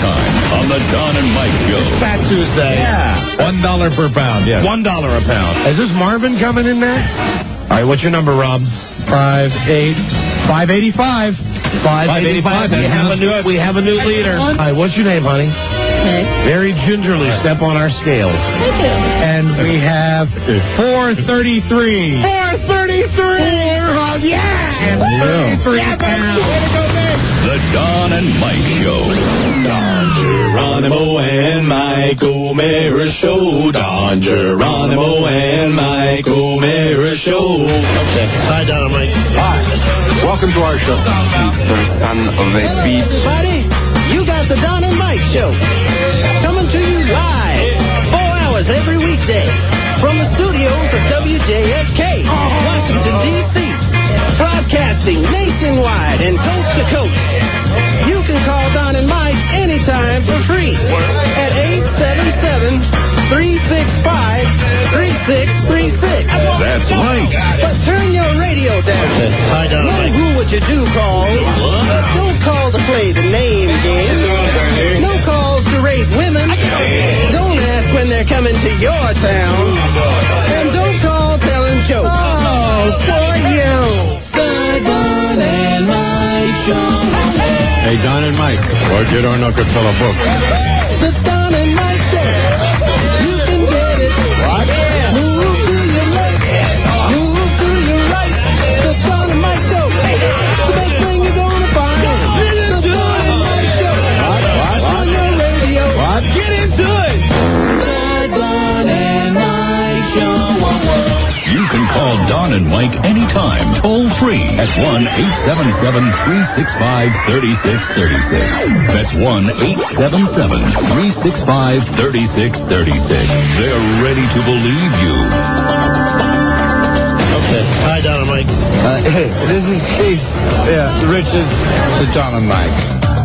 anytime on the Don and Mike Show. Fat Tuesday. Yeah. $1 per pound, yeah. $1 a pound. Is this Marvin coming in next? All right, what's your number, Rob? 585. 585. We have a new leader. All right, what's your name, honey? Okay. Very gingerly step on our scales. And we have 433. 433! Yeah! And 33 pounds. The Don and Mike Show. Don Geronimo and Mike O'Meara Show. Don Geronimo and Mike O'Meara Show. Okay. Hi, Don and Mike. Hi. Welcome to our show. Son of a beat. Buddy, you got the Don and Mike Show. Coming to you live, 4 hours every weekday, from the studios of WJFK, Washington, D.C., broadcasting nationwide and coast to coast. You can call Don and Mike anytime for free at 877-365-3636. That's right. But turn your radio down. Hi, Don and Mike. Who would you do call? Don't call to play the name game. No calls to rate women. Don't ask when they're coming to your town. And don't call telling jokes. Oh, for you. The Don and Mike Show. Hey, Don and Mike. Or you don't know could fill a book. The Don and Mike Show. You can get it. What? Move to your left. Move to your right. The Don and Mike Show. The best thing you're gonna find. The Don and Mike Show. What? On your radio. What? Get into it. The Don and Mike Show. You can call Don and Mike anytime, toll free at 1-877-365-3636. That's 1-877-365-3636. They're ready to believe you. Okay. Hi, Don and Mike. Hey, this is Keith. Yeah, Richard. The Don and Mike.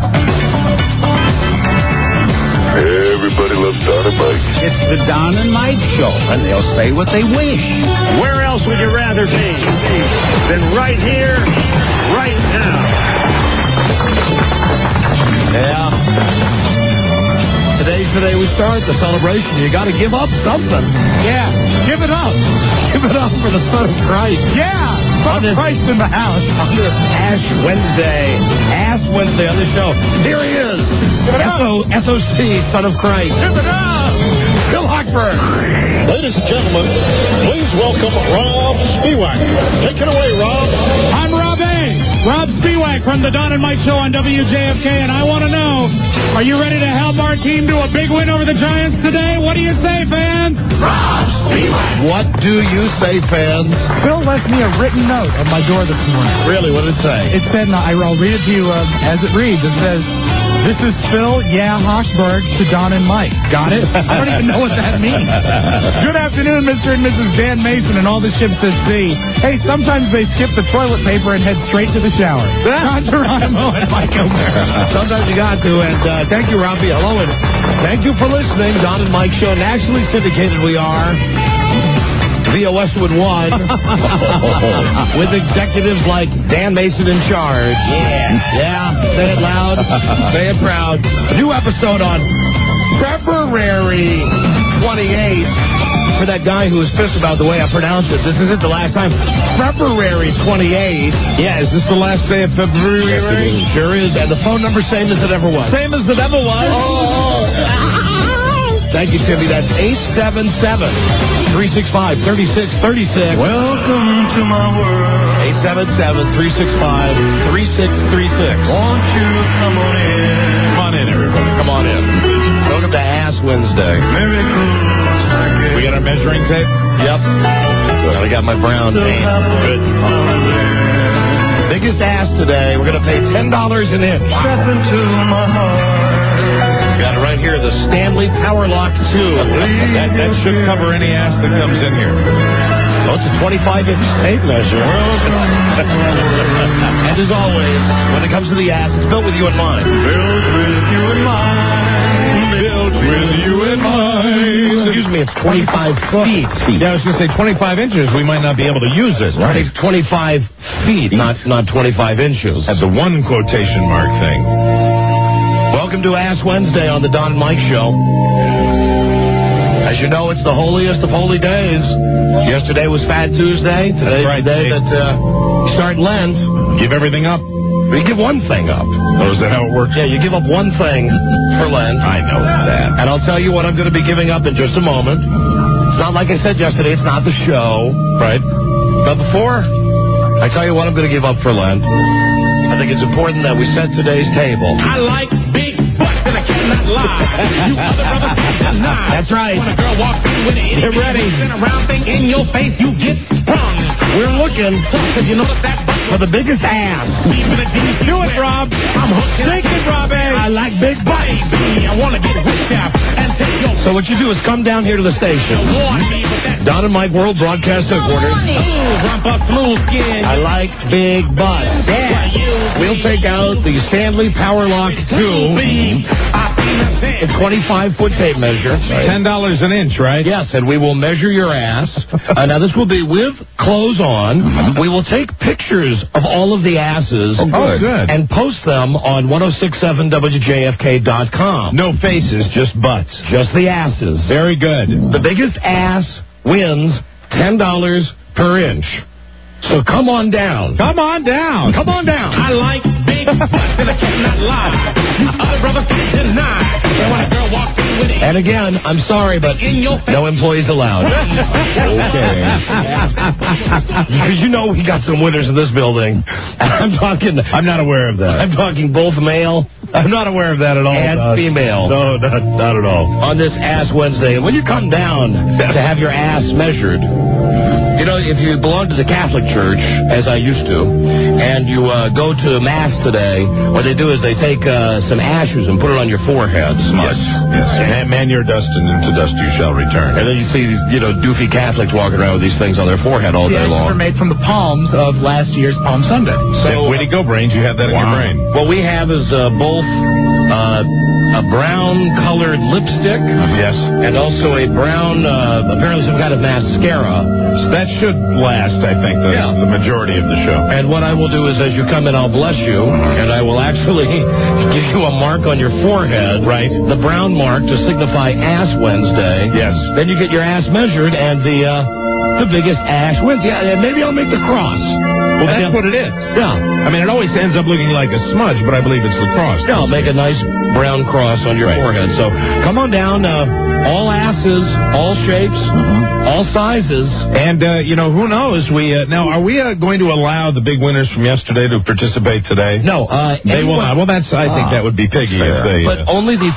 Everybody loves Don and Mike. It's the Don and Mike Show, and they'll say what they wish. Where else would you rather be than right here, right now? Yeah. Today's the day we start the celebration. You got to give up something. Yeah, give it up. Give it up for the Son of Christ. Yeah, Son of Christ in the house. On this Ash Wednesday on the show. Here he is. SOC, Son of Christ. Give it up. Bill Hochberg. Ladies and gentlemen, please welcome Rob Spiewak. Take it away, Rob. I'm Rob A. Rob Spiewak from the Don and Mike Show on WJFK, and I want to know, are you ready to help our team do a big win over the Giants today? What do you say, fans? Rob Spiewak. What do you say, fans? Phil left me a written note on my door this morning. Really, what did it say? It said, I'll read it to you as it reads. It says, "This is Phil, Hochberg to Don and Mike." Got it? I don't even know what that means. Good afternoon, Mr. and Mrs. Dan Mason and all the ships at sea. Hey, sometimes they skip the toilet paper and head straight to the shower. Don Geronimo and Mike O'Meara. Sometimes you got to, and thank you, Robbie. Hello, and thank you for listening. Don and Mike Show, nationally syndicated we are. Via Westwood One, with executives like Dan Mason in charge. Yeah, say it loud, say it proud. A new episode on February 28th. For that guy who was pissed about the way I pronounced it, this isn't the last time. February 28th. Yeah, is this the last day of February? Yes, it is. Sure is. And the phone number same as it ever was. Same as it ever was. Thank you, Timmy. That's 877-365-3636. Welcome to my world. 877-365-3636. Won't you come on in? Come on in, everybody. Come on in. Welcome to Ass Wednesday. Miracles. We got our measuring tape? Yep. Good. I got my brown paint. Good. Biggest ass today. We're going to pay $10 an inch. Step into my heart. Got it right here, the Stanley Power Lock 2. that should cover any ass that comes in here. Oh, it's a 25-inch tape measure. And as always, when it comes to the ass, it's built with you in mind. Built with you in mind. Built with you in mind. Excuse me, it's 25 feet. Yeah, I was going to say 25 inches. We might not be able to use this. Right. It's 25 feet, not 25 inches. That's the one quotation mark thing. Welcome to Ask Wednesday on the Don and Mike Show. As you know, it's the holiest of holy days. Yesterday was Fat Tuesday. Today's the day that you start Lent. Give everything up. You give one thing up. Oh, is that how it works? Yeah, you give up one thing for Lent. I know that. And I'll tell you what I'm going to be giving up in just a moment. It's not like I said yesterday. It's not the show. Right. But before I tell you what I'm going to give up for Lent, I think it's important that we set today's table. I like big butts and I cannot lie. You other brothers can't deny. That's right. When a girl walks in with an Get ready. around thing in your face, you get sprung. We're looking You notice that butt for the biggest ass. deep in a deep. Do it, Rob. I'm hooked. Take it, Robbie. I like big butts. I want to get hooked up and take your So what you do is come down here to the station. warn me with that Don and Mike World Broadcast Headquarters. smooth rumpa, smooth skin. I like big butts. We'll take out the Stanley Powerlock 2. It's 25-foot tape measure. $10 an inch, right? Yes, and we will measure your ass. Now, this will be with clothes on. We will take pictures of all of the asses. Oh, good. And post them on 1067wjfk.com. No faces, just butts. Just the asses. Very good. The biggest ass wins $10 per inch. So come on down. Come on down. Come on down. I like big butts and I cannot lie. You other brothers can't deny. And when a girl walks in with it And again, I'm sorry, but in your face. no employees allowed. Okay. Because you know we got some winners in this building. I'm not aware of that. I'm talking both male I'm not aware of that at all. and female. No, not at all. On this Ass Wednesday. And when you come down to have your ass measured, you know, if you belong to the Catholic Church, as I used to, and you go to Mass today, what they do is they take some ashes and put it on your forehead. Yes. Man, your dust, and into dust you shall return. And then you see these, doofy Catholics walking around with these things on their forehead all day long. Were made from the palms of last year's Palm Sunday. So, way to go, brains. You have that in your brain. What we have is both a brown-colored lipstick, Yes. and also a brown, apparently some kind of mascara. So that should last, I think, the majority of the show. And what I will do is, as you come in, I'll bless you, and I will actually give you a mark on your forehead. Right. The brown mark to signify Ass Wednesday. Yes. Then you get your ass measured, and the biggest ass wins. Yeah, and maybe I'll make the cross. Well, that's what it is. Yeah. I mean, it always ends up looking like a smudge, but I believe it's the cross. Yeah, I'll make a nice brown cross on your forehead. So come on down. All asses, all shapes, all sizes. And, who knows? Now, are we going to allow the big winners from yesterday to participate today? No, They will not. Well, I think that would be piggy if they... But only the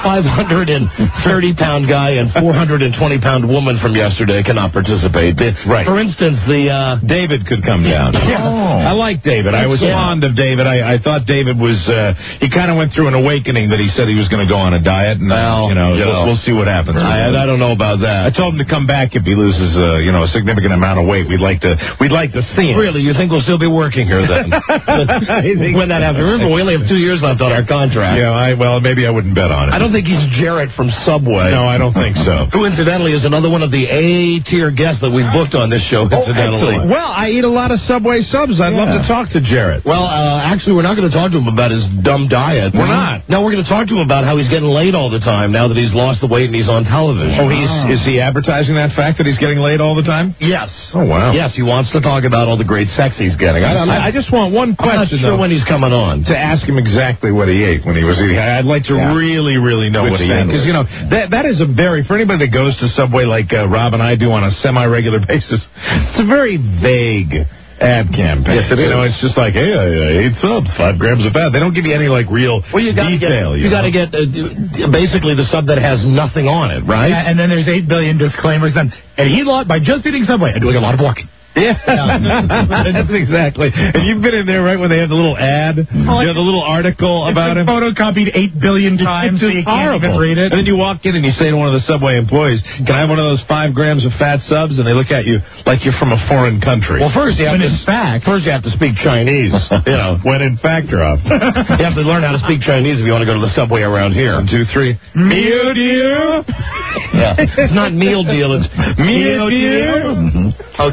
530-pound guy and 420-pound woman from yesterday cannot participate. Right. For instance, David could come down. Yeah. I like David. I was fond of David. I thought David was... he kind of went through an awakening that he said he was going to go on a diet. And, we'll see what happens. I don't know about that. I told him to come back if he loses, a significant amount of weight. We'd like to see him. Really? You think we'll still be working here then? When that happens. Remember, we only have 2 years left on our contract. Yeah, maybe I wouldn't bet on it. I don't think he's Jarrett from Subway. No, I don't think so. Who, incidentally, is another one of the A-tier guests that we've booked on this show, incidentally. Excellent. Well, I eat a lot of Subway subs. I'd love to talk to Jarrett. Well, actually, we're not going to talk to him about his dumb diet. We're not. No, we're going to talk to him about how he's getting laid all the time now that he's lost the weight and he's on television. Oh, is he advertising that fact that he's getting laid all the time? Yes. Oh, wow. Yes, he wants to talk about all the great sex he's getting. I just want one I'm not question, sure though, when he's coming on. to ask him exactly what he ate when he was eating. I'd like to really, really know what he ate. Because, that is for anybody that goes to Subway like Rob and I do on a semi-regular basis, it's a very vague ad campaign. Yes, it is. It's just like, hey, I ate subs, 5 grams of fat. They don't give you any, real detail. You got to get basically the sub that has nothing on it, right? Yeah, and then there's 8 billion disclaimers. And he lost by just eating Subway and doing a lot of walking. Yeah, that's exactly. And you've been in there, right, when they have the little ad, the little article about him. Photocopied 8 billion times, so you can't even read it. And then you walk in and you say to one of the Subway employees, "Can I have one of those 5 grams of fat subs?" And they look at you like you're from a foreign country. Well, first you have to speak Chinese. When in fact, Rob. You have to learn how to speak Chinese if you want to go to the Subway around here. 1, 2, 3. Meal deal. Yeah, it's not meal deal. It's Meal deal. Okay.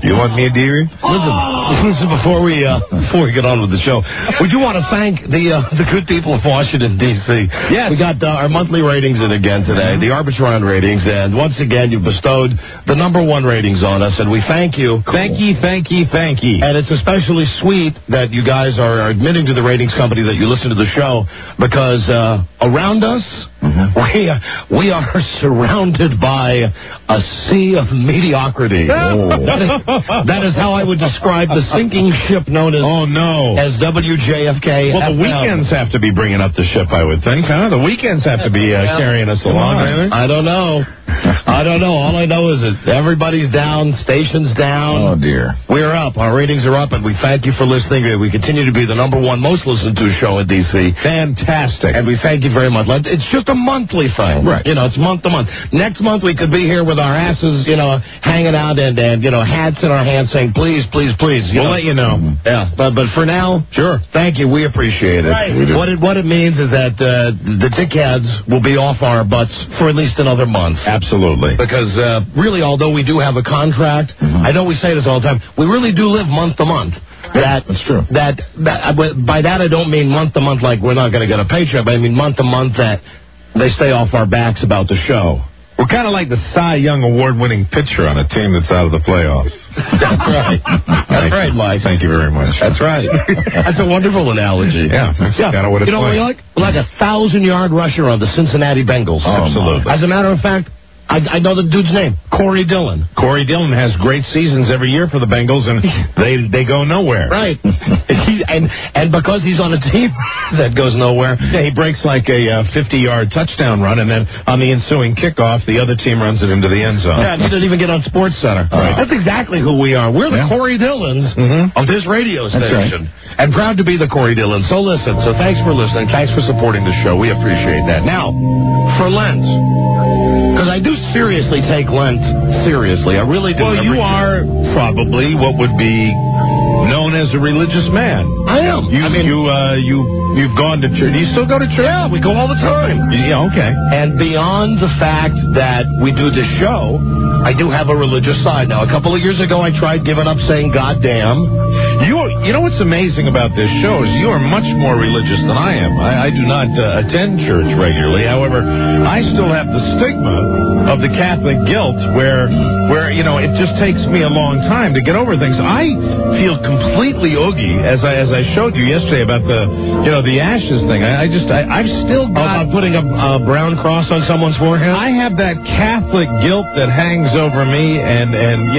You want me a dearie? Listen, before we get on with the show, we do want to thank the good people of Washington, D.C. Yes. We got our monthly ratings in again today, the Arbitron ratings, and once again, you bestowed the #1 ratings on us, and we thank you. Thank you. And it's especially sweet that you guys are admitting to the ratings company that you listen to the show, because around us, we are surrounded by a sea of mediocrity. That is how I would describe the sinking ship known as as WJFK. Well, the weekends have to be bringing up the ship, I would think, huh? The weekends have to be carrying us along. I don't know. All I know is that everybody's down, station's down. Oh, dear. We're up. Our ratings are up, and we thank you for listening. We continue to be the #1 most listened to show in D.C. Fantastic. And we thank you very much. It's just a monthly thing. Right. It's month to month. Next month, we could be here with our asses, hanging out and hats in our hands saying, please, please, please. We'll let you know. Yeah. But for now, sure. Thank you. We appreciate it. Right. What it means is that the dickheads will be off our butts for at least another month. Absolutely. Because really, although we do have a contract, I know we say this all the time, we really do live month to month. That's true. By that I don't mean month to month like we're not going to get a paycheck, but I mean month to month that they stay off our backs about the show. We're kind of like the Cy Young award-winning pitcher on a team that's out of the playoffs. That's right. That's right, Mike. Thank you very much. That's right. That's a wonderful analogy. Yeah, that's kind of what it's like. We're like a 1,000-yard rusher on the Cincinnati Bengals. Oh, absolutely. As a matter of fact, I know the dude's name, Corey Dillon. Corey Dillon has great seasons every year for the Bengals, and they go nowhere. Right. and because he's on a team that goes nowhere. Yeah, he breaks like a 50-yard touchdown run, and then on the ensuing kickoff, the other team runs it into the end zone. Yeah, and he doesn't even get on Sports Center. Right. That's exactly who we are. We're the Corey Dillons of this radio station. Right. And proud to be the Corey Dillon. So listen, thanks for listening. Thanks for supporting the show. We appreciate that. Now, for Lent, because I do seriously take Lent seriously. I really do. Well, you are probably what would be known as a religious man. I am. You've gone to church. Do you still go to church? Yeah, we go all the time. Yeah, okay. And beyond the fact that we do this show, I do have a religious side. Now, a couple of years ago, I tried giving up saying "God damn." You know what's amazing about this show is you are much more religious than I am. I do not attend church regularly. However, I still have the stigma of the Catholic guilt where it just takes me a long time to get over things. I feel completely oogie as I showed you yesterday about the ashes thing. I've still got about putting a brown cross on someone's forehead. I have that Catholic guilt that hangs over me, and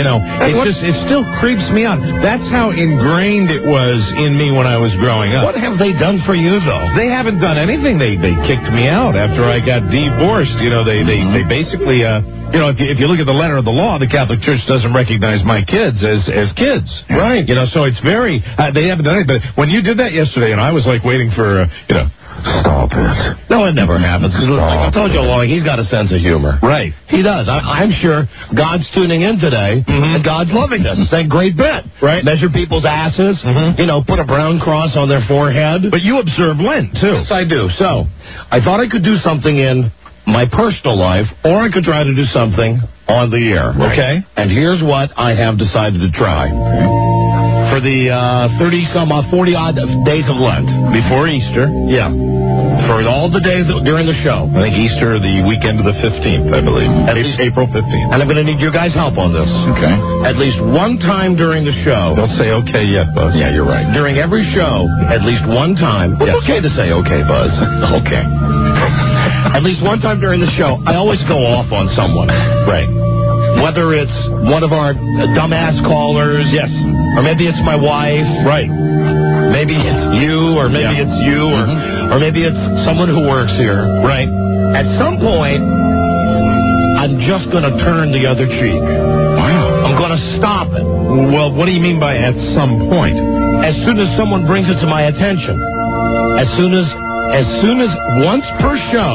it still creeps me out. That's how ingrained it was in me when I was growing up. What have they done for you, though? They haven't done anything. They kicked me out after I got divorced. They basically if you look at the letter of the law, the Catholic Church doesn't recognize my kids as kids. Right. So it's very they haven't done anything. But when you did that yesterday, and I was like waiting for stop it. No, it never happens. Like I told you along, he's got a sense of humor. Right. He does. I'm sure God's tuning in today, and God's loving us. It's a great bit. Right. Measure people's asses, put a brown cross on their forehead. But you observe Lent, too. Yes, I do. So, I thought I could do something in my personal life, or I could try to do something on the air. Right. Okay. And here's what I have decided to try. For the 40-odd days of Lent. Before Easter. Yeah. For all the days during the show. I think Easter, the weekend of the 15th, I believe. At least April 15th. And I'm going to need your guys' help on this. Okay. At least one time during the show. Don't say okay yet, Buzz. Yeah, you're right. During every show, at least one time. It's okay to say okay, Buzz. Okay. At least one time during the show, I always go off on someone. Right. Whether it's one of our dumbass callers. Yes. Or maybe it's my wife. Right. Maybe it's you, or maybe it's you, or maybe it's someone who works here. Right. At some point, I'm just going to turn the other cheek. Wow. I'm going to stop it. Well, what do you mean by at some point? As soon as someone brings it to my attention. As soon as once per show,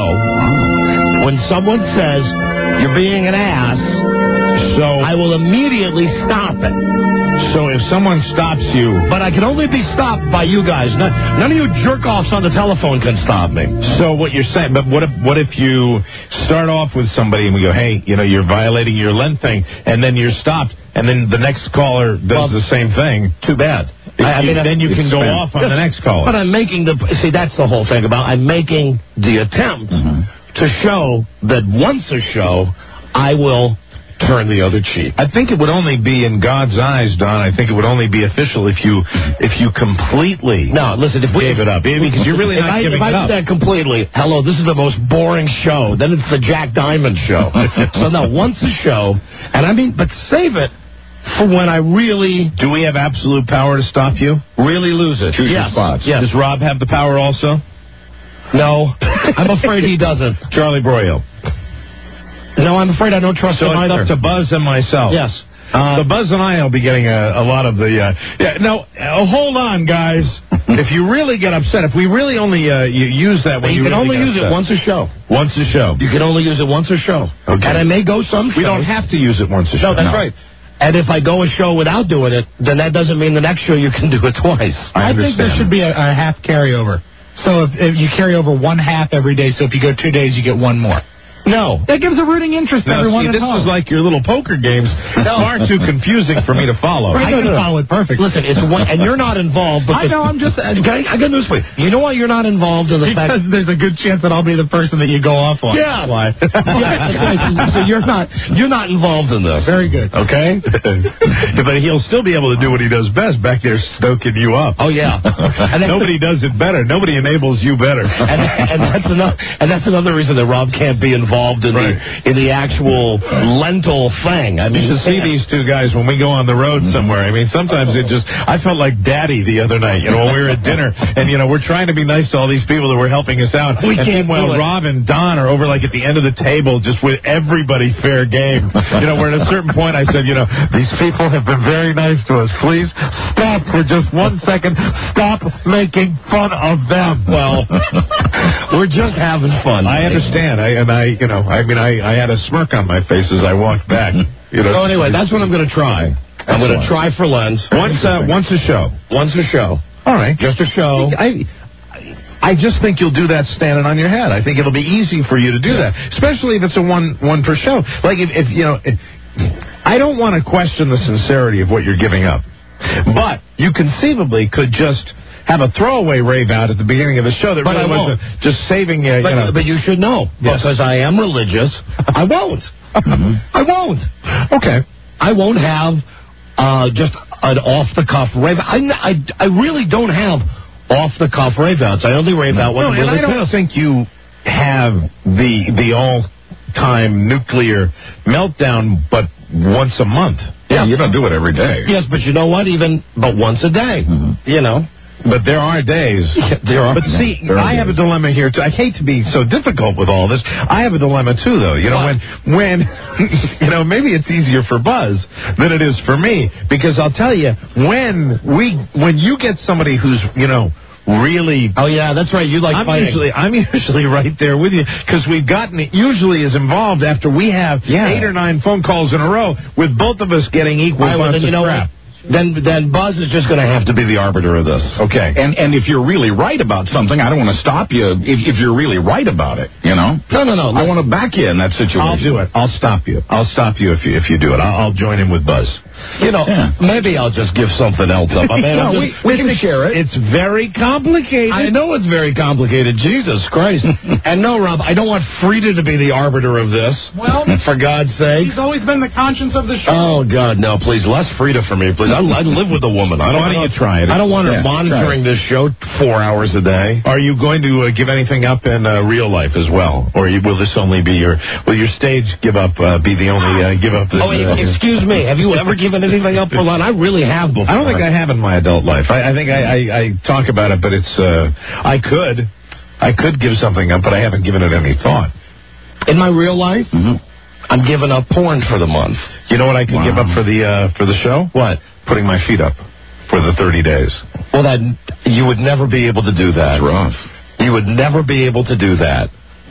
when someone says, "You're being an ass," so I will immediately stop it. So if someone stops you... But I can only be stopped by you guys. None of you jerk-offs on the telephone can stop me. So what you're saying, but what if you start off with somebody and we go, hey, you're violating your Lent thing, and then you're stopped, and then the next caller does the same thing. Too bad. Then you can go off on the next caller. But I'm making that's the whole thing about I'm making the attempt to show that once a show, I will turn the other cheek. I think it would only be in God's eyes, Don. I think it would only be official if you completely gave it up. Because you're really not giving it up. If I did that completely, hello, this is the most boring show. Then it's the Jack Diamond show. So now, once a show, but save it for when I really... Do we have absolute power to stop you? Really lose it? Choose your spots. Yes. Does Rob have the power also? No. I'm afraid he doesn't. Charlie Broyo. No, I'm afraid I don't trust him either. So it's up to Buzz and myself. Yes. The Buzz and I will be getting a lot of the... hold on, guys. If you really get upset, if we really only use that when you can only use it once a show. Once a show. You can only use it once a show. Okay. And I may go some shows. We don't have to use it once a show. No, that's right. And if I go a show without doing it, then that doesn't mean the next show you can do it twice. I think there should be a half carryover. So if you carry over one half every day, so if you go 2 days, you get one more. No. That gives a rooting interest to everyone at home. This is like your little poker games. Far too confusing for me to follow. I can follow it perfect. Listen, it's and you're not involved. I know, I'm just... I got news for you. You know why you're not involved in the fact... Because there's a good chance that I'll be the person that you go off on. Yeah. Why? So you're not involved in this. Very good. Okay? But he'll still be able to do what he does best, back there stoking you up. Oh, yeah. Nobody does it better. Nobody enables you better. And that's another reason that Rob can't be involved in the actual lentil thing. I mean, you should see these two guys when we go on the road somewhere. I mean, sometimes I felt like Daddy the other night, when we were at dinner, and, we're trying to be nice to all these people that were helping us out. Meanwhile, Rob and Don are over, like, at the end of the table, just with everybody fair game. Where at a certain point I said, these people have been very nice to us. Please stop for just 1 second. Stop making fun of them. Well, we're just having fun. I understand. I had a smirk on my face as I walked back. So anyway, that's what I'm going to try. I'm going to try for Lens. Once a show. Once a show. All right. Just a show. I just think you'll do that standing on your head. I think it'll be easy for you to do that, especially if it's a one per show. Like if I don't want to question the sincerity of what you're giving up, but you conceivably could just have a throwaway rave out at the beginning of the show that really wasn't just saving you. But you should know, because I am religious, I won't. I won't. Okay. I won't have just an off-the-cuff rave. I really don't have off-the-cuff rave outs. I only rave out when I'm really pissed. I don't think you have the all-time nuclear meltdown, but once a month. Yeah, you don't do it every day. Yes, but you know what? But once a day. But there are days. There are. But see, I have a dilemma here, too. I hate to be so difficult with all this. I have a dilemma, too, though. When maybe it's easier for Buzz than it is for me. Because I'll tell you, when you get somebody who's, really... Oh, yeah, that's right. You like fighting. I'm usually right there with you, because we've gotten it usually is involved after we have 8 or 9 phone calls in a row with both of us getting equal amounts of crap. Then Buzz is just going to have to be the arbiter of this. Okay. And if you're really right about something, I don't want to stop you if you're really right about it, No. I want to back you in that situation. I'll do it. I'll stop you. I'll stop you if you do it. I'll join in with Buzz. Maybe I'll just give something else up. I mean, we can share it. It's very complicated. I know it's very complicated. Jesus Christ. And no, Rob, I don't want Frida to be the arbiter of this. Well, for God's sake. He's always been the conscience of the show. Oh, God, no, please. Less Frida for me, please. I live with a woman. Why don't you try it? I don't want her monitoring this show 4 hours a day. Are you going to give anything up in real life as well? Or will this only be will your stage give up, be the only give up? Excuse me. Have you ever given anything up for Lon? I really have before. I don't think I have in my adult life. I think I talk about it, but it's, I could give something up, but I haven't given it any thought. In my real life, I'm giving up porn for the month. You know what I could give up for the show? What? Putting my feet up for the 30 days. Well, you would never be able to do that. That's rough. You would never be able to do that.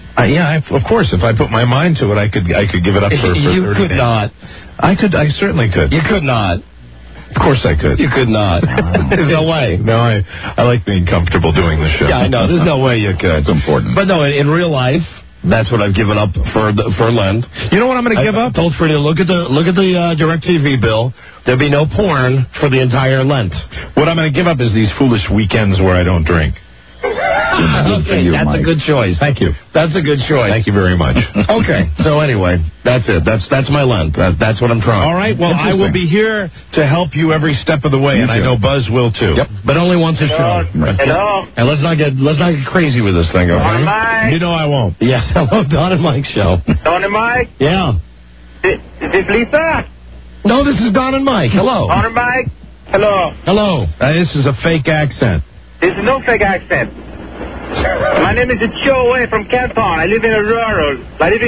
Of course. If I put my mind to it, I could give it up for 30 days. You could not. I certainly could. You could not. Of course I could. You could not. There's no way. No, I like being comfortable doing the show. Yeah, I know. There's no way you could. It's important. But no, in real life, That's what I've given up for Lent. You know what I'm going to give up? I told Freddie, look at the DirecTV bill. There'll be no porn for the entire Lent. What I'm going to give up is these foolish weekends where I don't drink. Okay, that's a good choice. Thank you. That's a good choice. Thank you very much. Okay, so anyway, that's it. That's my Lent. That's what I'm trying. All right, well, I will be here to help you every step of the way, and I know Buzz will too. Yep, but only once a show. Hello. And let's not get crazy with this thing, okay? Mike. You know I won't. Yes, hello, Don and Mike show. Don and Mike? Yeah. Is this Lisa? No, this is Don and Mike. Hello. Don and Mike? Hello. Hello. This is a fake accent. This is no fake accent. My name is Joe Way from Canton. I live in Laurel.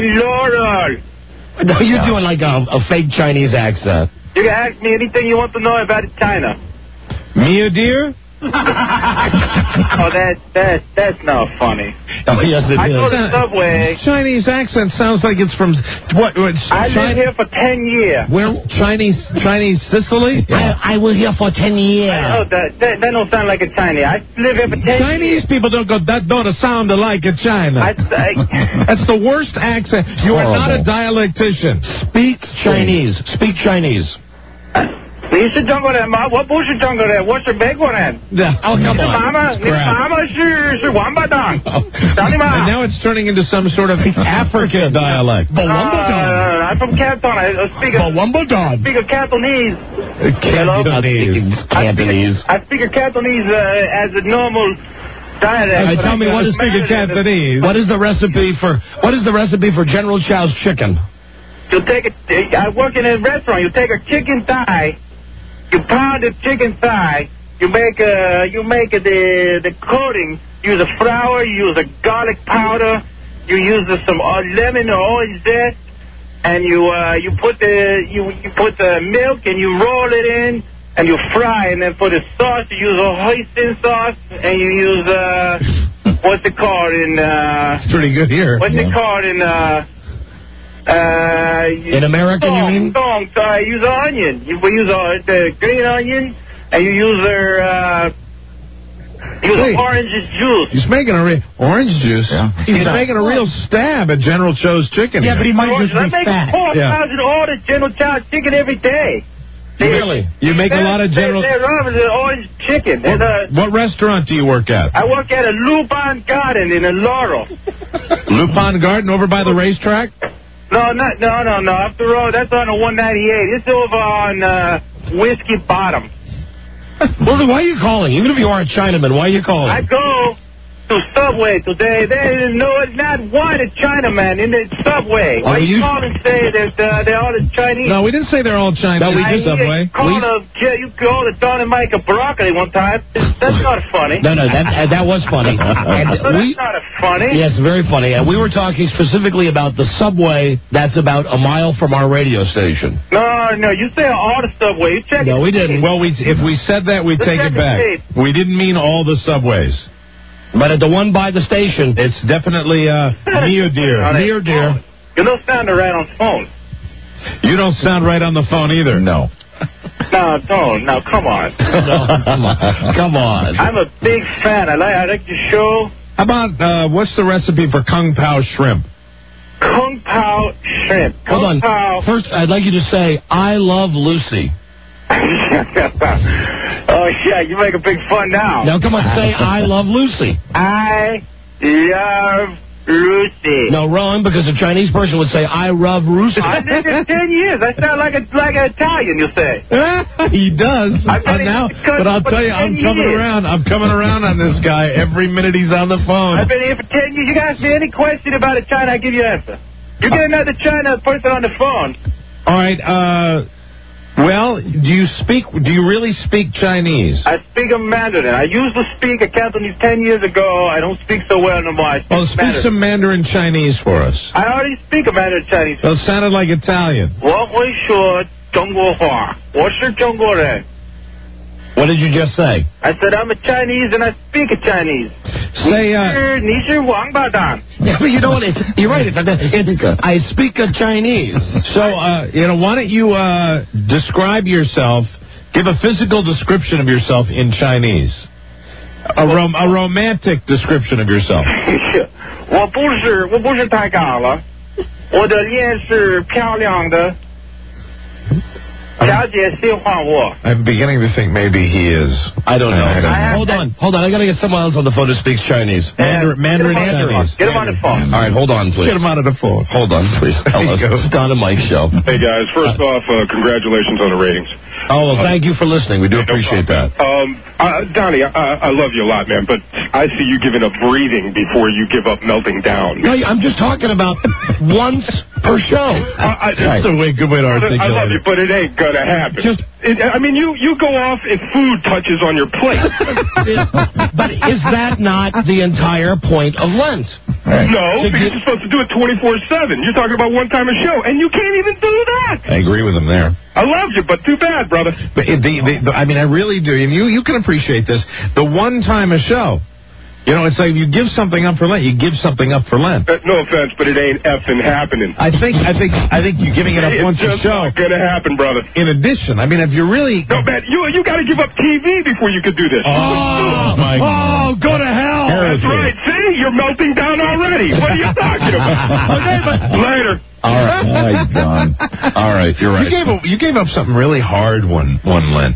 No, you're doing like a fake Chinese accent. You can ask me anything you want to know about China. Mia dear? Oh, that's not funny. Oh, yes, it I is. go to Subway. Chinese accent sounds like it's from what? I lived here for 10 years. Where? Chinese Sicily? I was here for 10 years. Oh, that don't sound like a Chinese. I live here for 10 years. Chinese people don't sound alike in China. That's the worst accent. You are not a dialectician. Speak Chinese. Speak Chinese. 你是中国人吗？我不是中国人，我是美国人。 Oh, come on. 你妈妈是王八蛋，找你妈。 And now it's turning into some sort of African dialect. I'm from Canton. I speak a Cantonese. Cantonese. I speak a Cantonese as a normal dialect. Tell me what is speak a Cantonese. What is the recipe for General Chow's chicken? You take I work in a restaurant. You take a chicken thigh. You pound the chicken thigh. You make the coating. Use a flour. You use a garlic powder. You use some lemon or orange zest, and you put the milk and you roll it in and you fry. And then for the sauce, you use a hoisin sauce and you use what's it called in? It's pretty good here. What's it called in? In America, you mean? I use onion. You use the green onion, and you use orange juice. He's making orange juice. Yeah. He's making a real stab at General Cho's chicken. Yeah, but he might just be fat. I make 4,000 orders General Cho's chicken every day. Really? You make a lot of General... They're the orange chicken. What restaurant do you work at? I work at a Lupin Garden in Laurel. Lupin Garden over by the racetrack? No. Up the road, that's on the 198. It's over on Whiskey Bottom. Well, then why are you calling? Even if you are a Chinaman, why are you calling? I go to Subway today. There's not one Chinaman in the Subway. Why you call and say that they're all Chinese? No, we didn't say they're all Chinese. No, we did Subway. You called Don and Mike a broccoli one time. That's not funny. No, that was funny. That's not funny. Yes, very funny. And we were talking specifically about the Subway that's about a mile from our radio station. No, you say all the Subway. You check No, we didn't. Well, if we said that, we'd take it back. We didn't mean all the Subways. But at the one by the station, it's definitely near dear. Near dear. You don't sound right on the phone. You don't sound right on the phone either. No. No, don't. No, come on. Come on. I'm a big fan. I like the show. How about what's the recipe for Kung Pao shrimp? Kung Pao shrimp. Hold on. First, I'd like you to say, I love Lucy. Oh, yeah, you make a big fun now. Now, come on, say, I love Lucy. I love Lucy. No, wrong, because a Chinese person would say, I love Lucy. I've been here 10 years. I sound like an Italian, you say. He does. But I'll tell you, I'm coming around on this guy every minute he's on the phone. I've been here for 10 years. You guys ask me any question about China, I give you an answer. You get another China person on the phone. All right, well, do you really speak Chinese? I speak a Mandarin. I used to speak a Cantonese 10 years ago. I don't speak so well no more. Speak some Mandarin Chinese for us. I already speak a Mandarin Chinese. Well, it sounded like Italian. 我会说中国话。我是中国人。 What did you just say? I said I'm a Chinese and I speak a Chinese. Say, 你是王八蛋. Yeah, but you know what? You're right. I speak a Chinese. So, why don't you describe yourself, give a physical description of yourself in Chinese. A romantic description of yourself. 我不是太高了，我的脸是漂亮的。小姐喜欢我。 I'm beginning to think maybe he is. I don't know. Hold on. I got to get someone else on the phone who speaks Chinese. Mandarin Chinese. Get him on the phone. All right, hold on, please. Get him out of the phone. Hold on, please. Hello. It's Don and Mike Show. Hey, guys. First off, congratulations on the ratings. Oh, well, thank you for listening. We do appreciate that. Donnie, I love you a lot, man, but I see you giving up breathing before you give up melting down. No, I'm just talking about once per show. That's a good way to articulate I love you, but it ain't gonna happen. You go off if food touches on your plate. But is that not the entire point of Lent? No, because you're supposed to do it 24/7. You're talking about one time a show, and you can't even do that. I agree with him there. I love you, but too bad, brother. But I mean, I really do. And you can appreciate this. The one time a show, you know, it's like you give something up for Lent. You give something up for Lent. No offense, but it ain't effing happening. I think you're giving it up once a show. It's not gonna happen, brother. In addition, I mean, if you're really no, man, you got to give up TV before you could do this. Oh my God! Oh, go to hell! That's right. See, you're melting down already. What are you talking about? Okay, but later. All right, Don. All right, you're right. You gave up something really hard one Lent.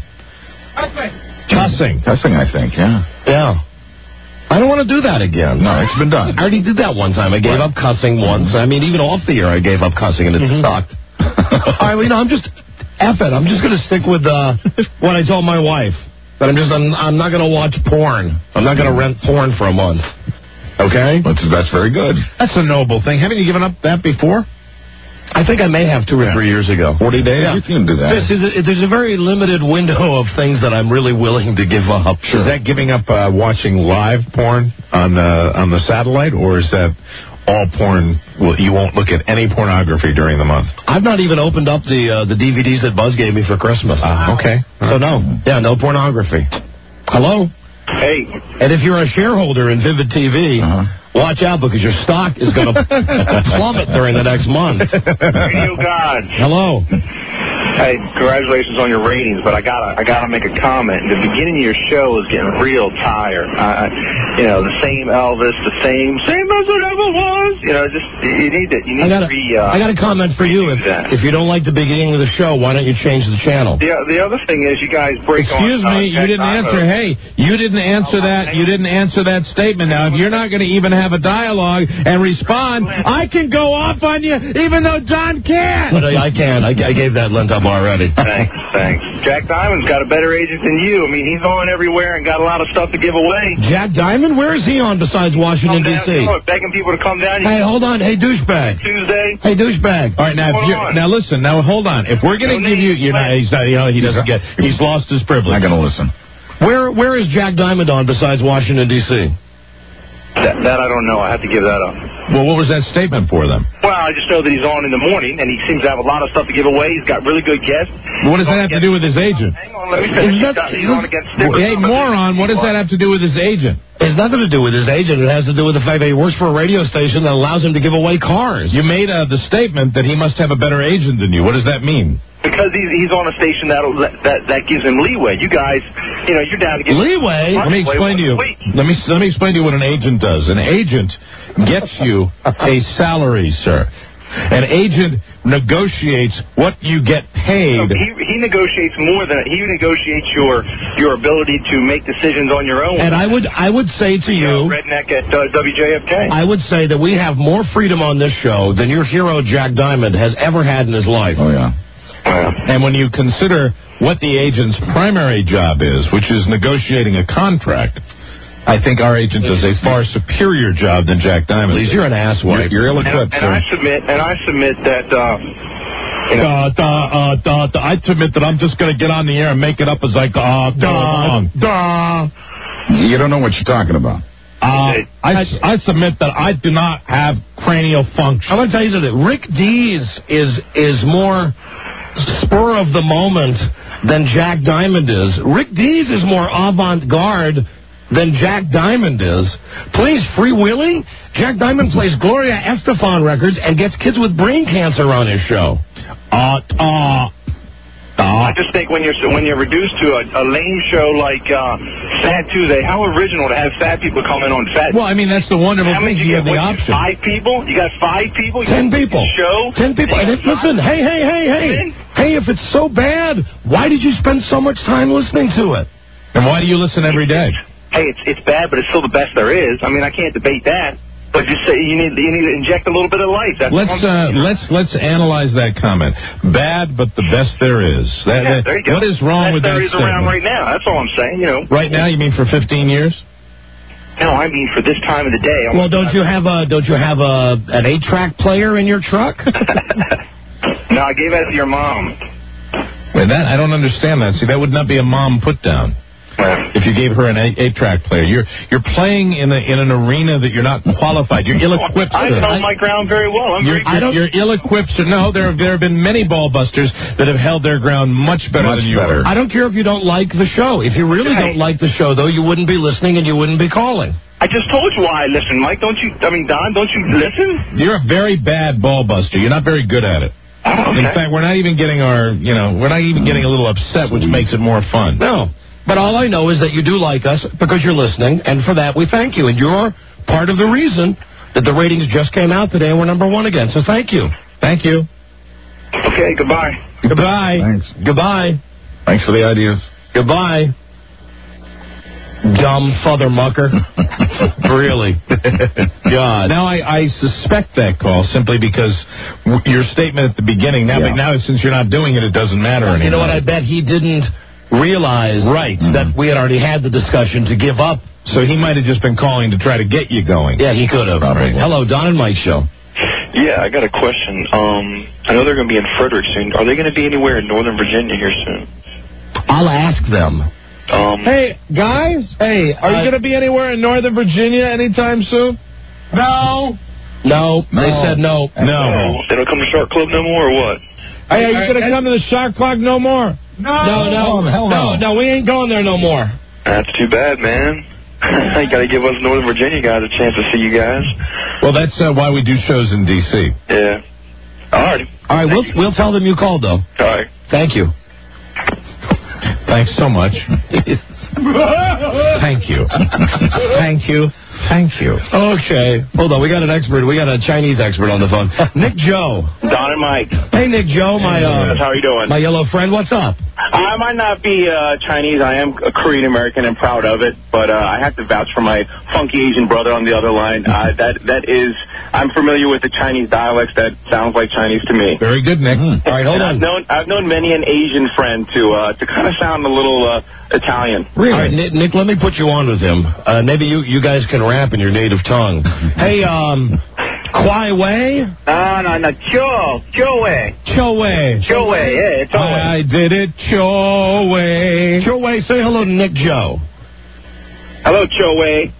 Cussing, I think. Yeah. I don't want to do that again. No, it's been done. I already did that one time. I gave up cussing once. I mean, even off the air, I gave up cussing, and it sucked. All right, well, you know, I'm just F it. I'm just going to stick with what I told my wife. That I'm not going to watch porn. I'm not going to rent porn for a month. Okay? That's very good. That's a noble thing. Haven't you given up that before? I think I may have 2 or 3 years ago. 40 days? Yeah. You can do that. There's a very limited window of things that I'm really willing to give up. Sure. Is that giving up watching live porn on the satellite, or is that all porn? Well, you won't look at any pornography during the month. I've not even opened up the DVDs that Buzz gave me for Christmas. Okay. So no pornography. Hello? Hey. And if you're a shareholder in Vivid TV, watch out because your stock is going to plummet during the next month. Radio God. Hello. Hey, congratulations on your ratings, but I gotta make a comment. The beginning of your show is getting real tired. The same Elvis, the same as it ever was. You need to I got a comment for you. If you don't like the beginning of the show, why don't you change the channel? The other thing is you guys break on. Excuse me, you didn't answer. Hey, you didn't answer that. You didn't answer that statement. Now, if you're not going to even have a dialogue and respond, I can go off on you, even though John can't. But I can. I gave that lent up already. Thanks. Jack Diamond's got a better agent than you. I mean, he's on everywhere and got a lot of stuff to give away. Jack Diamond? Where is he on besides Washington, D.C.? Begging people to come down. Hey, hold on. Hey, douchebag. Tuesday. Hey, douchebag. All right, now listen. Now, hold on. If we're going to give you, he doesn't get, he's lost his privilege. I'm going to listen. Where is Jack Diamond on besides Washington, D.C.? That I don't know. I have to give that up. Well, what was that statement for them? Well, I just know that he's on in the morning, and he seems to have a lot of stuff to give away. He's got really good guests. What does that have to do with his agent? Hang on, let me finish. He's on against Stickers. Hey, moron, what does that have to do with his agent? It has nothing to do with his agent. It has to do with the fact that he works for a radio station that allows him to give away cars. You made the statement that he must have a better agent than you. What does that mean? Because he's on a station that gives him leeway. You guys, you're down to give leeway. Let me explain to you. Let me explain to you what an agent does. An agent gets you a salary, sir. An agent negotiates what you get paid. No, he negotiates more than he negotiates your ability to make decisions on your own. And I would say to you, redneck at WJFK. I would say that we have more freedom on this show than your hero Jack Diamond has ever had in his life. Oh yeah. And when you consider what the agent's primary job is, which is negotiating a contract, I think our agent does a far superior job than Jack Diamond. Please, you're an asswipe. You're ill-equipped, and I submit that. I submit that I'm just going to get on the air and make it up as I go along. You don't know what you're talking about. I submit that I do not have cranial function. I'm going to tell you something. Rick Dees is more spur of the moment than Jack Diamond is. Rick Dees is more avant-garde than Jack Diamond is. Plays freewheeling. Jack Diamond plays Gloria Estefan records and gets kids with brain cancer on his show. I just think when you're reduced to a lame show like Fat Tuesday, how original to have fat people come in on Fat. Well, I mean, that's the wonderful thing. You have the option. 5 people? You got 5 people? 10 people. Show? 10 people. And listen, hey, if it's so bad, why did you spend so much time listening to it? And why do you listen every day? Hey, it's bad, but it's still the best there is. I mean, I can't debate that. But just say you need to inject a little bit of life. That's let's analyze that comment. Bad, but the best there is. There you go. What is wrong with that statement? There is around right now. That's all I'm saying. You know. Right now, you mean for 15 years? No, I mean for this time of the day. Well, don't you have an 8-track player in your truck? No, I gave that to your mom. Wait, I don't understand that. See, that would not be a mom put down. If you gave her an 8-track player, you're playing in an arena that you're not qualified. You're ill-equipped. I held my ground very well. You're ill-equipped. No, there have been many ball busters that have held their ground much better than you were. I don't care if you don't like the show. If you really don't like the show, though, you wouldn't be listening and you wouldn't be calling. I just told you why I listen, Mike. Don, don't you listen? You're a very bad ball buster. You're not very good at it. Oh, okay. In fact, we're not even getting a little upset, which makes it more fun. No. But all I know is that you do like us because you're listening, and for that we thank you. And you're part of the reason that the ratings just came out today and we're number 1 again. So thank you. Thank you. Okay, goodbye. Goodbye. Thanks. Goodbye. Thanks for the ideas. Goodbye. Dumb father mucker. Really. God. Now, I suspect that call simply because your statement at the beginning, now since you're not doing it, it doesn't matter anymore. You know what? I bet he didn't realize that we had already had the discussion to give up. So he might have just been calling to try to get you going. Yeah, he could have. Probably. Hello, Don and Mike Show. Yeah, I got a question. I know they're going to be in Frederick soon. Are they going to be anywhere in Northern Virginia here soon? I'll ask them. Hey, guys. Hey, are you going to be anywhere in Northern Virginia anytime soon? No. They said no. No. They don't come to Shark Club no more, or what? Hey, are you going to come to the Shark Club no more? No, we ain't going there no more. That's too bad, man. You got to give us Northern Virginia guys a chance to see you guys. Well, that's why we do shows in D.C. Yeah. All right. We'll tell them you called, though. All right. Thank you. Thanks so much. Thank you. Thank you. Thank you. Okay. Hold on. We got an expert. We got a Chinese expert on the phone. Nick Joe. Don and Mike. Hey, Nick Joe. How are you doing? My yellow friend. What's up? I might not be Chinese. I am a Korean American and proud of it. But I have to vouch for my funky Asian brother on the other line. I'm familiar with the Chinese dialects. That sounds like Chinese to me. Very good, Nick. All right, hold on. I've known many an Asian friend to kind of sound a little Italian. Really? All right, Nick, let me put you on with him. Maybe you guys can rap in your native tongue. Hey, Kwai Wei? No, Cho Wei. Cho Wei. Cho Wei, yeah, it's Cho Wei. I did it, Cho Wei. Cho Wei, say hello to Nick Joe. Hello, Cho Wei.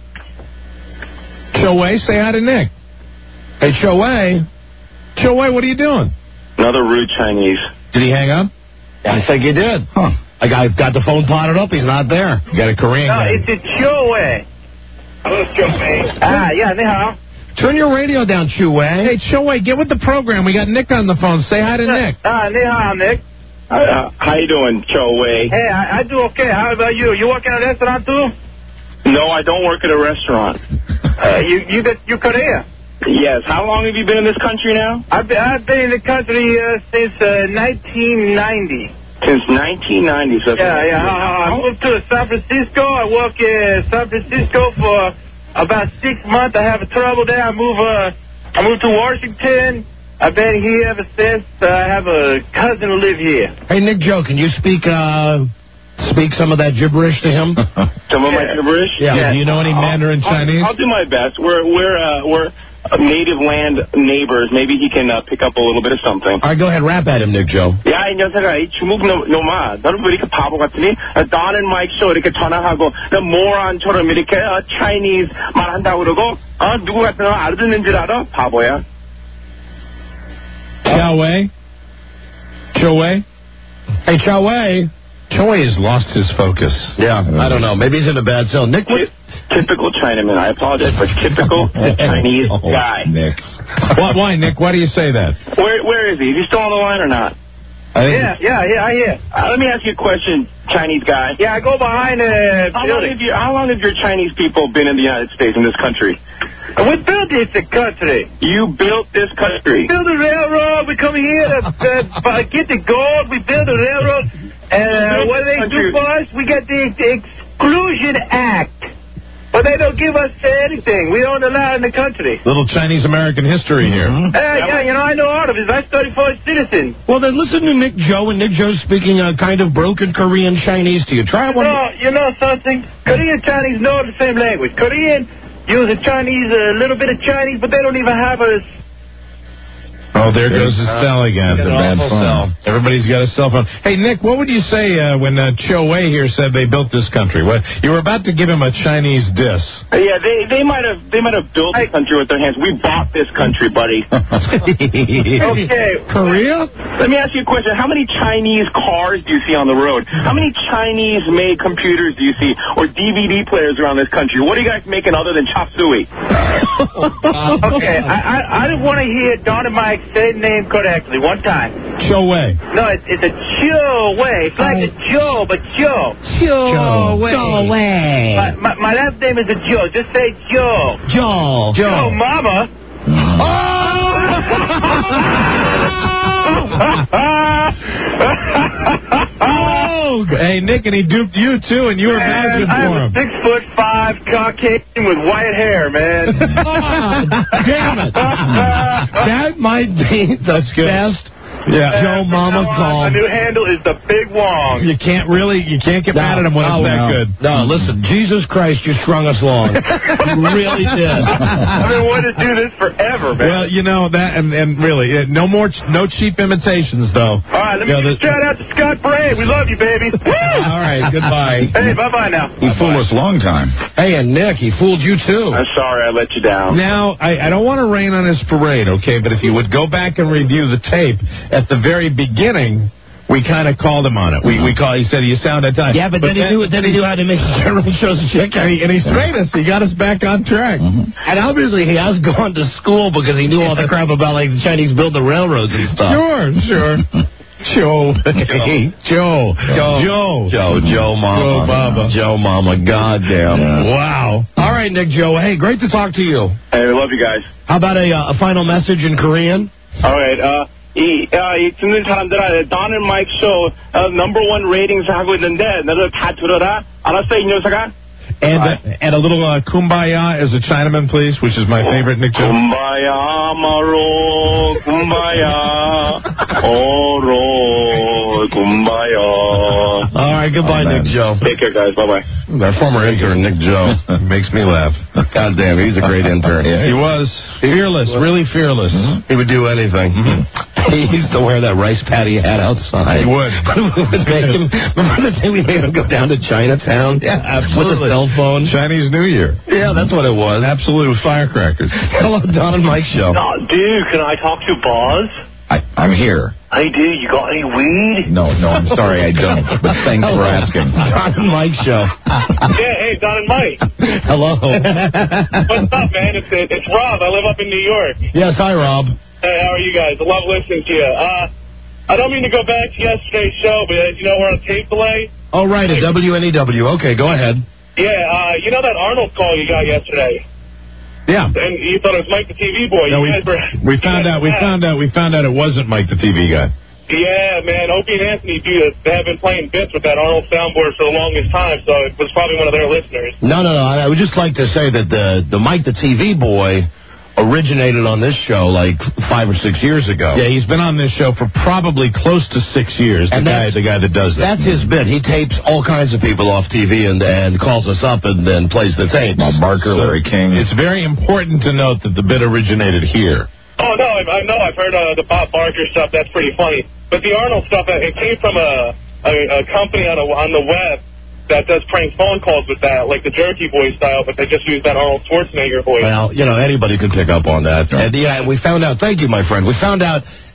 Cho Wei, say hi to Nick. Hey, Cho Wei. Cho Wei, what are you doing? Another rude Chinese. Did he hang up? I think he did. Huh. I got the phone potted up. He's not there. You got a Korean guy. No, it's Cho Wei. Hello, Cho Wei. Yeah, ni hao. Turn your radio down, Chu Wei. Hey, Cho Wei, get with the program. We got Nick on the phone. Say hi to Nick. Ni hao, Nick. How you doing, Cho Wei? Hey, I do okay. How about you? You work in a restaurant too? No, I don't work at a restaurant. You Korea? Yes. How long have you been in this country now? I've been in the country since 1990. Since 1990. So I moved to San Francisco. I work in San Francisco for about 6 months. I have trouble there. I moved to Washington. I've been here ever since. I have a cousin who lives here. Hey, Nick Joe, can you speak some of that gibberish to him? Some of my gibberish? Yeah. Do you know any Mandarin Chinese? I'll do my best. We're native land neighbors. Maybe he can pick up a little bit of something. All right, go ahead, rap at him, Nick Joe. 야, 이 녀석아, 이 주먹 놈아. 너는 왜 이렇게 바보 같으니? Don and Mike show 이렇게 전화하고 moron처럼 이렇게 Chinese 말한다고 그러고 누구 같은 거 알아듣는 줄 알아? 바보야. Cho Wei? Cho Wei? Hey, Cho Wei. Cho Wei has lost his focus. Yeah, I don't know. Maybe he's in a bad zone. Nick, what? Typical Chinaman. I apologize, but typical Chinese guy. Nick. Why, Nick? Why do you say that? Where is he? Is he still on the line or not? Yeah, I hear. Let me ask you a question, Chinese guy. Yeah, I go behind the building. How long have your Chinese people been in the United States, in this country? We built this country. You built this country. We built a railroad. We come here to get the gold. We built a railroad. And what do they do for us? We get the Exclusion Act. But they don't give us anything. We don't allow in the country. Little Chinese-American history here. Yeah, I know all of it. I studied for a citizen. Well, then listen to Nick Joe, and Nick Joe's speaking kind of broken Korean Chinese to you. Try one. No, you know something? Korean Chinese know the same language. Korean use a Chinese, a little bit of Chinese, but they don't even have a... Oh, there goes his cell again. It's a bad phone. Everybody's got a cell phone. Hey, Nick, what would you say when Cho Wei here said they built this country? What, you were about to give him a Chinese diss. Yeah, they might have built this country with their hands. We bought this country, buddy. Okay. Korea? Let me ask you a question. How many Chinese cars do you see on the road? How many Chinese-made computers do you see, or DVD players around this country? What are you guys making other than chop suey? Okay, I didn't want to hear Don and Mike say the name correctly one time. Cho Wei. No, it's a Cho Wei. It's like a Joe, but Joe. Cho Wei. My last name is a Joe. Just say Joe. Joe. Joe, Mama. Oh! Hey, Nick, and he duped you, too, and you were vouching for him. I'm a 6'5" Caucasian with white hair, man. Damn it. That might be the best Joe Mama call. My new handle is the Big Wong. You can't get mad at him when it's that good. No, listen, Jesus Christ, you strung us along. You really did. I've been wanting to do this forever, man. Well, you know, that, and really, no cheap imitations, though. All right, let me shout out to Scott Bray. We love you, baby. All right, goodbye. Hey, bye-bye now. He fooled us a long time. Hey, and Nick, he fooled you, too. I'm sorry I let you down. Now, I don't want to rain on his parade, okay, but if you would go back and review the tape, at the very beginning, we kind of called him on it. He said you sound at times. Yeah, but then he knew how to make general shows chick. And he straightened us. He got us back on track. Mm-hmm. And obviously he has gone to school because he knew all the crap about like the Chinese build the railroads and stuff. Sure. Joe Mama. Joe Mama, goddamn. Yeah. Wow. All right, Nick Joe. Hey, great to talk to you. Hey, we love you guys. How about a final message in Korean? All right. 이 듣는 사람들아, Don and Mike show number one ratings 하고 있는데 너들 다 들어라. 알았어, 이 녀석아? And a little kumbaya as a Chinaman, please, which is my favorite, Nick Joe. Kumbaya, maro, kumbaya, oro, kumbaya. All right, goodbye, Nick Joe. Take care, guys. Bye-bye. Our former intern, Nick Joe, makes me laugh. God damn, he's a great intern. Yeah, he was. Fearless, really fearless. Mm-hmm. He would do anything. He used to wear that rice patty hat outside. He would. Remember the day we made him go down to Chinatown? Yeah, absolutely. With a cell phone? Chinese New Year. Yeah, that's what it was. Absolute firecrackers. Hello, Don and Mike show. Dude, can I talk to Boz? I'm here. Hey, dude, you got any weed? No, I'm sorry, I don't. But thanks for asking. Don and Mike show. Yeah, hey, Don and Mike. Hello. What's up, man? It's Rob. I live up in New York. Yes, hi, Rob. Hey, how are you guys? I love listening to you. I don't mean to go back to yesterday's show, but as you know, we're on tape delay. Oh, right, at WNEW. Okay, go ahead. Yeah, you know that Arnold call you got yesterday? Yeah. And you thought it was Mike the TV boy. No, we found out it wasn't Mike the TV guy. Yeah, man. Opie and Anthony have been playing bits with that Arnold soundboard for the longest time, so it was probably one of their listeners. No. I would just like to say that the Mike the TV boy originated on this show like 5 or 6 years ago. Yeah, he's been on this show for probably close to 6 years. The guy that does that. That's his bit. He tapes all kinds of people off TV and calls us up and then plays the tapes. Bob Barker, Larry King. It's very important to note that the bit originated here. Oh, no, I know. I've heard the Bob Barker stuff. That's pretty funny. But the Arnold stuff, it came from a company on the web that does prank phone calls with that, like the Jerky Boy style, but they just use that Arnold Schwarzenegger voice. Well, anybody could pick up on that. And we found out, thank you, my friend, we found out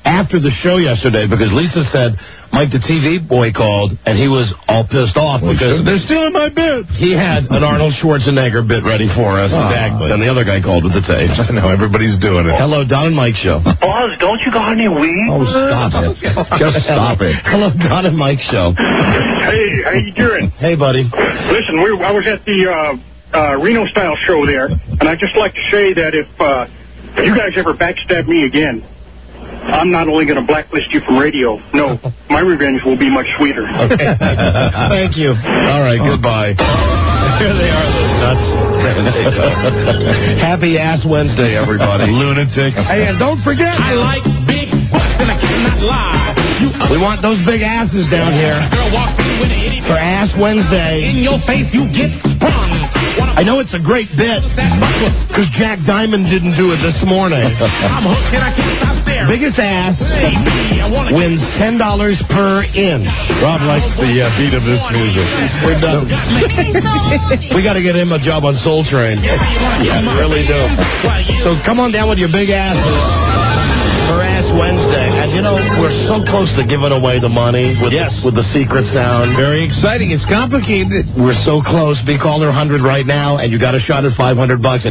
after the show yesterday because Lisa said Mike the TV boy called and he was all pissed off because they're stealing my bit. He had an Arnold Schwarzenegger bit ready for us, exactly. And the other guy called with the tape. I know, everybody's doing it. Hello, Don and Mike Show. Buzz, don't you got any weed? Oh, stop it. Just stop it. Hello, Don and Mike Show. Hey, how you doing? Hey, buddy. Listen, I was at the Reno Style show there, and I'd just like to say that if you guys ever backstab me again, I'm not only going to blacklist you from radio. No, my revenge will be much sweeter. Okay. Thank you. All right, goodbye. Here they are, those nuts. Happy Ass Wednesday, everybody. Lunatics. Hey, and don't forget, I like big butts and I cannot lie. We want those big asses down here for Ass Wednesday. In your face, you get sprung. I know it's a great bit because Jack Diamond didn't do it this morning. I'm hooked and I can't stop staring. Biggest ass wins $10 per inch. Rob likes the beat of this music. We're done. We got to get him a job on Soul Train. Yeah, we really do. So come on down with your big asses for Ass Wednesday. And you know, we're so close to giving away the money with the secret sound. Very exciting. It's complicated. We're so close. Be caller 100 right now, and you got a shot at $500 at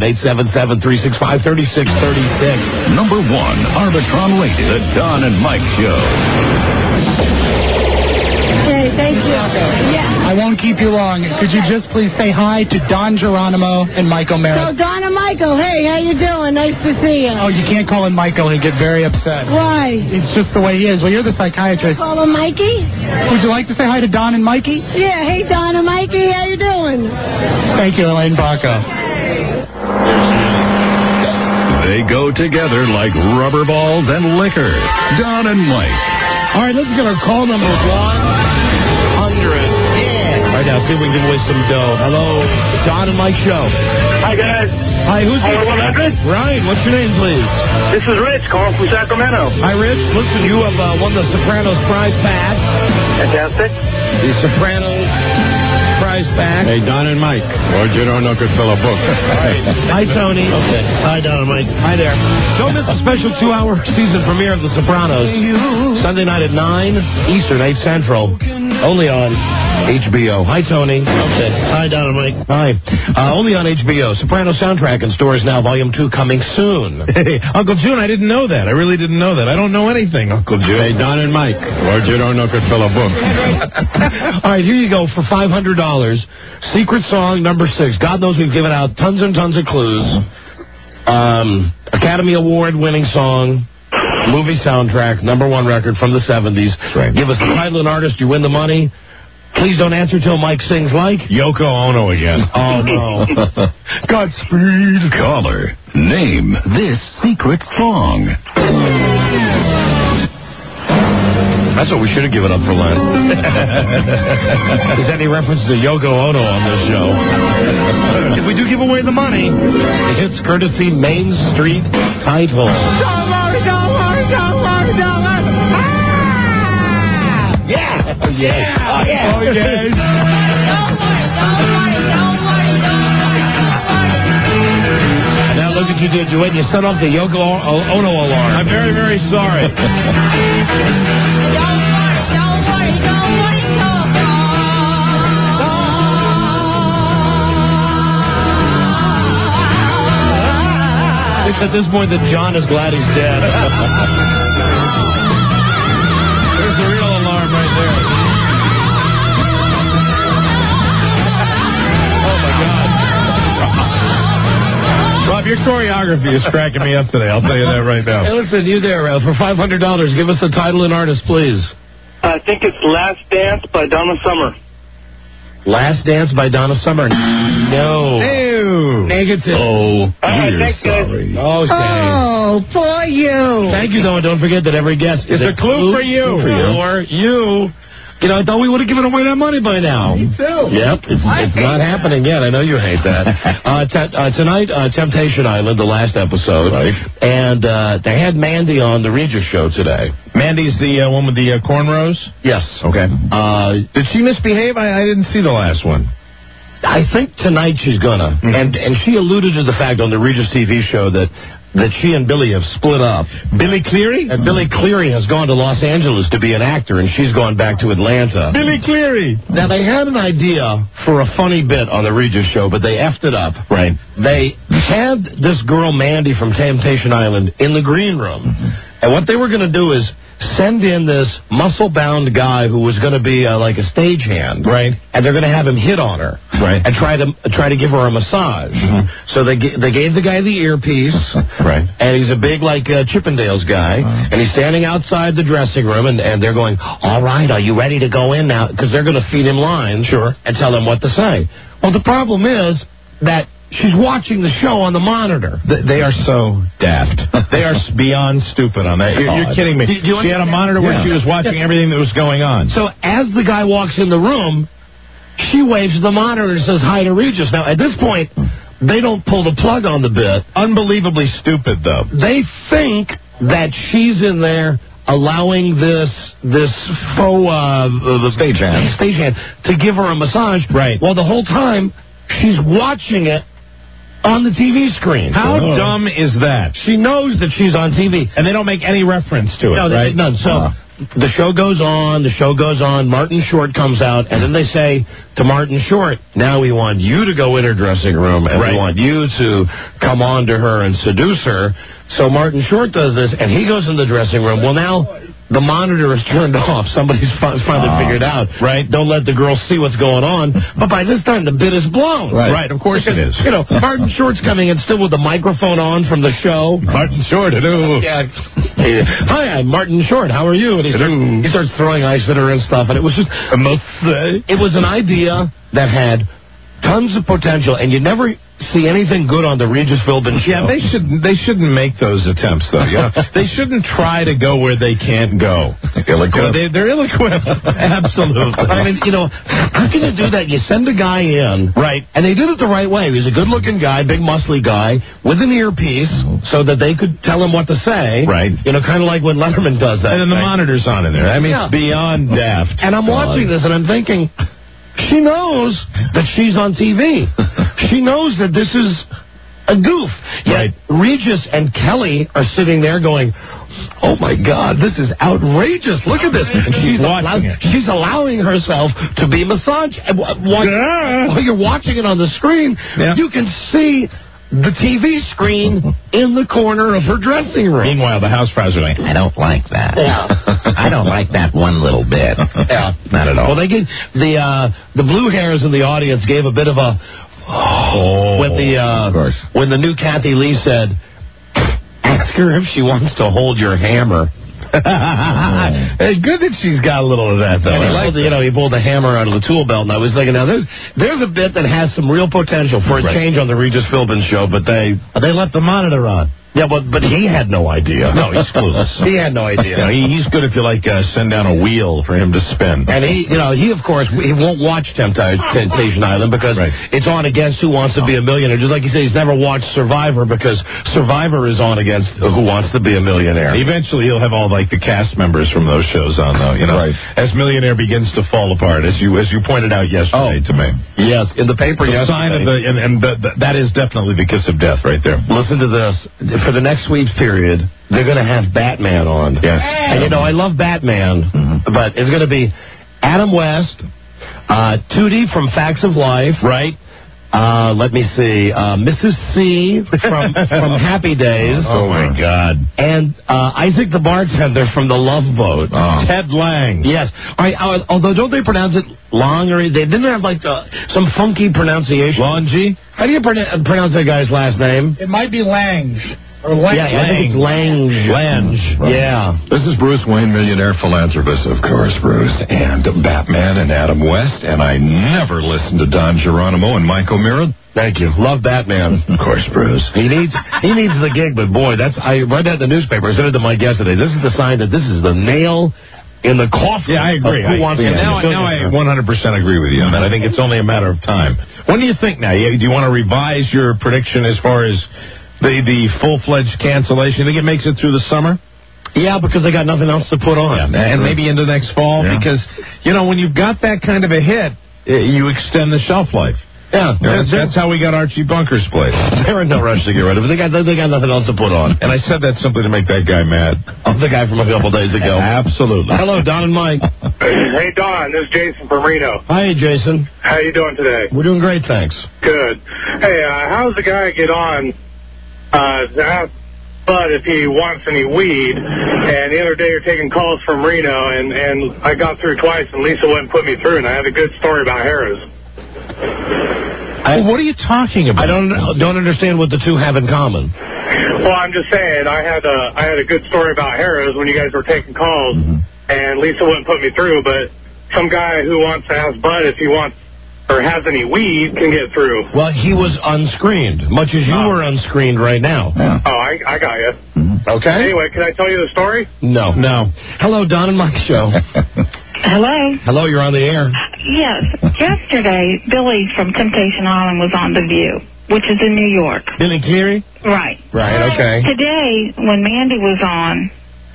877-365-3636. Number 1, Arbitron Radio, the Don and Mike Show. Hey, thank you. Yeah. I won't keep you long. Could you just please say hi to Don Geronimo and Mike O'Mara? So, Don and Michael, hey, how you doing? Nice to see you. Oh, you can't call him Michael. He'd get very upset. Why? It's just the way he is. Well, you're the psychiatrist. Call him Mikey? Would you like to say hi to Don and Mikey? Yeah, hey, Don and Mikey, how you doing? Thank you, Elaine Bracco. They go together like rubber balls and liquor. Don and Mike. All right, let's get our call number 100. Right now, see if we can give away some dough. Hello, Don and Mike Show. Hi, guys. Hi, who's this? 100? Ryan, what's your name, please? This is Rich calling from Sacramento. Hi, Rich. Listen, you have won the Sopranos prize pack. Fantastic. The Sopranos prize pack. Hey, Don and Mike. Or you don't know could fill a book. Hi, Tony. Okay. Hi, Don and Mike. Hi there. Don't miss the special 2-hour season premiere of The Sopranos. Sunday night at 9 Eastern, 8 Central. Only on HBO. Hi, Tony. Okay. Hi, Don and Mike. Hi. Only on HBO. Soprano soundtrack in stores now. Volume 2 coming soon. Hey, Uncle June, I didn't know that. I really didn't know that. I don't know anything, Uncle June. Hey, Don and Mike. Or you don't know could fill a book. All right, here you go for $500. Secret song number 6. God knows we've given out tons and tons of clues. Academy Award winning song. Movie soundtrack, number 1 record from the 70s. Right. Give us the title and artist, you win the money. Please don't answer till Mike sings like Yoko Ono again. Oh, no. Godspeed. Caller, name this secret song. That's what we should have given up for Lent. Is any reference to Yoko Ono on this show? If we do give away the money, it's courtesy Main Street title. Yeah! Oh, yeah! Oh, yeah! Oh, yes! Now look what you did. You went and you set off the Yoko Ono alarm. I'm very, very sorry. It's at this point that John is glad he's dead. There's the real alarm right there. Oh, my God. Rob, your choreography is cracking me up today. I'll tell you that right now. Hey, listen, you there, for $500, give us the title and artist, please. I think it's Last Dance by Donna Summer. Last Dance by Donna Summer. No. Ew. Negative. Oh, we're thanks, guys. sorry. Okay. Oh, for you. Thank you, though, and don't forget that every guest is It's a clue for you. For you. You know, I thought we would have given away that money by now. Me too. Yep, it's not happening yet. I know you hate that. Tonight, Temptation Island, the last episode. Right. And they had Mandy on the Regis show today. Mandy's the one with the cornrows? Yes. Okay. Did she misbehave? I didn't see the last one. I think tonight she's gonna. And she alluded to the fact on the Regis TV show that that she and Billy have split up. Billy Cleary? And Billy Cleary has gone to Los Angeles to be an actor, and she's gone back to Atlanta. Billy Cleary! Now, they had an idea for a funny bit on the Regis show, but they effed it up. Right. They had this girl, Mandy, from Temptation Island, in the green room. And what they were going to do is send in this muscle-bound guy who was going to be like a stagehand. Right. And they're going to have him hit on her. Right. And try to give her a massage. So they gave the guy the earpiece. Right. And he's a big, like, Chippendales guy. And he's standing outside the dressing room, and they're going, all right, are you ready to go in now? Because they're going to feed him lines. Sure. And tell him what to say. Well, the problem is that she's watching the show on the monitor. They are so daft. They are beyond stupid on that. You're kidding me. She had a monitor where she was watching everything that was going on. So as the guy walks in the room, she waves to the monitor and says hi to Regis. Now, at this point, they don't pull the plug on the bit. Unbelievably stupid, though. They think that she's in there allowing this faux stagehand to give her a massage. Right. Well, the whole time, she's watching it on the TV screen. How dumb is that? She knows that she's on TV. And they don't make any reference to it, right? None. So the show goes on. Martin Short comes out, and then they say to Martin Short, now we want you to go in her dressing room, and we want you to come on to her and seduce her. So Martin Short does this, and he goes in the dressing room. Well, now the monitor is turned off. Somebody's finally figured out. Right. Don't let the girl see what's going on. But by this time, the bit is blown. Right. Of course it is. You know, Martin Short's coming in still with the microphone on from the show. Martin Short, hello. Yeah. Hi, I'm Martin Short. How are you? And he starts throwing ice at her and stuff. And it was just... It was an idea that had tons of potential, and you never see anything good on the Regis Philbin show. Yeah, they shouldn't make those attempts, though. You know? They shouldn't try to go where they can't go. Ill-equipped. They're ill-equipped. Absolutely. I mean, you know, how can you do that? You send a guy in. Right. And they did it the right way. He was a good-looking guy, big, muscly guy, with an earpiece so that they could tell him what to say. Right. You know, kind of like when Letterman does that. And then the monitor's on in there. I mean, it's beyond daft. And I'm watching this, and I'm thinking, she knows that she's on TV. She knows that this is a goof. Yet Regis and Kelly are sitting there going, oh, my God, this is outrageous. Look at this. And she's allowing herself to be massaged. And while you're watching it on the screen, you can see the TV screen in the corner of her dressing room. Meanwhile, the houseflies are like, I don't like that. Yeah. I don't like that one little bit. Yeah. Not at all. Well, they gave the blue hairs in the audience gave a bit of a when the new Kathy Lee said, ask her if she wants to hold your hammer. It's good that she's got a little of that, though. And he pulled the hammer out of the tool belt, and I was thinking, now there's a bit that has some real potential for a change on the Regis Philbin show, but they let the monitor on. Yeah, but he had no idea. No, he's clueless. He had no idea. He's good if you send down a wheel for him to spin. And he of course he won't watch Temptation Island because it's on against Who Wants to Be a Millionaire. Just like you say, he's never watched Survivor because Survivor is on against Who Wants to Be a Millionaire. Eventually, he'll have all the cast members from those shows on, though. As Millionaire begins to fall apart, as you pointed out yesterday to me. Yes, in the paper yesterday. Sign of that is definitely the kiss of death right there. Listen to this. For the next week's period, they're going to have Batman on. Yes. And, I love Batman, but it's going to be Adam West, Tootie from Facts of Life. Right. Let me see. Mrs. C from Happy Days. Oh, my God. And Isaac the bartender from The Love Boat. Ted Lang. Yes. All right, although don't they pronounce it Long? Or they didn't have some funky pronunciation. Longy? How do you pronounce that guy's last name? It might be Lange. Yeah, I think it's Lange. Right. Yeah. This is Bruce Wayne, millionaire philanthropist, of course, Bruce, and Batman and Adam West, and I never listened to Don Geronimo and Mike O'Meara. Thank you. Love Batman. Of course, Bruce. He needs the gig, but boy, I read that in the newspaper. I said it to Mike yesterday. This is the sign that this is the nail in the coffin. Yeah, I agree. Now I 100% agree with you on that. I think it's only a matter of time. When do you think now? Do you want to revise your prediction as far as the full-fledged cancellation? You think it makes it through the summer? Yeah, because they got nothing else to put on. Yeah, and maybe into next fall, because, when you've got that kind of a hit, you extend the shelf life. Yeah, that's how we got Archie Bunker's place. They're in no rush to get rid of it. They got nothing else to put on. And I said that simply to make that guy mad. Oh, the guy from a couple days ago. Absolutely. Hello, Don and Mike. Hey, Don. This is Jason from Reno. Hi, Jason. How you doing today? We're doing great, thanks. Good. Hey, how's the guy get on to ask Bud if he wants any weed? And the other day you're taking calls from Reno, and I got through twice, and Lisa wouldn't put me through, and I had a good story about Harris. What are you talking about? I don't understand what the two have in common. Well, I'm just saying, I had a good story about Harris when you guys were taking calls, and Lisa wouldn't put me through, but some guy who wants to ask Bud if he wants or has any weed can get through. Well, he was unscreened, much as you were unscreened right now. Yeah. Oh, I got you. Okay. Anyway, can I tell you the story? No. Hello, Don and Mike Show. Hello. Hello, you're on the air. Yes. Yesterday, Billy from Temptation Island was on The View, which is in New York. Billy Cleary? Right. Right, okay. Today, when Mandy was on,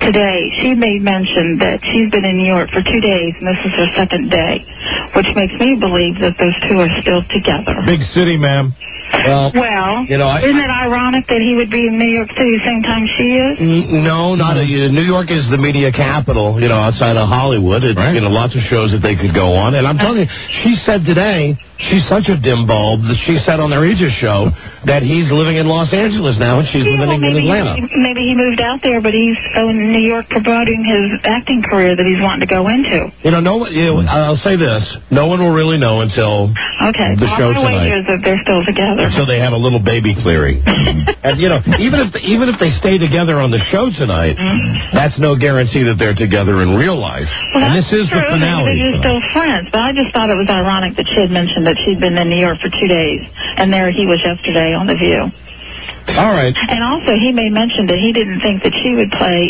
she made mention that she's been in New York for 2 days, and this is her second day, which makes me believe that those two are still together. Big city, ma'am. Well, isn't it ironic that he would be in New York City the same time she is? No, not New York is the media capital, outside of Hollywood. It's, lots of shows that they could go on. And I'm telling you, she said today, she's such a dim bulb that she said on the Regis show that he's living in Los Angeles now and she's living in Atlanta. Maybe he moved out there, but he's in New York promoting his acting career that he's wanting to go into. I'll say this. No one will really know until the show my tonight. wager is that they're still together. Until they have a little baby Cleary. And, even if they stay together on the show tonight, that's no guarantee that they're together in real life. Well, and this is the finale. They're still friends, but I just thought it was ironic that she had mentioned that she'd been in New York for 2 days, and there he was yesterday on The View. All right. And also, he may mention that he didn't think that she would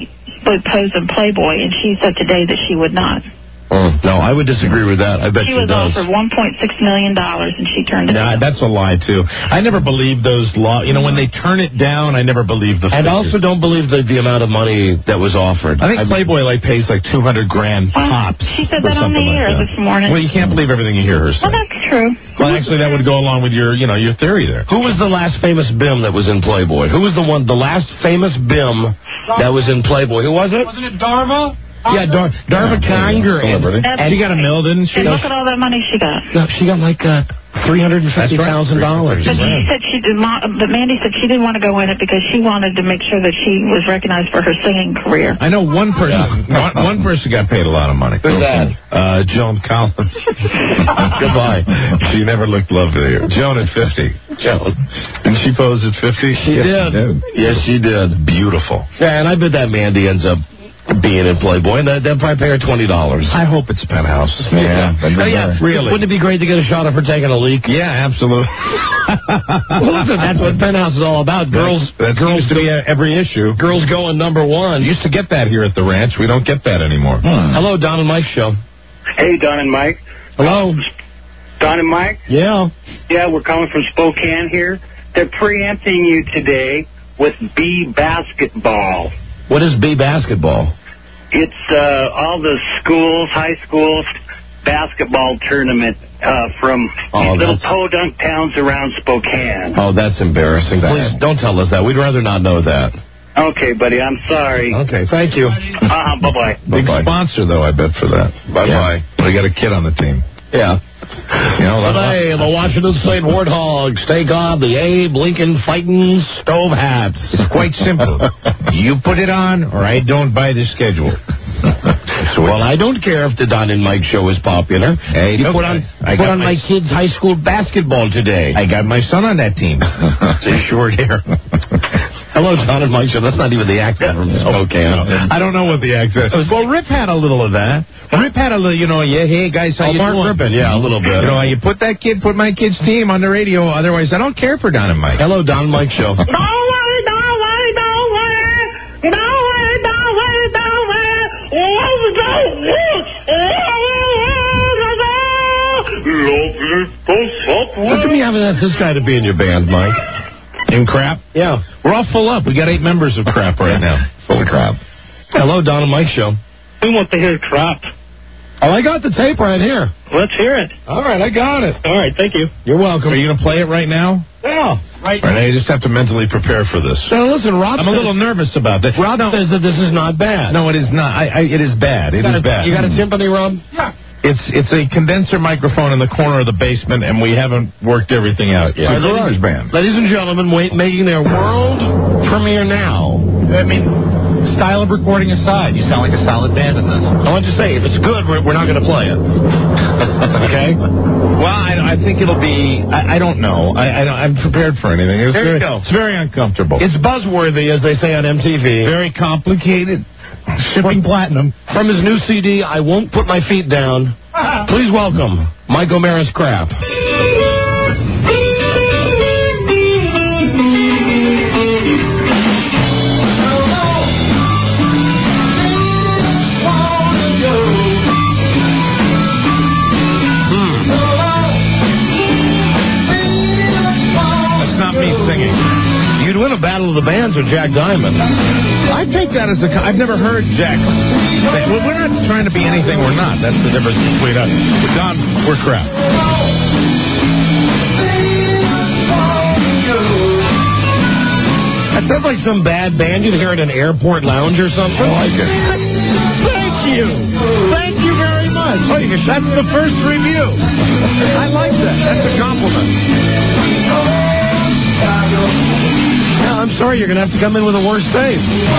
pose in Playboy, and she said today that she would not. No, I would disagree with that. I bet she was does. offered $1.6 million, and she turned it down. That's a lie, too. I never believe those laws. When they turn it down, I never believe the And figures. also don't believe the amount of money that was offered. I think Playboy pays like $200,000 pops. She said that on the air this morning. Well, you can't believe everything you hear her say. Well, that's true. Well, actually, that would go along with your theory there. Who was the last famous BIM that was in Playboy? Who was the last famous BIM that was in Playboy? Who was it? Wasn't it Darva? Yeah, Darva Conger. And she got a mill, didn't she? And look at all that money she got. No, she got like $350,000. But she said but Mandy said she didn't want to go in it because she wanted to make sure that she was recognized for her singing career. I know one person. One person got paid a lot of money. Who's that? Joan Collins. Goodbye. She never looked lovely. Joan at 50. Joan. Didn't she pose at 50? She did. Yes, she did. Beautiful. Yeah, and I bet that Mandy ends up being in Playboy, and they'll probably pay her $20. I hope it's Penthouse. Really. Wouldn't it be great to get a shot of her taking a leak? Yeah, absolutely. Well, listen, that's what Penthouse is all about. Girls used to be every issue. Girls going number one. Used to get that here at the ranch. We don't get that anymore. Hello, Don and Mike Show. Hey, Don and Mike. Hello. Don and Mike? Yeah. Yeah, we're calling from Spokane here. They're preempting you today with B basketball. What is B basketball? It's all the schools, high schools, basketball tournament from these little podunk towns around Spokane. Oh, that's embarrassing. Please don't tell us that. We'd rather not know that. Okay, buddy, I'm sorry. Okay, thank you. Bye-bye. Big sponsor, though, I bet, for that. Bye-bye. We got a kid on the team. Yeah. Today, the Washington State Warthogs take on the Abe Lincoln Fighting Stove Hats. It's quite simple. You put it on, or I don't buy the schedule. Well, I don't care if the Don and Mike Show is popular. Hey, you put on my kids' high school basketball today. I got my son on that team. It's a short hair. Hello, Don and Mike Show. That's not even the accent from Spokane. I don't know what the accent is. Well, Rip had a little of that. Rip had a little, hey, guys, how you Mark doing? Rippin, yeah, a little bit. You put my kid's team on the radio. Otherwise, I don't care for Don and Mike. Hello, Don and Mike Show. How come you haven't asked this guy to be in your band, Mike? In crap? Yeah. We're all full up. We got 8 members of crap right now. Full of crap. Hello, Don and Mike Show. We want to hear crap. Oh, I got the tape right here. Let's hear it. All right, I got it. All right, thank you. You're welcome. Are you going to play it right now? Yeah. Right now, you just have to mentally prepare for this. So listen, Rob. I'm a little nervous about this. Rob says that this is not bad. No, it is not. It is bad. It is bad. You got a timpani, Rob? Yeah. It's a condenser microphone in the corner of the basement, and we haven't worked everything out yet. It's a garage band. Ladies and gentlemen, making their world premiere now. I mean, style of recording aside, you sound like a solid band in this. I want to say, if it's good, we're not going to play it. Okay? Well, I think it'll be. I don't know. I'm prepared for anything. There you go. It's very uncomfortable. It's buzzworthy, as they say on MTV. Very complicated. Shipping platinum. From his new CD, I Won't Put My Feet Down. Please welcome Mike O'Mara's Crap. That's not me singing. You'd win a Battle of the Bands with Jack Diamond. I take that as I've never heard Jack say, well, we're not trying to be anything we're not. That's the difference between us. But Don, we're crap. That sounds like some bad band you'd hear at an airport lounge or something. I like it. Thank you. Thank you very much. That's the first review. I like that. That's a compliment. Yeah, I'm sorry, you're going to have to come in with a worse tape.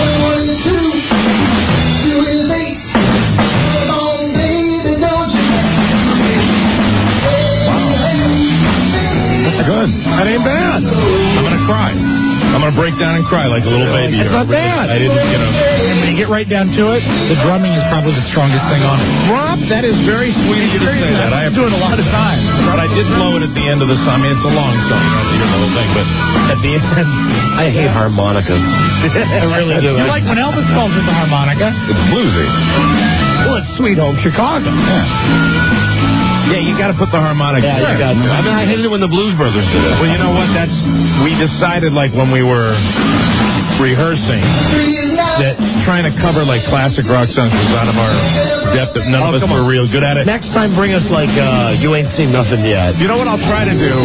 That's good. That ain't bad. I'm going to cry. I'm going to break down and cry like a little baby. It's not bad. I didn't, And when you get right down to it, the drumming is probably the strongest thing on it. Rob, that is very sweet of you to say that. I do it a lot of times. But I did blow it at the end of the song. I mean, it's a long song. You don't have to hear the whole thing. But at the end, I hate harmonicas. I really do. You like when Elvis calls it the harmonica? It's bluesy. Well, it's Sweet Home Chicago. Yeah, you got to put the harmonica. Yeah, you got to. I mean, I hated it when the Blues Brothers did it. Well, you know what? We decided, like, when we were rehearsing, that trying to cover, like, classic rock songs was out of our depth, that none of us were real good at it. Next time, bring us, like, You Ain't Seen Nothing Yet. You know what I'll try to do?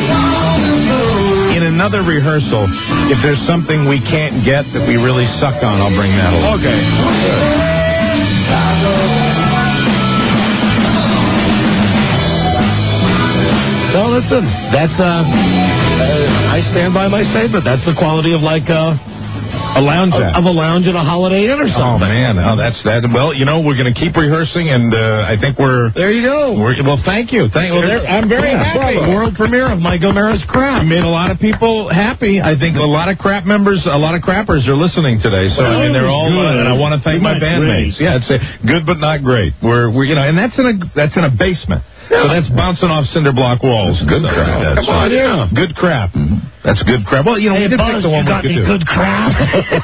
In another rehearsal, if there's something we can't get that we really suck on, I'll bring that along. Okay. Well, listen, that's, I stand by my statement. That's the quality of, like, a lounge act. Of a lounge at a Holiday Inn or something. Oh, man. Oh, that's that. Well, you know, we're going to keep rehearsing, and I think we're... There you go. Well, thank you. I'm very happy. World premiere of Mike O'Mara's Crap. Made a lot of people happy. I think a lot of crap members, a lot of crappers are listening today. So, I mean, they're all... and I want to thank my bandmates. Yeah, it's good but not great. We're you know, and that's in a basement. So that's bouncing off cinder block walls. Good crap. Come on, yeah. Good crap. That's good crap. Well, you know, we did pick the one we could do. Good crap.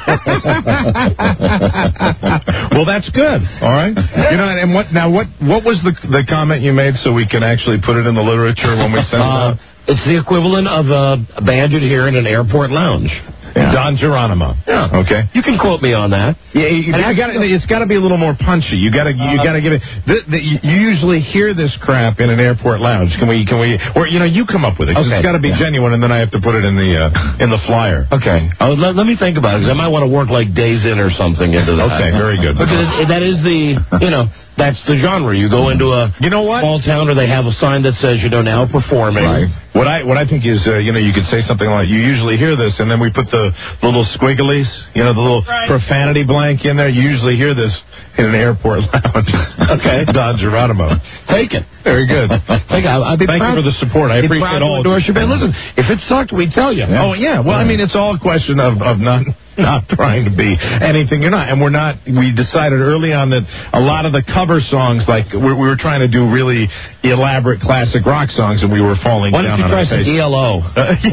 Well, that's good. All right. You know, and what was the comment you made so we can actually put it in the literature when we send it out? It's the equivalent of a band you'd hear in an airport lounge. Yeah. Don Geronimo. Yeah. Okay. You can quote me on that. Yeah, it's got to be a little more punchy. You got to give it. You usually hear this crap in an airport lounge. Can we? Or you come up with it. 'Cause it's got to be genuine, and then I have to put it in the flyer. Okay. Let me think about it, because I might want to work like Days In or something into that. Okay. Very good. Because that is that's the genre. You go into a small town where they have a sign that says now performing. Right. What I think is you could say something like, you usually hear this, and then we put the little squigglies, the little profanity blank in there. You usually hear this in an airport lounge. Okay. Don Geronimo. Take it. Very good. Thank you for the support. I appreciate all. Endorse your band. Listen, if it sucked, we'd tell you. Oh yeah. Well, I mean, it's all a question of not trying to be anything you're not, and we're not. We decided early on that a lot of the cover songs, like we were trying to do really elaborate classic rock songs, and we were falling down on our face. Why don't you try some DLO?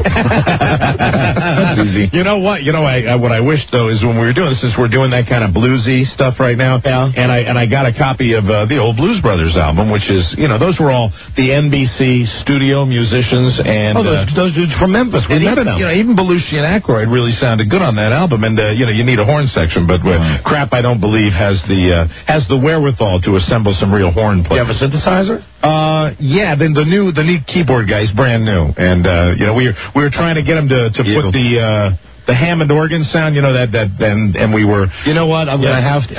That's easy. You know what? What I wish though is when we were doing this, since we're doing that kind of bluesy stuff right now, and I got a copy of the old Blues Brothers album, which is those were all the NBC studio musicians, and those dudes from Memphis. We met them. Even Belushi and Aykroyd really sounded good on that album. them, and you need a horn section. But Crap, I don't believe has the wherewithal to assemble some real horn players. You have a synthesizer? Yeah. Then the new keyboard guy is brand new, and we were trying to get him to put the Hammond organ sound, and we were. You know what? I'm gonna have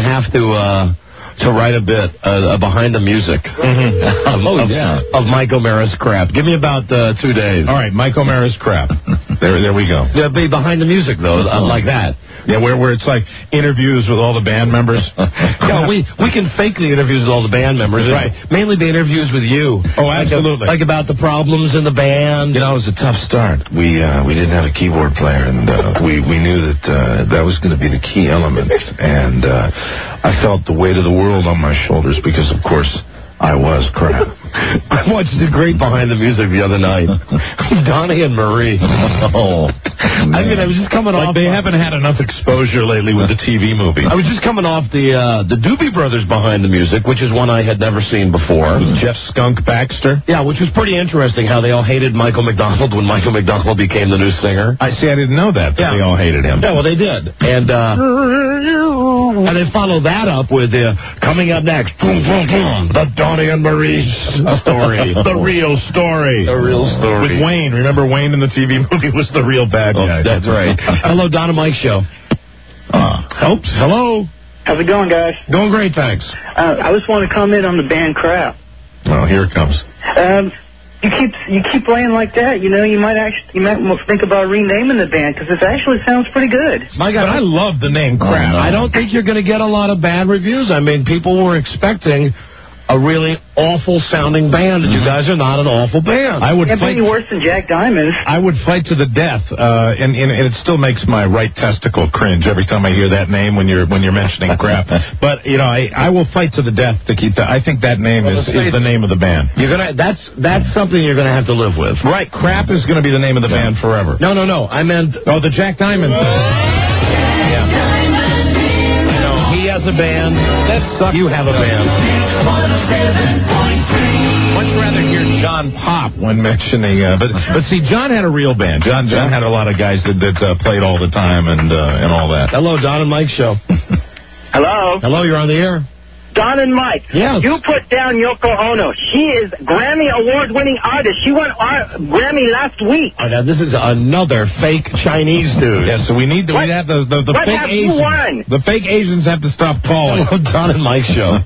to write a bit behind the music of Mike O'Mara's Crap. Give me about 2 days. All right, Mike O'Mara's Crap. There we go. Yeah, be behind the music though, like that. Yeah, where it's like interviews with all the band members. Yeah, we can fake the interviews with all the band members. Right. Mainly the interviews with you. Oh, absolutely. Like about the problems in the band. It was a tough start. We didn't have a keyboard player, and we knew that was going to be the key element. And I felt the weight of the world on my shoulders because, of course, I was Crap. I watched the great behind the music the other night. Donnie and Marie. Oh, I was just coming off. They haven't had enough exposure lately with the TV movie. I was just coming off the Doobie Brothers behind the music, which is one I had never seen before. With Jeff Skunk Baxter. Yeah, which was pretty interesting. How they all hated Michael McDonald when Michael McDonald became the new singer. I didn't know that. They all hated him. Yeah, well, they did. And they followed that up with coming up next, the Donnie and Marie story. The real story. The real story. With Wayne. Remember Wayne in the TV movie was the real bad guy. That's right. Hello, Don and Mike Show. Helps. Hello. How's it going, guys? Going great, thanks. I just want to comment on the band Crap. Oh, here it comes. You keep playing like that, you might think about renaming the band because it actually sounds pretty good. My God, I love the name Crap. I don't think you're going to get a lot of bad reviews. I mean, people were expecting a really awful sounding band, and you guys are not an awful band. I would Can't be any worse than Jack Diamond. I would fight to the death, and it still makes my right testicle cringe every time I hear that name when you're mentioning Crap. But I will fight to the death to keep that. I think that name is the name of the band. That's something you're gonna have to live with. Right, Crap is gonna be the name of the band forever. No. I meant the Jack Diamond. He has a band. That sucks. You have a band. Much rather hear John Pop when mentioning, but see, John had a real band. John had a lot of guys that played all the time and all that. Hello, Don and Mike Show. Hello. Hello, you're on the air. Don and Mike. Yeah. You put down Yoko Ono. She is Grammy award-winning artist. She won Grammy last week. Oh, now this is another fake Chinese dude. Yeah, so we need to we have the what fake have Asians. You won? The fake Asians have to stop calling. Hello, Don and Mike Show.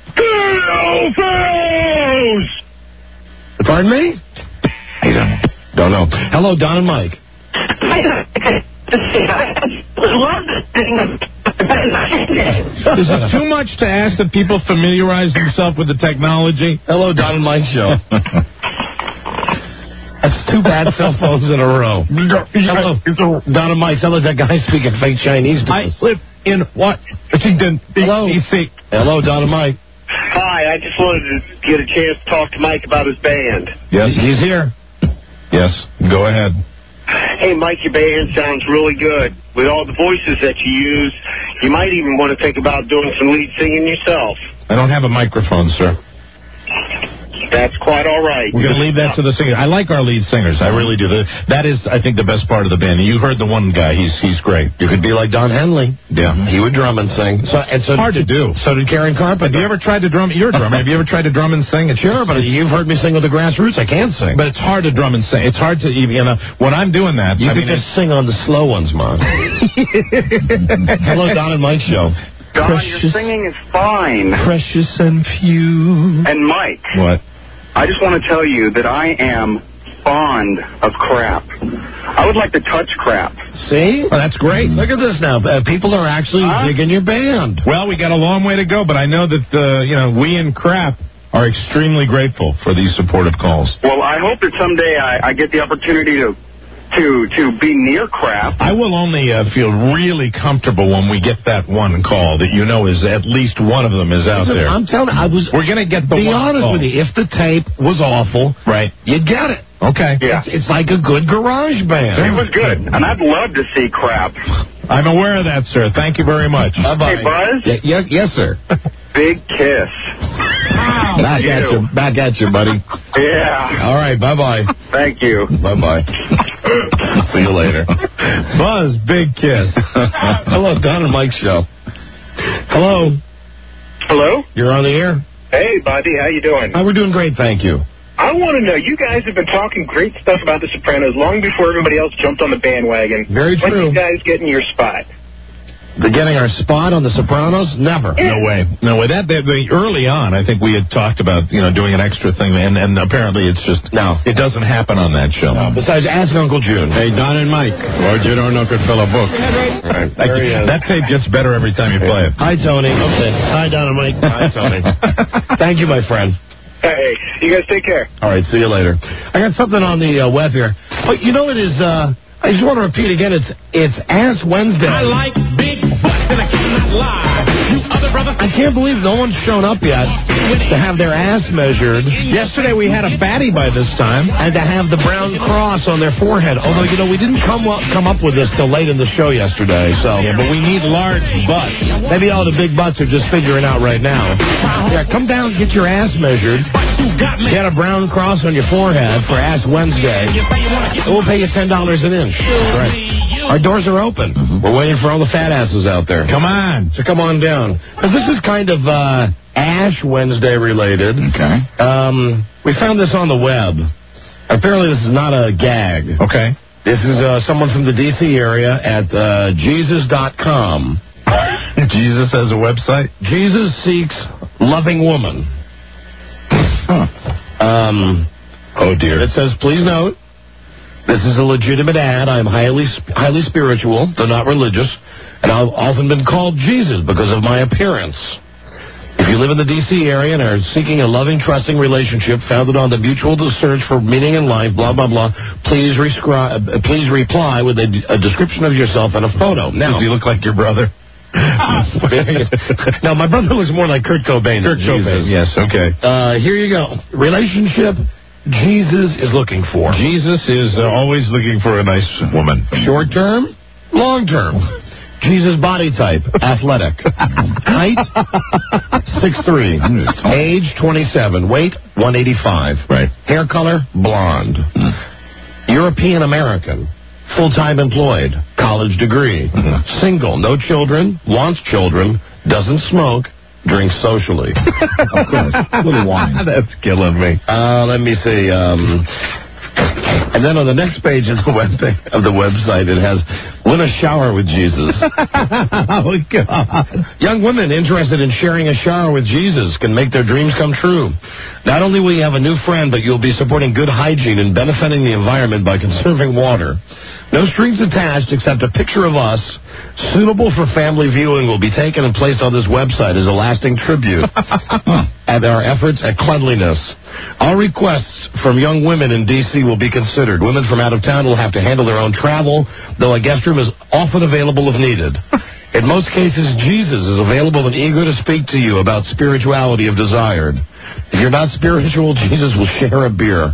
Pardon me? I don't know. Hello, Don and Mike. Is it too much to ask that people familiarize themselves with the technology? Hello, Don and Mike Show. That's two bad cell phones in a row. Hello, Don and Mike. Sound like that guy speaking fake Chinese. I live in Washington, D.C. Hello, Don and Mike. Hi, I just wanted to get a chance to talk to Mike about his band. Yes, he's here. Yes, go ahead. Hey, Mike, your band sounds really good. With all the voices that you use, you might even want to think about doing some lead singing yourself. I don't have a microphone, sir. That's quite all right. We're going to leave that to the singers. I like our lead singers. I really do. That is, I think, the best part of the band. You heard the one guy. He's great. You could be like Don Henley. Yeah. He would drum and sing. So hard to do. So did Karen Carpenter. Have you ever tried to drum? You're a drummer. Have you ever tried to drum and sing? Sure, but you've heard me sing with the Grassroots. I can't sing. But it's hard to drum and sing. It's hard to, when I'm doing that. You could just sing on the slow ones, man. Hello, Don and Mike Show. Don, your singing is fine. Precious and few. And Mike. What? I just want to tell you that I am fond of Crap. I would like to touch Crap. See? Oh, that's great. Look at this now. People are actually digging your band. Well, we got a long way to go, but I know that, we in Crap are extremely grateful for these supportive calls. Well, I hope that someday I get the opportunity to be near Crap. I will only feel really comfortable when we get that one call that is at least one of them is out there. I'm telling you, we're going to get the be one honest call. With you. If the tape was awful, right, you'd get it. Okay. Yeah. It's like a good garage band. It was good, and I'd love to see Crap. I'm aware of that, sir. Thank you very much. Bye-bye. Hey, Buzz? Yes, sir. Big kiss. Back at you, buddy. Yeah. All right, bye-bye. Thank you. Bye-bye. See you later. Buzz, big kiss. Hello, Don and Mike Show. Hello. Hello? You're on the air? Hey, buddy. How you doing? We're doing great, thank you. I want to know, you guys have been talking great stuff about The Sopranos long before everybody else jumped on the bandwagon. Very true. When are you guys getting your spot? They're getting our spot on The Sopranos? Never. Yeah. No way. That early on, I think we had talked about doing an extra thing, and apparently it's just it doesn't happen on that show. No. Besides, ask Uncle June. Hey, Don and Mike. Or you don't know could fill a book. Right. That tape gets better every time you play it. Hi, Tony. Okay. Hi, Don and Mike. Hi, Tony. Thank you, my friend. Hey, you guys take care. All right, see you later. I got something on the web here. Oh, it is. I just want to repeat again. It's Ass Wednesday. I like big butts and I cannot lie. You other brother. I can't believe no one's shown up yet to have their ass measured. Yesterday we had a fatty by this time, and to have the brown cross on their forehead. Although we didn't come up with this till late in the show yesterday. So, yeah, but we need large butts. Maybe all the big butts are just figuring out right now. Yeah, come down, get your ass measured. Get a brown cross on your forehead for Ass Wednesday. We'll pay you $10 an inch. Right. Our doors are open. Mm-hmm. We're waiting for all the fat asses out there. Come on. So come on down. Because this is kind of Ash Wednesday related. Okay. We found this on the web. Apparently this is not a gag. Okay. This is someone from the D.C. area at Jesus.com. Jesus has a website? Jesus seeks loving woman. Huh. Oh, dear. It says, please note, this is a legitimate ad. I'm highly spiritual, though not religious, and I've often been called Jesus because of my appearance. If you live in the D.C. area and are seeking a loving, trusting relationship founded on the mutual search for meaning in life, blah, blah, blah, please reply with a description of yourself and a photo. Now, does he look like your brother? No, my brother looks more like Kurt Cobain. Kurt Cobain, yes, okay. Here you go. Relationship Jesus is looking for. Jesus is always looking for a nice woman. Short term, long term. Jesus body type, athletic. Height, 6'3". Age, 27. Weight, 185. Right. Hair color, blonde. European American. Full-time employed. College degree. Single, no children, wants children, doesn't smoke, drinks socially. Of course. A little wine. That's killing me. Let me see. And then on the next page of the website, it has win a shower with Jesus. Oh, God. Young women interested in sharing a shower with Jesus can make their dreams come true. Not only will you have a new friend, but you'll be supporting good hygiene and benefiting the environment by conserving water. No strings attached except a picture of us, suitable for family viewing, will be taken and placed on this website as a lasting tribute at our efforts at cleanliness. All requests from young women in D.C. will be considered. Women from out of town will have to handle their own travel, though a guest room is often available if needed. In most cases, Jesus is available and eager to speak to you about spirituality if desired. If you're not spiritual, Jesus will share a beer.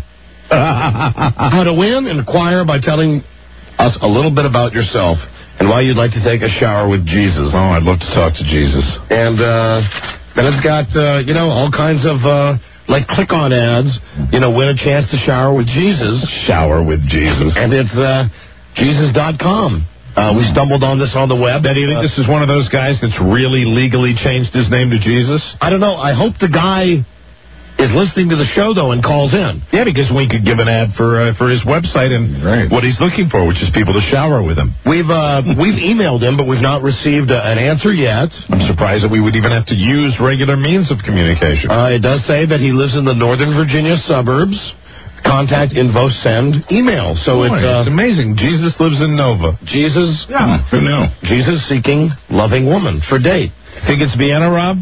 How to win? Inquire by telling us a little bit about yourself and why you'd like to take a shower with Jesus. Oh, I'd love to talk to Jesus. And then it's got, all kinds of, click-on ads, win a chance to shower with Jesus. Shower with Jesus. And it's Jesus.com. We stumbled on this on the web. Now, do you think this is one of those guys that's really legally changed his name to Jesus? I don't know. I hope the guy is listening to the show, though, and calls in. Yeah, because we could give an ad for his website and what he's looking for, which is people to shower with him. We've emailed him, but we've not received an answer yet. I'm surprised that we would even have to use regular means of communication. It does say that he lives in the Northern Virginia suburbs. Contact info, send email. So it's amazing. Jesus lives in Nova. Jesus, who knew? Jesus seeking loving woman for date. Think it's Vienna, Rob?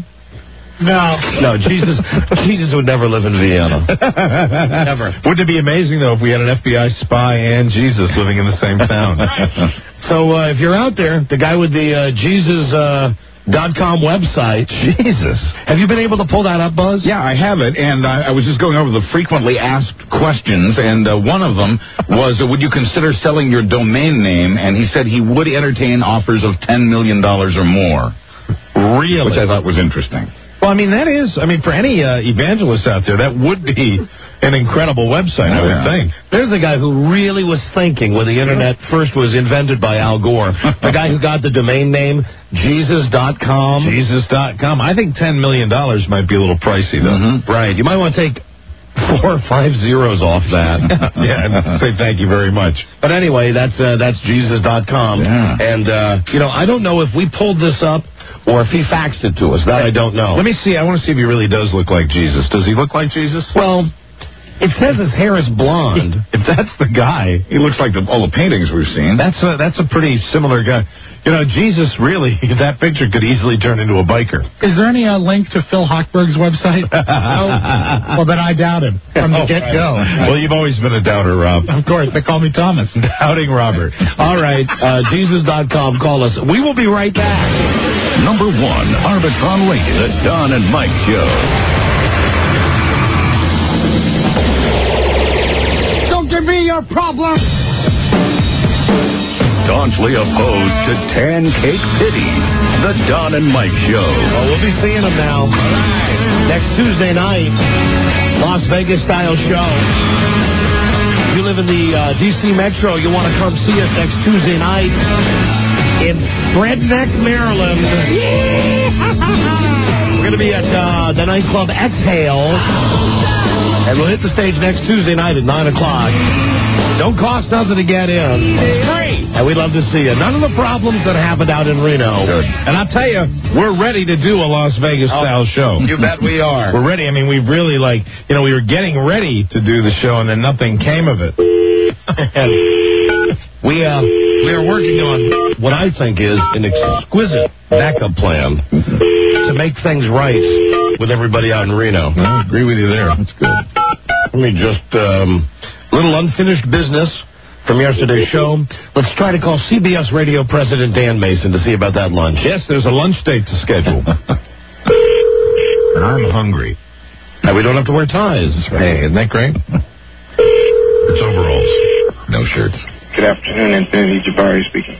No, Jesus would never live in Vienna. Never. Wouldn't it be amazing, though, if we had an FBI spy and Jesus living in the same town? So if you're out there, the guy with the Jesus.com website. Jesus. Have you been able to pull that up, Buzz? Yeah, I have it, and I was just going over the frequently asked questions, and one of them was, would you consider selling your domain name? And he said he would entertain offers of $10 million or more. Really? Which I thought was interesting. Well, that is, for any evangelist out there, that would be an incredible website, I would think. There's a guy who really was thinking when the internet first was invented by Al Gore. The guy who got the domain name Jesus.com. Jesus.com. I think $10 million might be a little pricey, though. Right. You might want to take 4 or 5 zeros off that. Yeah, say thank you very much. But anyway, that's Jesus.com. Yeah. And, I don't know if we pulled this up or if he faxed it to us. That I don't know. Let me see. I want to see if he really does look like Jesus. Does he look like Jesus? Well, it says his hair is blonde. If that's the guy, He looks like all the paintings we've seen. that's a pretty similar guy. You know, Jesus really, that picture could easily turn into a biker. Is there any link to Phil Hochberg's website? No. Well, then I doubt him from the get-go. Well, you've always been a doubter, Rob. Of course, they call me Thomas. Doubting Robert. All right, Jesus.com, call us. We will be right back. Number 1, Arbitron Radio, the Don and Mike Show. Don't give me your problem. Staunchly opposed to Tan Cake City, the Don and Mike Show. Oh, we'll be seeing them now. Next Tuesday night, Las Vegas style show. If you live in the D.C. Metro, you want to come see us next Tuesday night in Redneck, Maryland. We're going to be at the nightclub Exhale. And we'll hit the stage next Tuesday night at 9 o'clock. Don't cost nothing to get in. Free. And we'd love to see you. None of the problems that happened out in Reno. Good. And I'll tell you, we're ready to do a Las Vegas-style show. You bet we are. We're ready. I mean, we've really, we were getting ready to do the show, and then nothing came of it. We are working on what I think is an exquisite backup plan to make things right with everybody out in Reno. I agree with you there. That's good. Let me just, little unfinished business from yesterday's show. Let's try to call CBS Radio President Dan Mason to see about that lunch. Yes, there's a lunch date to schedule. And I'm hungry. And we don't have to wear ties. Hey, isn't that great? It's overalls. No shirts. Good afternoon, Infinity Jabari speaking.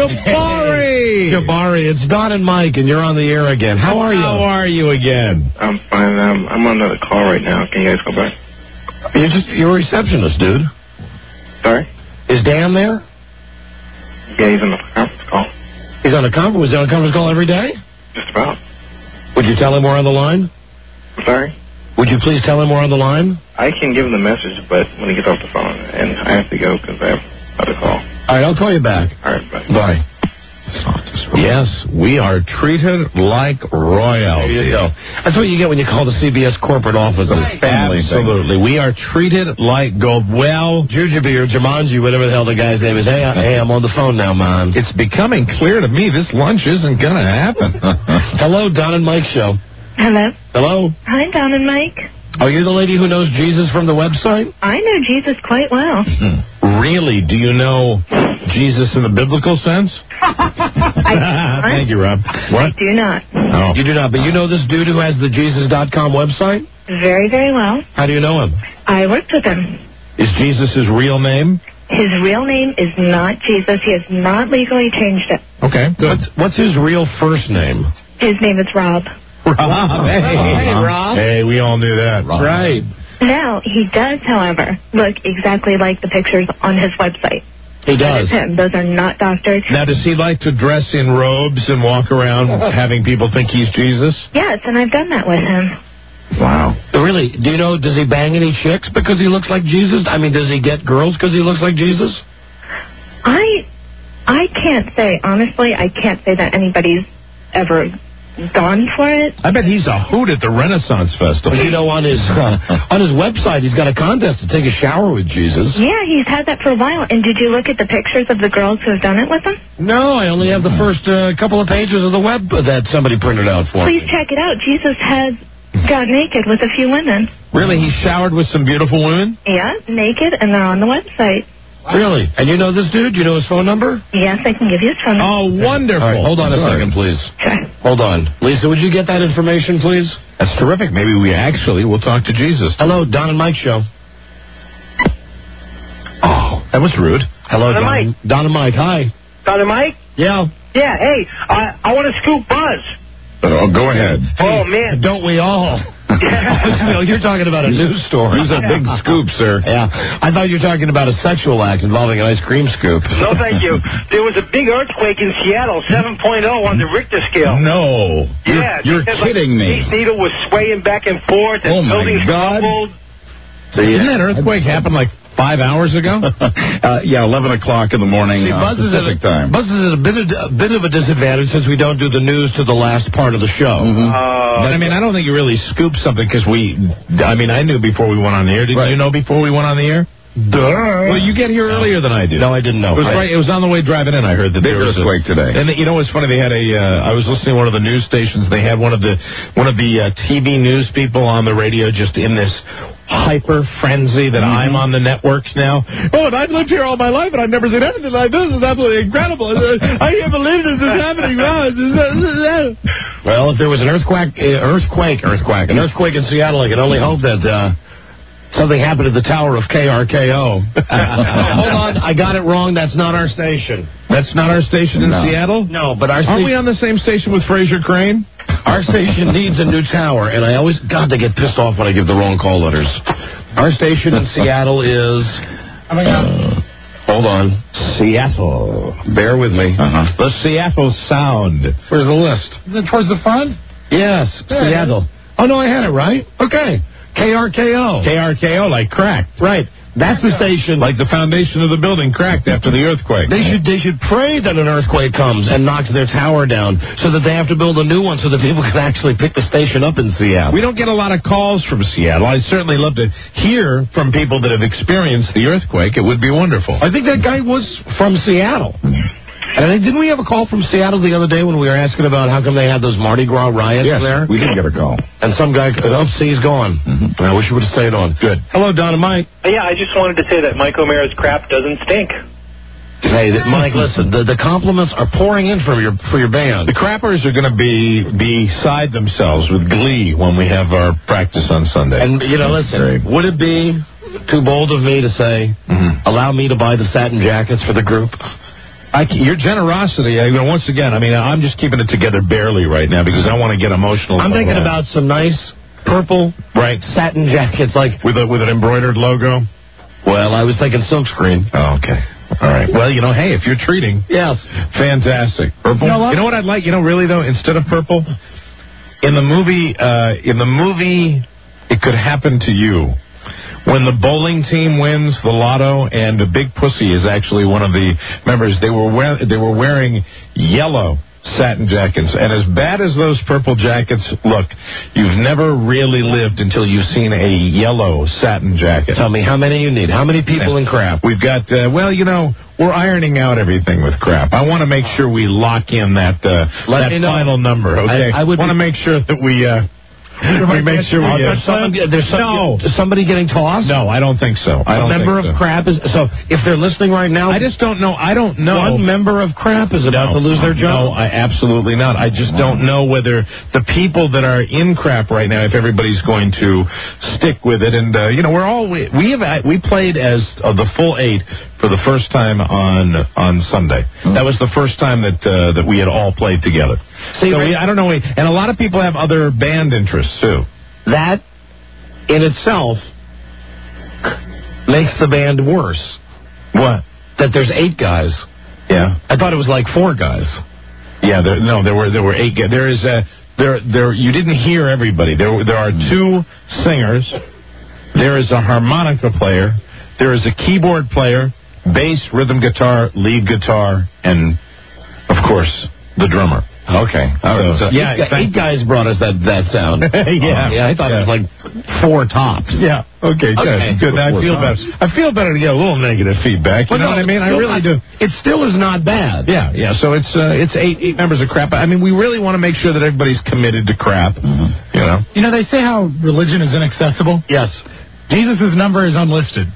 Jabari, it's Don and Mike, and you're on the air again. How are you? How are you again? I'm fine. I'm on another call right now. Can you guys go back? You're a receptionist, dude. Sorry? Is Dan there? Yeah, he's on the conference call. He's on a conference? Was he on a conference call every day? Just about. Would you tell him we're on the line? I'm sorry? Would you please tell him we're on the line? I can give him the message, but when he gets off the phone, and I have to go because I have another call. All right, I'll call you back. All right, bye. Bye. Yes, we are treated like royalty. There you go. That's what you get when you call the CBS corporate office. Family Absolutely. Thing. We are treated like gold. Well, Jujubee or Jumanji, whatever the hell the guy's name is. Hey, I'm on the phone now, man. It's becoming clear to me this lunch isn't going to happen. Hello, Don and Mike Show. Hello. Hello. Hi, Don and Mike. Are you the lady who knows Jesus from the website? I know Jesus quite well. Really? Do you know Jesus in the biblical sense? Thank you, Rob. What? I do not. Oh. You do not, but you know this dude who has the Jesus.com website? Very, very well. How do you know him? I worked with him. Is Jesus his real name? His real name is not Jesus. He has not legally changed it. Okay, good. What's his real first name? His name is Rob. Rob. Hey, Rob. Hey, we all knew that. Rob. Right. Now, he does, however, look exactly like the pictures on his website. He does. That is him. Those are not doctored. Now, does he like to dress in robes and walk around having people think he's Jesus? Yes, and I've done that with him. Wow. Really? Do you know, does he bang any chicks because he looks like Jesus? I mean, does he get girls because he looks like Jesus? I can't say. Honestly, I can't say that anybody's ever gone for it. I bet he's a hoot at the Renaissance Festival. Well, you know, on his website, he's got a contest to take a shower with Jesus. Yeah, he's had that for a while. And did you look at the pictures of the girls who have done it with him? No, I only have the first couple of pages of the web that somebody printed out for me. Please check it out. Jesus has got naked with a few women. Really? He showered with some beautiful women? Yeah, naked, and they're on the website. Really? And you know this dude? You know his phone number? Yes, I can give you his phone number. Oh, wonderful. All right, hold on a second, please. Sure. Hold on. Lisa, would you get that information, please? That's terrific. Maybe we actually will talk to Jesus. Hello, Don and Mike Show. Oh, that was rude. Hello, Don and Mike. Don and Mike, hi. Don and Mike? Yeah. Yeah, hey, I want to scoop Buzz. Oh, go ahead. Oh, man. Don't we all? You're talking about a news story. Use a big scoop, sir. Yeah. I thought you were talking about a sexual act involving an ice cream scoop. No, thank you. There was a big earthquake in Seattle, 7.0 on the Richter scale. No. Yeah. You're kidding me. Space Needle was swaying back and forth, and buildings crumbled. Didn't that earthquake happen like 5 hours ago? 11 o'clock in the morning Pacific time. Buzz is at a bit of a disadvantage since we don't do the news to the last part of the show. But I mean, I don't think you really scooped something because I knew before we went on the air. Did you know before we went on the air? Duh. Well, you get here earlier than I did. No, I didn't know. It was on the way driving in. I heard that there was an earthquake today. And you know what's funny? They had I was listening to one of the news stations. They had one of the TV news people on the radio just in this hyper frenzy that I'm on the networks now. Oh, and I've lived here all my life, and I've never seen anything like this. It's absolutely incredible. I can't believe this is happening. Well, if there was an earthquake in Seattle, I can only hope that something happened at the tower of KRKO. Hold on, I got it wrong. That's not our station. That's not our station in Seattle? No, but our Aren't we on the same station with Fraser Crane? Our station needs a new tower, and I always, God, they get pissed off when I give the wrong call letters. Our station in Seattle is... Oh, my God. Hold on. Seattle. Bear with me. The Seattle Sound. Where's the list? Is it towards the front? Yes, Seattle. Oh, no, I had it right. Okay. KRKO. KRKO, like cracked. Right. That's the station. Like the foundation of the building cracked after the earthquake. They should pray that an earthquake comes and knocks their tower down so that they have to build a new one so that people can actually pick the station up in Seattle. We don't get a lot of calls from Seattle. I'd certainly love to hear from people that have experienced the earthquake. It would be wonderful. I think that guy was from Seattle. And didn't we have a call from Seattle the other day when we were asking about how come they had those Mardi Gras riots there? We did get a call. And some guy, he's gone. I wish you would have stayed on. Good. Hello, Don and Mike. Yeah, I just wanted to say that Mike O'Mara's crap doesn't stink. Hey, Mike, listen, the compliments are pouring in for your band. The crappers are going to be beside themselves with glee when we have our practice on Sunday. And, listen, would it be too bold of me to say, allow me to buy the satin jackets for the group? Your generosity, once again, I'm just keeping it together barely right now because I want to get emotional. I'm thinking about some nice purple satin jackets, like with an embroidered logo. Well, I was thinking silkscreen. Oh, okay. All right. Well, hey, if you're treating, yes, fantastic. Purple. You know what I'd like? Really though, instead of purple, in the movie, It Could Happen to You. When the bowling team wins the lotto, and Big Pussy is actually one of the members, they were wearing yellow satin jackets. And as bad as those purple jackets look, you've never really lived until you've seen a yellow satin jacket. Tell me how many you need. How many people in crap? We've got, we're ironing out everything with crap. I want to make sure we lock in that final number, okay? I want to make sure that we make sure there's somebody getting tossed? No, I don't think so. A member of crap is... So, if they're listening right now... I just don't know. I don't know. One member of crap is about to lose their job. No, absolutely not. I just don't know whether the people that are in crap right now, if everybody's going to stick with it. And, we played as the full 8 for the first time on Sunday. That was the first time that we had all played together. See, I don't know. And a lot of people have other band interests, too. That, in itself, makes the band worse. What? That there's 8 guys. Yeah. I thought it was like 4 guys. Yeah, there were 8 guys. There is you didn't hear everybody. There are 2 singers. There is a harmonica player. There is a keyboard player, bass, rhythm guitar, lead guitar, and, of course, the drummer. Okay. So 8 guys brought us that sound. I thought it was like 4 tops. Yeah. Okay. Good. I feel better. I feel better to get a little negative feedback. You know what I mean? I really do. It still is not bad. Yeah. So it's 8 members of crap. We really want to make sure that everybody's committed to crap. They say how religion is inaccessible. Yes. Jesus' number is unlisted.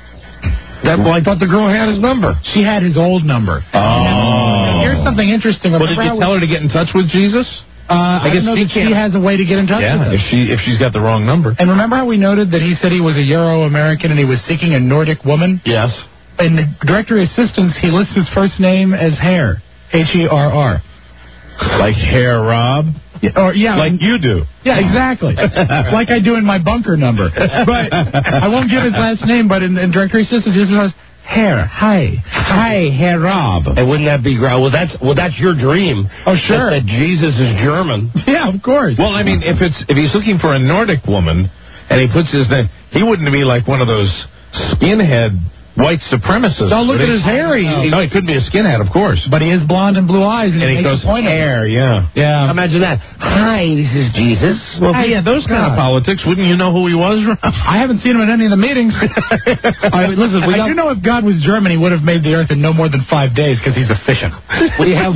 I thought the girl had his number. She had his old number. Oh. Here's something interesting. Well, did you tell her to get in touch with Jesus? I guess she has a way to get in touch with him. if she's got the wrong number. And remember how we noted that he said he was a Euro-American and he was seeking a Nordic woman? Yes. In the directory assistance, he lists his first name as Hair. Herr. Like Hair Rob? Like you do. Yeah, exactly. Like I do in my bunker number. But I won't give his last name, but in directory systems, it says, Hi, Herr Rob. And wouldn't that be great? Well, that's your dream. Oh, sure. That Jesus is German. Yeah, of course. Well, I mean, if he's looking for a Nordic woman and he puts his name, he wouldn't be like one of those skinhead white supremacists. Don't look at his hair. No, he couldn't be a skinhead, of course. But he has blonde and blue eyes. And he goes, hair, yeah. Imagine that. Hi, this is Jesus. Well, yeah, those kind of politics. Wouldn't you know who he was? I haven't seen him at any of the meetings. Listen, I do know if God was German, he would have made the earth in no more than 5 days because he's efficient. We have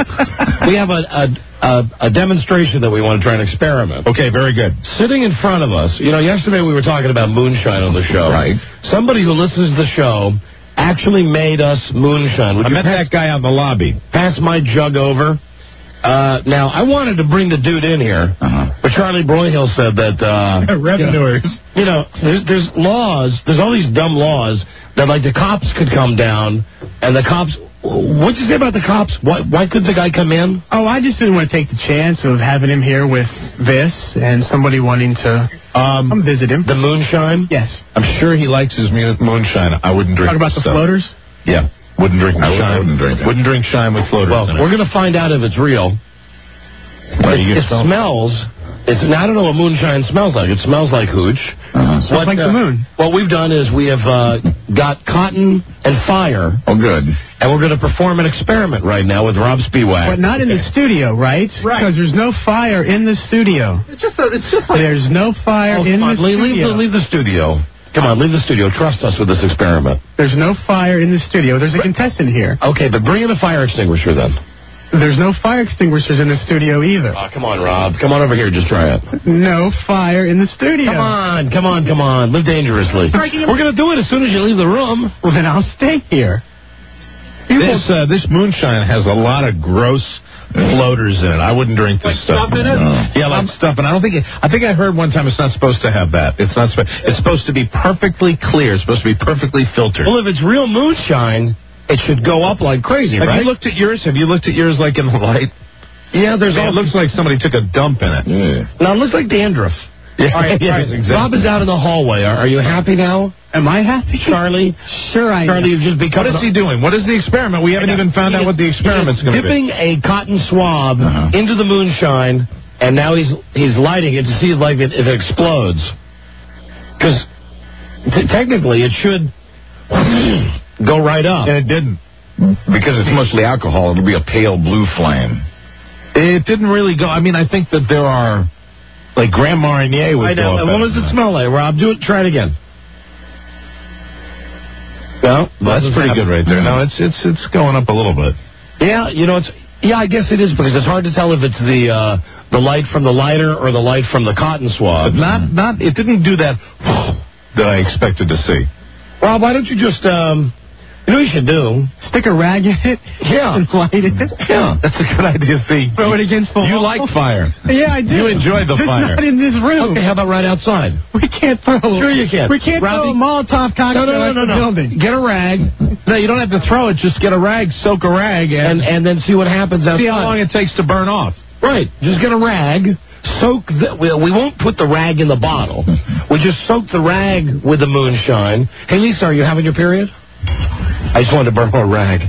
a demonstration that we want to try and experiment. Okay, very good. Sitting in front of us, yesterday we were talking about moonshine on the show. Right. Somebody who listens to the show actually made us moonshine. I met that guy out in the lobby. Pass my jug over. Now, I wanted to bring the dude in here, but Charlie Broyhill said that... revenuers. There's laws, there's all these dumb laws that, like, the cops could come down, and the cops... What'd you say about the cops? Why couldn't the guy come in? Oh, I just didn't want to take the chance of having him here with this and somebody wanting to come visit him. The moonshine? Yes. I'm sure he likes his moonshine. I wouldn't drink Talk about the floaters? Yeah. Wouldn't drink shine. Wouldn't drink shine with floaters. Well, we're going to find out if it's real. It smells. I don't know what moonshine smells like. It smells like hooch. Smells like the moon. What we've done is we have got cotton and fire. Oh, good. And we're going to perform an experiment right now with Rob Spiewak. But not in the studio, right? Right. Because there's no fire in the studio. There's no fire in the studio. Leave the studio. Come on, leave the studio. Trust us with this experiment. There's no fire in the studio. There's a contestant here. Okay, but bring in a fire extinguisher then. There's no fire extinguishers in the studio either. Oh, come on, Rob. Come on over here. Just try it. No fire in the studio. Come on. Live dangerously. We're going to do it as soon as you leave the room. Well, then I'll stay here. This moonshine has a lot of gross floaters in it. I wouldn't drink this stuff. Stuff in it? No. Yeah, like stuff. And I think I heard one time it's not supposed to have that. It's not. It's supposed to be perfectly clear. It's supposed to be perfectly filtered. Well, if it's real moonshine, it should go up like crazy, right? Have you looked at yours like in the light? Yeah, it looks like somebody took a dump in it. Yeah. No, it looks like dandruff. Yeah, all right, exactly. Rob is out in the hallway. Are you happy now? Am I happy? Charlie? Sure I am. Charlie, you've just become... What is he doing? What is the experiment? We haven't even found out what the experiment's going to be. Dipping a cotton swab into the moonshine, and now he's lighting it to see if it explodes. Because technically it should go right up. And it didn't. Because it's mostly alcohol, it'll be a pale blue flame. It didn't really go... I mean, I think that there are... Like Grand Marnier would go up. And what does it smell like, Rob? Try it again. No, that's pretty good right there. No, it's going up a little bit. Yeah, I guess it is because it's hard to tell if it's the light from the lighter or the light from the cotton swab. But it didn't do that I expected to see. Rob, why don't you just you know what you should do? Stick a rag in it? Yeah. And light it? Yeah, that's a good idea. See, throw it against the wall. You like fire. Yeah, I do. You enjoy the fire. Not in this room. Okay, how about right outside? We can't throw. Sure you can. We can't throw a Molotov cocktail in the building. Get a rag. No, you don't have to throw it. Just get a rag, soak a rag, and then see what happens outside. See how long it takes to burn off. Right. Just get a rag. We won't put the rag in the bottle. We just soak the rag with the moonshine. Hey, Lisa, are you having your period? I just wanted to burn more rag.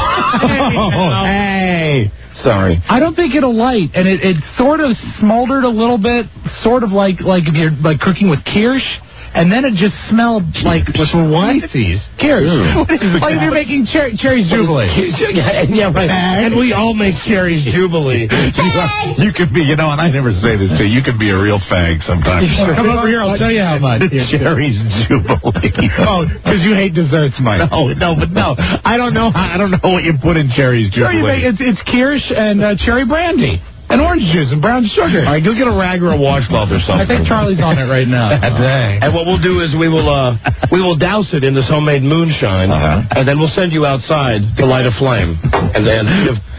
Hey. Sorry. I don't think it'll light, and it sort of smoldered a little bit, sort of like if you're like cooking with kirsch. And then it just smelled like feces. Kirsch. Like if you're making Cherry's Jubilee. Yeah, right. And we all make Cherry's Jubilee. You could be, and I never say this to you, you could be a real fag sometimes. Come over here, I'll tell you how much. Cherry's Jubilee. Oh, because you hate desserts, Mike. No. I don't know what you put in Cherry's Jubilee. It's kirsch and cherry brandy. And orange juice and brown sugar. All right, go get a rag or a washcloth or something. I think Charlie's on it right now. And what we'll do is we will douse it in this homemade moonshine, and then we'll send you outside to light a flame. And then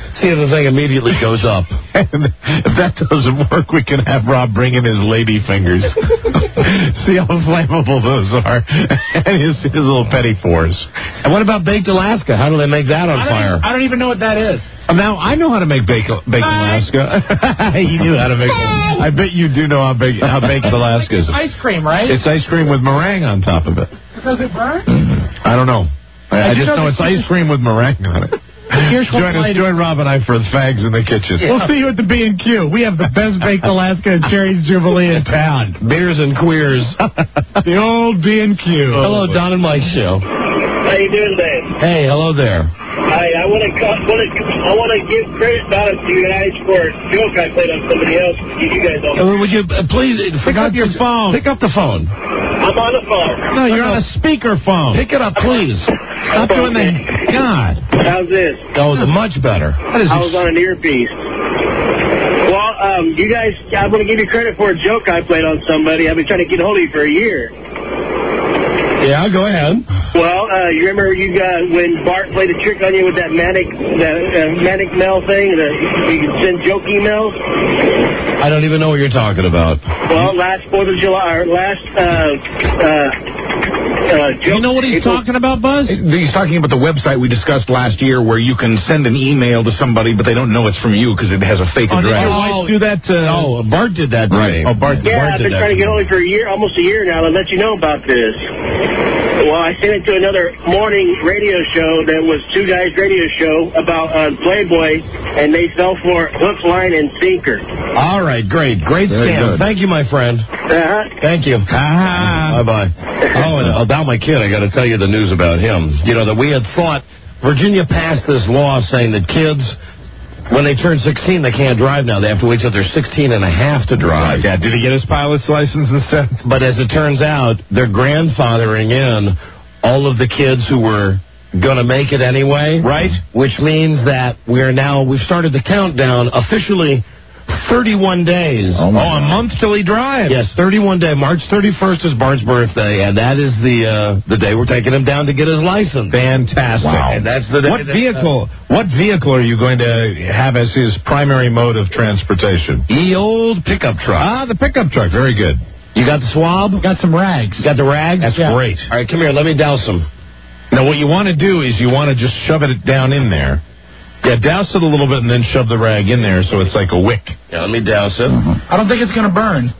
See if the thing immediately goes up. And if that doesn't work, we can have Rob bring in his lady fingers. See how flammable those are. And his little petty fours. And what about baked Alaska? How do they make that on fire? I don't even know what that is. Now, I know how to make baked Alaska. He knew how to make it. I bet you do know how baked Alaska is. Ice cream, right? It's ice cream with meringue on top of it. Does it burn? I don't know. I just know it's ice cream with meringue on it. Join Rob and I for the fags in the kitchen. Yeah. We'll see you at the B&Q. We have the best baked Alaska and Cherry's Jubilee in town. Beers and queers. The old B&Q. Hello, Don and Mike show. How you doing, Dave? Hey, hello there. Hi, I want to give credit back to you guys for a joke I played on somebody else. You guys don't. Would you please pick up your phone? Pick up the phone. I'm on the phone. No, you're on a speakerphone. Pick it up, please. Stop doing that. God. How's this? Oh, much better. I was on an earpiece. Well, you guys, I'm going to give you credit for a joke I played on somebody. I've been trying to get a hold of you for a year. Yeah, go ahead. Well, you remember when Bart played a trick on you with that manic mail thing? You can send joke emails? I don't even know what you're talking about. Well, last 4th of July, or last joke. You know what he's talking about, Buzz? He's talking about the website we discussed last year where you can send an email to somebody, but they don't know it's from you because it has a fake address. Did your wife do that? Bart did that. Right. Oh, Bart Yeah, I've been trying to get hold of you for a year, almost a year now, to let you know about this. Well, I sent it to another morning radio show that was two guys' radio show about Playboy, and they fell for hook, line, and sinker. All right, great scam. Thank you, my friend. Thank you. Bye-bye. Oh, and about my kid, I got to tell you the news about him. You know, that we had thought Virginia passed this law saying that kids, when they turn 16, they can't drive now. They have to wait till they're 16 and a half to drive. Yeah, did he get his pilot's license instead? But as it turns out, they're grandfathering in all of the kids who were going to make it anyway. Right. Which means that we've started the countdown officially 31 days. Oh, a month till he drives. Yes, 31 days. March 31st is Bart's birthday, and that is the day we're taking him down to get his license. Fantastic. Wow. And that's the day. What vehicle are you going to have as his primary mode of transportation? The old pickup truck. The pickup truck. Very good. You got the swab? Got some rags. You got the rags? That's great. All right, come here. Let me douse them. Now, what you want to do is you want to just shove it down in there. Yeah, douse it a little bit and then shove the rag in there so it's like a wick. Yeah, let me douse it. I don't think it's going to burn.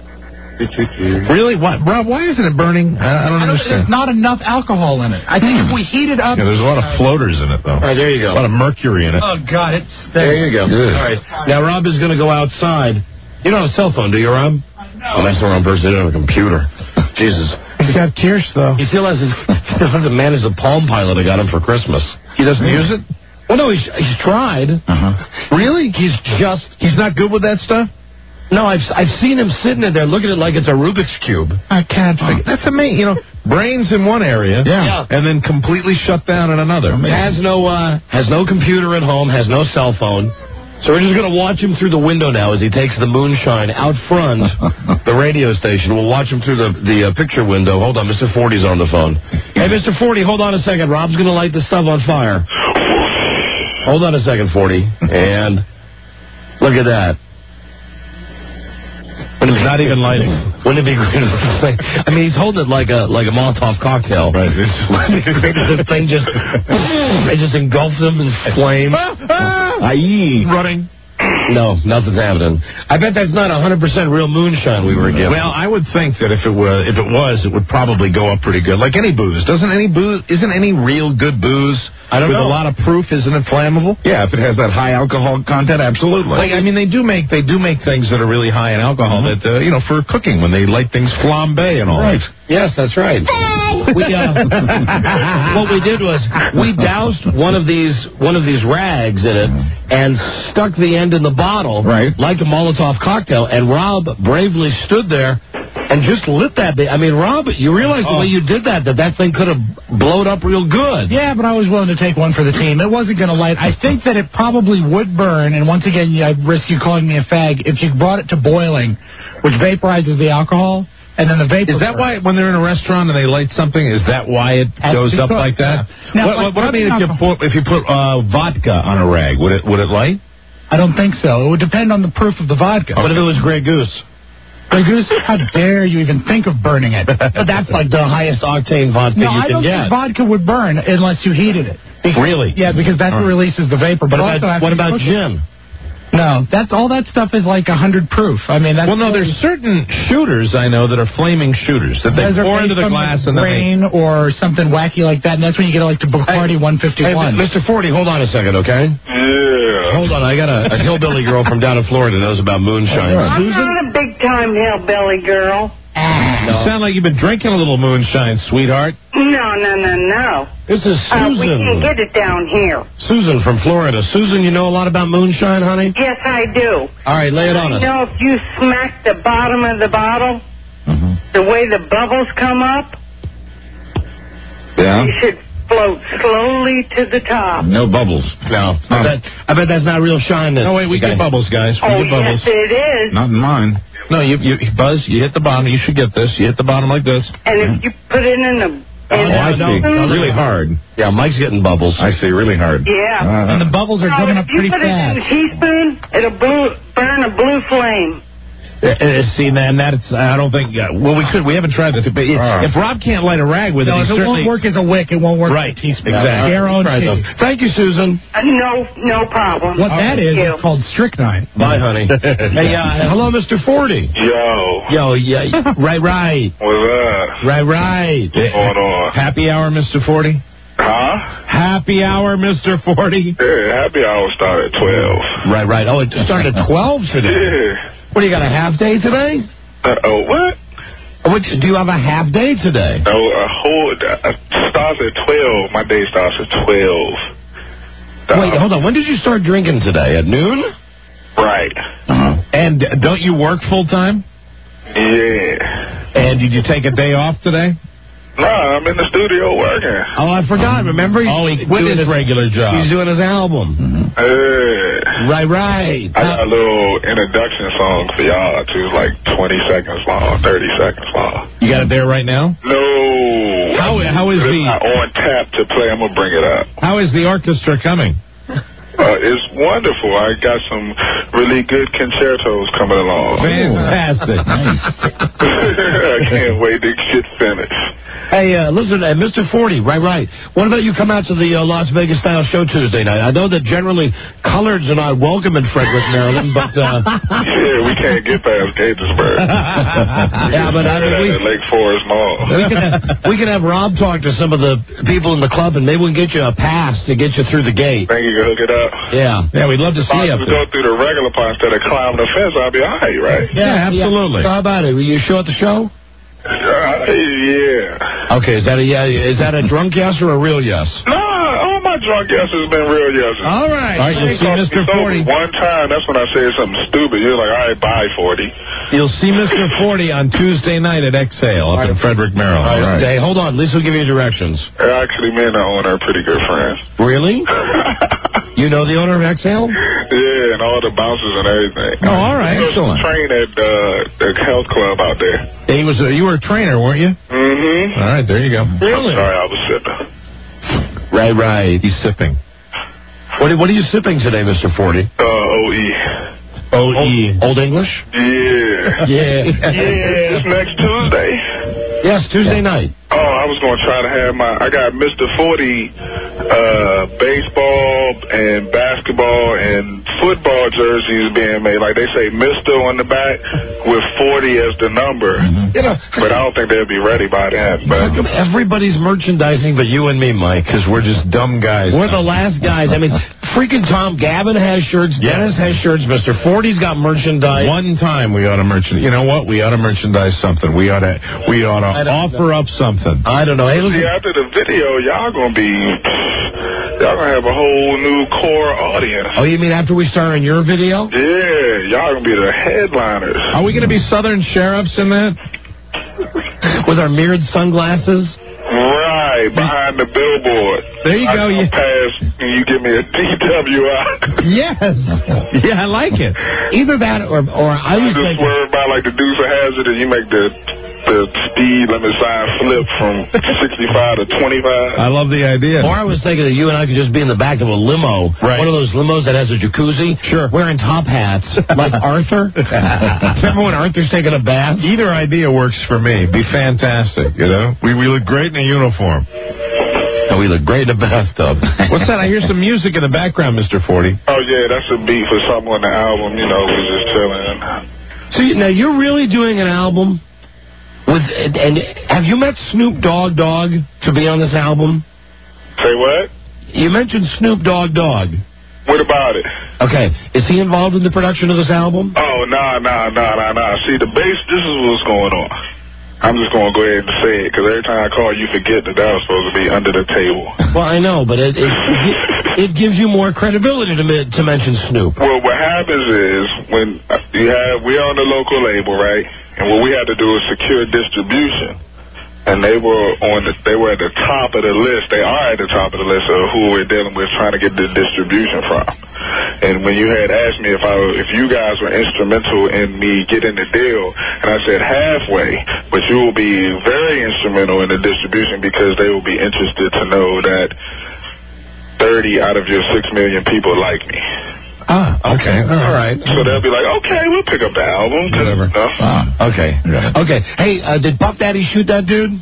Really? What, Rob, why isn't it burning? I don't understand. There's not enough alcohol in it. I think if we heat it up... Yeah, there's a lot of floaters in it, though. All right, there you go. A lot of mercury in it. Oh, God, it's... There you go. Good. All right. Now, Rob is going to go outside. You don't have a cell phone, do you, Rob? No. Oh, that's the wrong person. They don't have a computer. Jesus. He's got Kirsch, though. He still hasn't managed the Palm Pilot I got him for Christmas. He doesn't use it? Well, no, he's tried. Really? He's not good with that stuff? No, I've seen him sitting in there looking at it like it's a Rubik's Cube. I can't figure. That's amazing. You know, brains in one area, yeah, and then completely shut down in another. Has no computer at home, has no cell phone. So we're just going to watch him through the window now as he takes the moonshine out front, the radio station. We'll watch him through the picture window. Hold on, Mr. 40's on the phone. Hey, Mr. 40, hold on a second. Rob's going to light the stuff on fire. Hold on a second, 40. And look at that. It's not even lighting. Wouldn't it be great if this thing... I mean, he's holding it like a Molotov cocktail. Right. Wouldn't it be great if this thing just engulfs him in flames? Running. No, nothing's happening. I bet that's not 100% real moonshine we were given. Well, I would think that if it was, it would probably go up pretty good. Like any booze. Isn't any real good booze with a lot of proof, isn't it flammable? Yeah, if it has that high alcohol content, absolutely. Like, I mean, they do make things that are really high in alcohol that for cooking when they light things flambe and all. Right. Yes, that's right. What we did was we doused one of these rags in it and stuck the end in the bottle, right, like a Molotov cocktail, and Rob bravely stood there and just lit that thing. I mean, Rob, you realize the way you did that thing could have blown up real good. Yeah, but I was willing to take one for the team. It wasn't going to light. I think that it probably would burn, and once again, I risk you calling me a fag, if you brought it to boiling which vaporizes the alcohol, and then the vapor. Is that why when they're in a restaurant and they light something? Is that why it goes up like that? Yeah. Now, What I mean if you put vodka on a rag, would it light? I don't think so. It would depend on the proof of the vodka. What if it was Grey Goose? Grey Goose? How dare you even think of burning it? But that's like the highest octane vodka No, you I can don't get. think vodka would burn unless you heated it. Really? Yeah, because that's what releases the vapor. But What about gin? No, all that stuff is like 100 proof. I mean, that's there's certain shooters I know that are flaming shooters that they pour into the glass and then rain or something wacky like that, and that's when you get like the Bacardi 151. Hey, Mr. 40, hold on a second, okay? Yeah. Hold on, I got a hillbilly girl from down in Florida knows about moonshine. I'm not a big-time hillbilly girl. You sound like you've been drinking a little moonshine, sweetheart. No. This is Susan. We can't get it down here. Susan from Florida. Susan, you know a lot about moonshine, honey? Yes, I do. All right, lay it on us. You know, if you smack the bottom of the bottle, the way the bubbles come up, you should float slowly to the top. No bubbles. No. I bet that's not real shine. No, wait, we get bubbles, guys. We get bubbles. Yes, it is. Not in mine. No, you Buzz, you hit the bottom. You should get this. You hit the bottom like this. And if you put it in a... I see. Really hard. Yeah, Mike's getting bubbles. I see, really hard. Yeah. And the bubbles are coming up pretty fast. If you put it in a teaspoon, it'll burn a blue flame. See, man, that's, I don't think, we haven't tried this, but if Rob can't light a rag with it, if it won't work as a wick, it won't work as a teaspoon. Exactly. Guaranteed. Thank you, Susan. No problem. What that is called strychnine. Bye, honey. Hey, hello, Mr. 40. Yo. Yeah. Right. What's up? Right. What's going on? Happy hour, Mr. 40. Huh? Happy hour, Mr. 40. Yeah, happy hour started at 12. Right. Oh, it started at 12 today? Yeah. What, do you got a half day today? What? Do you have a half day today? No, starts at 12. My day starts at 12. Wait, hold on. When did you start drinking today? At noon? Right. And don't you work full time? Yeah. And did you take a day off today? No, I'm in the studio working. Oh, I forgot. Remember? He quit his regular job. He's doing his album. Right. I got a little introduction song for y'all, too, like 20 seconds long, 30 seconds long. You got it there right now? No. How is it's not on tap to play. I'm going to bring it up. How is the orchestra coming? It's wonderful. I got some really good concertos coming along. Fantastic. Nice. I can't wait to get finished. Hey, listen, Mr. 40, right. What about you come out to the Las Vegas Style Show Tuesday night? I know that generally coloreds are not welcome in Frederick, Maryland, but... Yeah, we can't get past Gaithersburg. Yeah, but I mean, Lake Forest Mall. we can have Rob talk to some of the people in the club, and maybe we can get you a pass to get you through the gate. Think you can hook it up? Yeah, we'd love to see you up If there. go through the regular part instead of climbing the fence, I'll be all right? Yeah, absolutely. So how about it? Will you show at the show? Yeah. Okay, is that a drunk yes or a real yes? No, all my drunk yeses been real yeses. All right. You'll see Mr. 40. One time, that's when I said something stupid. You're like, all right, bye, 40. You'll see Mr. 40 on Tuesday night at Exhale up in Frederick, Maryland. All right. Hey, hold on. At least we'll give you directions. Actually, me and the owner are pretty good friends. Really? You know the owner of Exhale? Yeah, and all the bouncers and everything. Oh, all right. Excellent. Train at the health club out there. You were a trainer, weren't you? Mm-hmm. All right, there you go. Really? I'm sorry, I was sipping. Right. He's sipping. What are you sipping today, Mr. 40? OE. OE. Old English? Yeah. Yeah. It's next Tuesday. Yes, Tuesday night. Oh, I was going to try to have I got Mr. 40 baseball and basketball and football jerseys being made. Like they say Mr. on the back with 40 as the number. You know, but I don't think they'll be ready by then. But how come everybody's merchandising but you and me, Mike? Because we're just dumb guys. We're the last guys. I mean, freaking Tom Gavin has shirts. Dennis has shirts. Mr. 40's got merchandise. One time we ought to merchandise. You know what? We ought to merchandise something. We ought to offer up something. I don't know. Hey, see, after the video, y'all gonna have a whole new core audience. Oh, you mean after we star in your video? Yeah, y'all gonna be the headliners. Are we gonna be Southern sheriffs in that? With our mirrored sunglasses? Right, behind the billboard. There you go. Pass and you give me a DWI. Yes. Yeah, I like it. Either that or I was just thinking... worried about like the Dukes of Hazzard and you make the speed limit sign flip from 65 to 25. I love the idea. Or I was thinking that you and I could just be in the back of a limo. Right. One of those limos that has a jacuzzi. Sure. Wearing top hats like Arthur. Remember when Arthur's taking a bath? Either idea works for me. Be fantastic, you know? We look great in a uniform. And we look great in a bathtub. What's that? I hear some music in the background, Mr. 40. Oh, yeah, that's a beat for something on the album. You know, we're just chilling. So now you're really doing an album? And have you met Snoop Dogg to be on this album? Say what? You mentioned Snoop Dogg. What about it? Okay. Is he involved in the production of this album? Oh, nah. See, the bass, this is what's going on. I'm just going to go ahead and say it, because every time I call, you forget that was supposed to be under the table. Well, I know, but it gives you more credibility to mention Snoop. Well, what happens is, when we're on the local label, right? And what we had to do is secure distribution. And they were at the top of the list. They are at the top of the list of who we're dealing with trying to get the distribution from. And when you had asked me if you guys were instrumental in me getting the deal, and I said halfway, but you will be very instrumental in the distribution because they will be interested to know that 30 out of your 6 million people like me. Ah, okay. All right. So they'll be like, okay, we'll pick up the album. Whatever. Okay. Yeah. Okay. Hey, did Puff Daddy shoot that dude?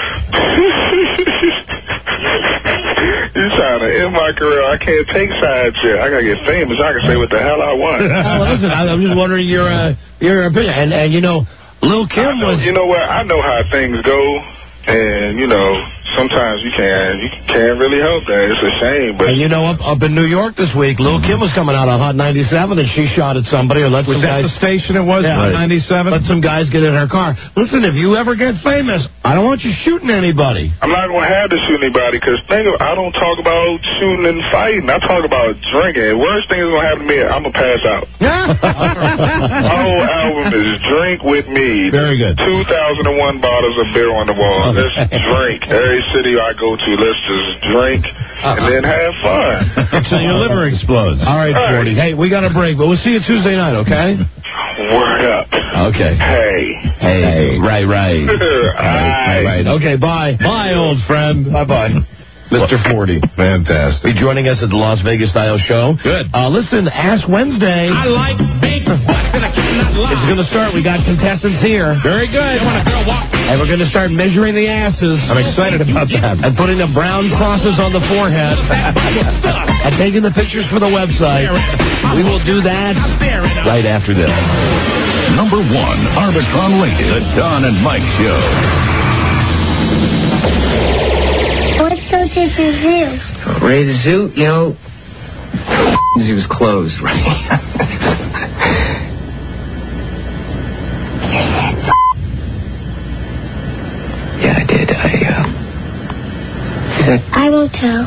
You're trying to end my career. I can't take sides here. I got to get famous. I can say what the hell I want. Listen, I'm just wondering your opinion. And you know, Lil' Kim was... You know what? I know how things go. And, you know, sometimes you can't really help that. It's a shame. But and you know, up in New York this week, Lil' Kim was coming out on Hot 97, and she shot at somebody or let some guys... Was that the station it was, Hot 97? Let some guys get in her car. Listen, if you ever get famous, I don't want you shooting anybody. I'm not going to have to shoot anybody, because I don't talk about shooting and fighting. I talk about drinking. The worst thing that's going to happen to me, I'm going to pass out. My whole album is Drink With Me. Very good. 2,001 bottles of beer on the wall. Let's drink. Every city I go to, let's just drink and then have fun. So your liver explodes. All right, 40. Hey, we got a break, but we'll see you Tuesday night, okay? Word up. Okay. Hey. Right. Right. Okay, bye. Bye, old friend. Bye-bye. Mr. 40. Fantastic. Be joining us at the Las Vegas Style Show. Good. Listen, Ask Wednesday. I like Vegas, but I cannot lie. It's going to start. We got contestants here. Very good. When a girl walks, And we're going to start measuring the asses. I'm excited about that. And putting the brown crosses on the forehead. And taking the pictures for the website. We will do that right after this. Number 1, Arbitron rated, The Don and Mike Show. Let's go to the zoo. Ray, the zoo, you know, the zoo was closed, right? Yeah, I did. I won't tell.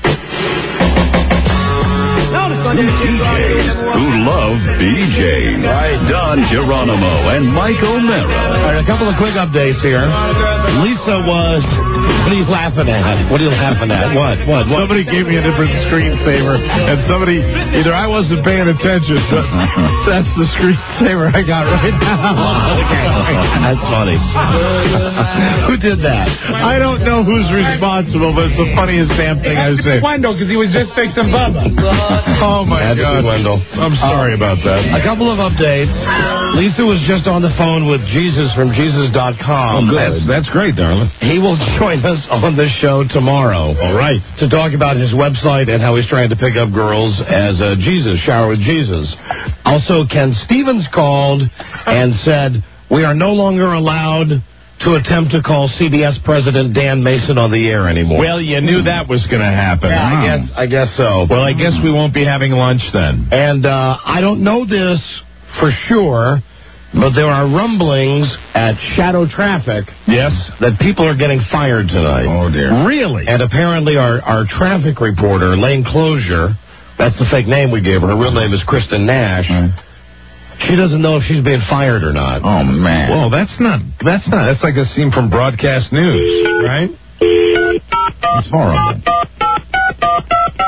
DJs who love BJs. Don Geronimo and Mike O'Mara. All right, a couple of quick updates here. Lisa was... What are you laughing at? What are you laughing at? What? Somebody gave me a different screensaver, and either I wasn't paying attention, but that's the screensaver I got right now. That's funny. Who did that? I don't know who's responsible, but it's the funniest damn thing I've seen. Wendell, because he was just fixing Bubba. Oh, my God. Wendell. I'm sorry about that. A couple of updates. Lisa was just on the phone with Jesus from Jesus.com. Oh, good. That's great, darling. He will join us on the show tomorrow. All right. To talk about his website and how he's trying to pick up girls as Jesus, Shower with Jesus. Also, Ken Stevens called and said, we are no longer allowed to attempt to call CBS President Dan Mason on the air anymore. Well, you knew that was going to happen. Yeah, I guess so. Well, I guess we won't be having lunch then. And I don't know this for sure, but there are rumblings at Shadow Traffic. Yes. That people are getting fired tonight. Oh, dear. Really? And apparently our traffic reporter, Lane Closure, that's the fake name we gave her. Her real name is Kristen Nash. She doesn't know if she's being fired or not. Oh, man. Well, that's like a scene from broadcast news, right? It's horrible. So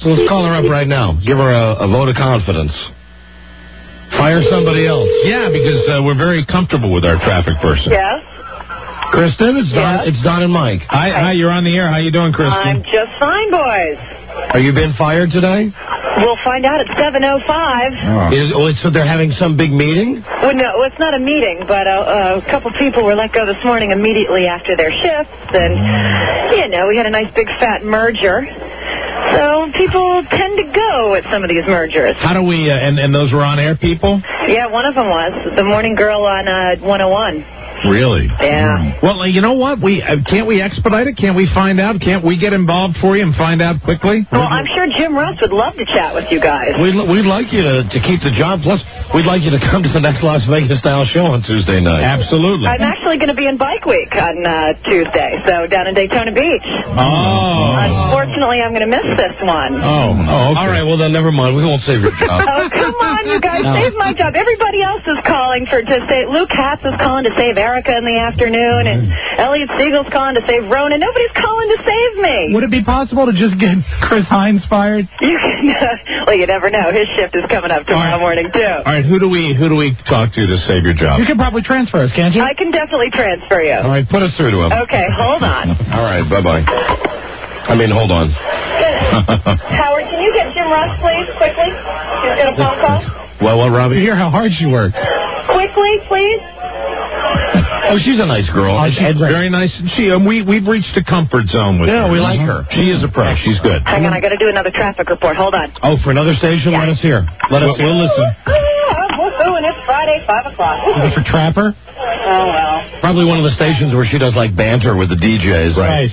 Let's call her up right now. Give her a vote of confidence. Fire somebody else. Yeah, because we're very comfortable with our traffic person. Yes. Kristen, it's Don and Mike. Hi, you're on the air. How you doing, Kristen? I'm just fine, boys. Are you being fired today? We'll find out at 7:05. So they're having some big meeting? Well, no, it's not a meeting, but a couple people were let go this morning immediately after their shifts, and, we had a nice big fat merger. So people tend to go at some of these mergers. How do we, and those were on-air people? Yeah, one of them was. The morning girl on 101. Really? Yeah. Well, you know what? Can't we expedite it? Can't we find out? Can't we get involved for you and find out quickly? Well, I'm sure Jim Russ would love to chat with you guys. We'd like you to keep the job. Plus, we'd like you to come to the next Las Vegas-style show on Tuesday night. Absolutely. I'm actually going to be in Bike Week on Tuesday, so down in Daytona Beach. Oh. Unfortunately, I'm going to miss this one. Oh, okay. All right, well, then never mind. We won't save your job. Oh, come on, you guys. Save my job. Everybody else is calling to save. Luke Katz is calling to save Erica in the afternoon, and Elliot Siegel's calling to save Rona. Nobody's calling to save me. Would it be possible to just get Chris Hines fired? Well, you never know. His shift is coming up tomorrow morning, too. All right, who do we talk to save your job? You can probably transfer us, can't you? I can definitely transfer you. All right, put us through to him. Okay, hold on. All right, bye-bye. Hold on. Howard, can you get Jim Russ, please, quickly? He's got a phone call. Well, Robbie? You hear how hard she works. Quickly, please. Oh, she's a nice girl. She's very nice. We've reached a comfort zone with her. Yeah, we like her. She is a pro. She's good. Hang on, I got to do another traffic report. Hold on. Oh, for another station? Yeah. Let us hear. We'll listen. And it's Friday, 5 o'clock. Is it for Trapper? Oh, well. Probably one of the stations where she does, banter with the DJs. Right.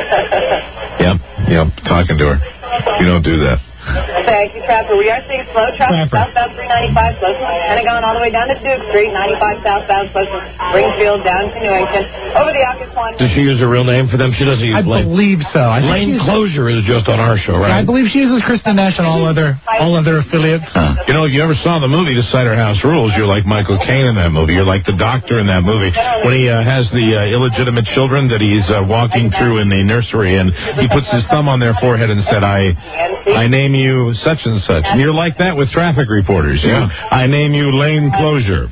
Yep, talking to her. You don't do that. Thank you, Trapper. We are seeing slow traffic southbound 395, close from Pentagon all the way down to Duke Street, 95 southbound, close from Springfield down to Newington, over the Occoquan. Does she use her real name for them? She doesn't use I Lane. believe so. Lane Closure is just on our show, right? I believe she uses Kristen Nash and all other affiliates. If you ever saw the movie The Cider House Rules, you're like Michael Caine in that movie. You're like the doctor in that movie. When he has the illegitimate children that he's walking through in the nursery, and he puts his thumb on their forehead and said, I name you such and such. And you're like that with traffic reporters. Yeah. I name you Lane Closure.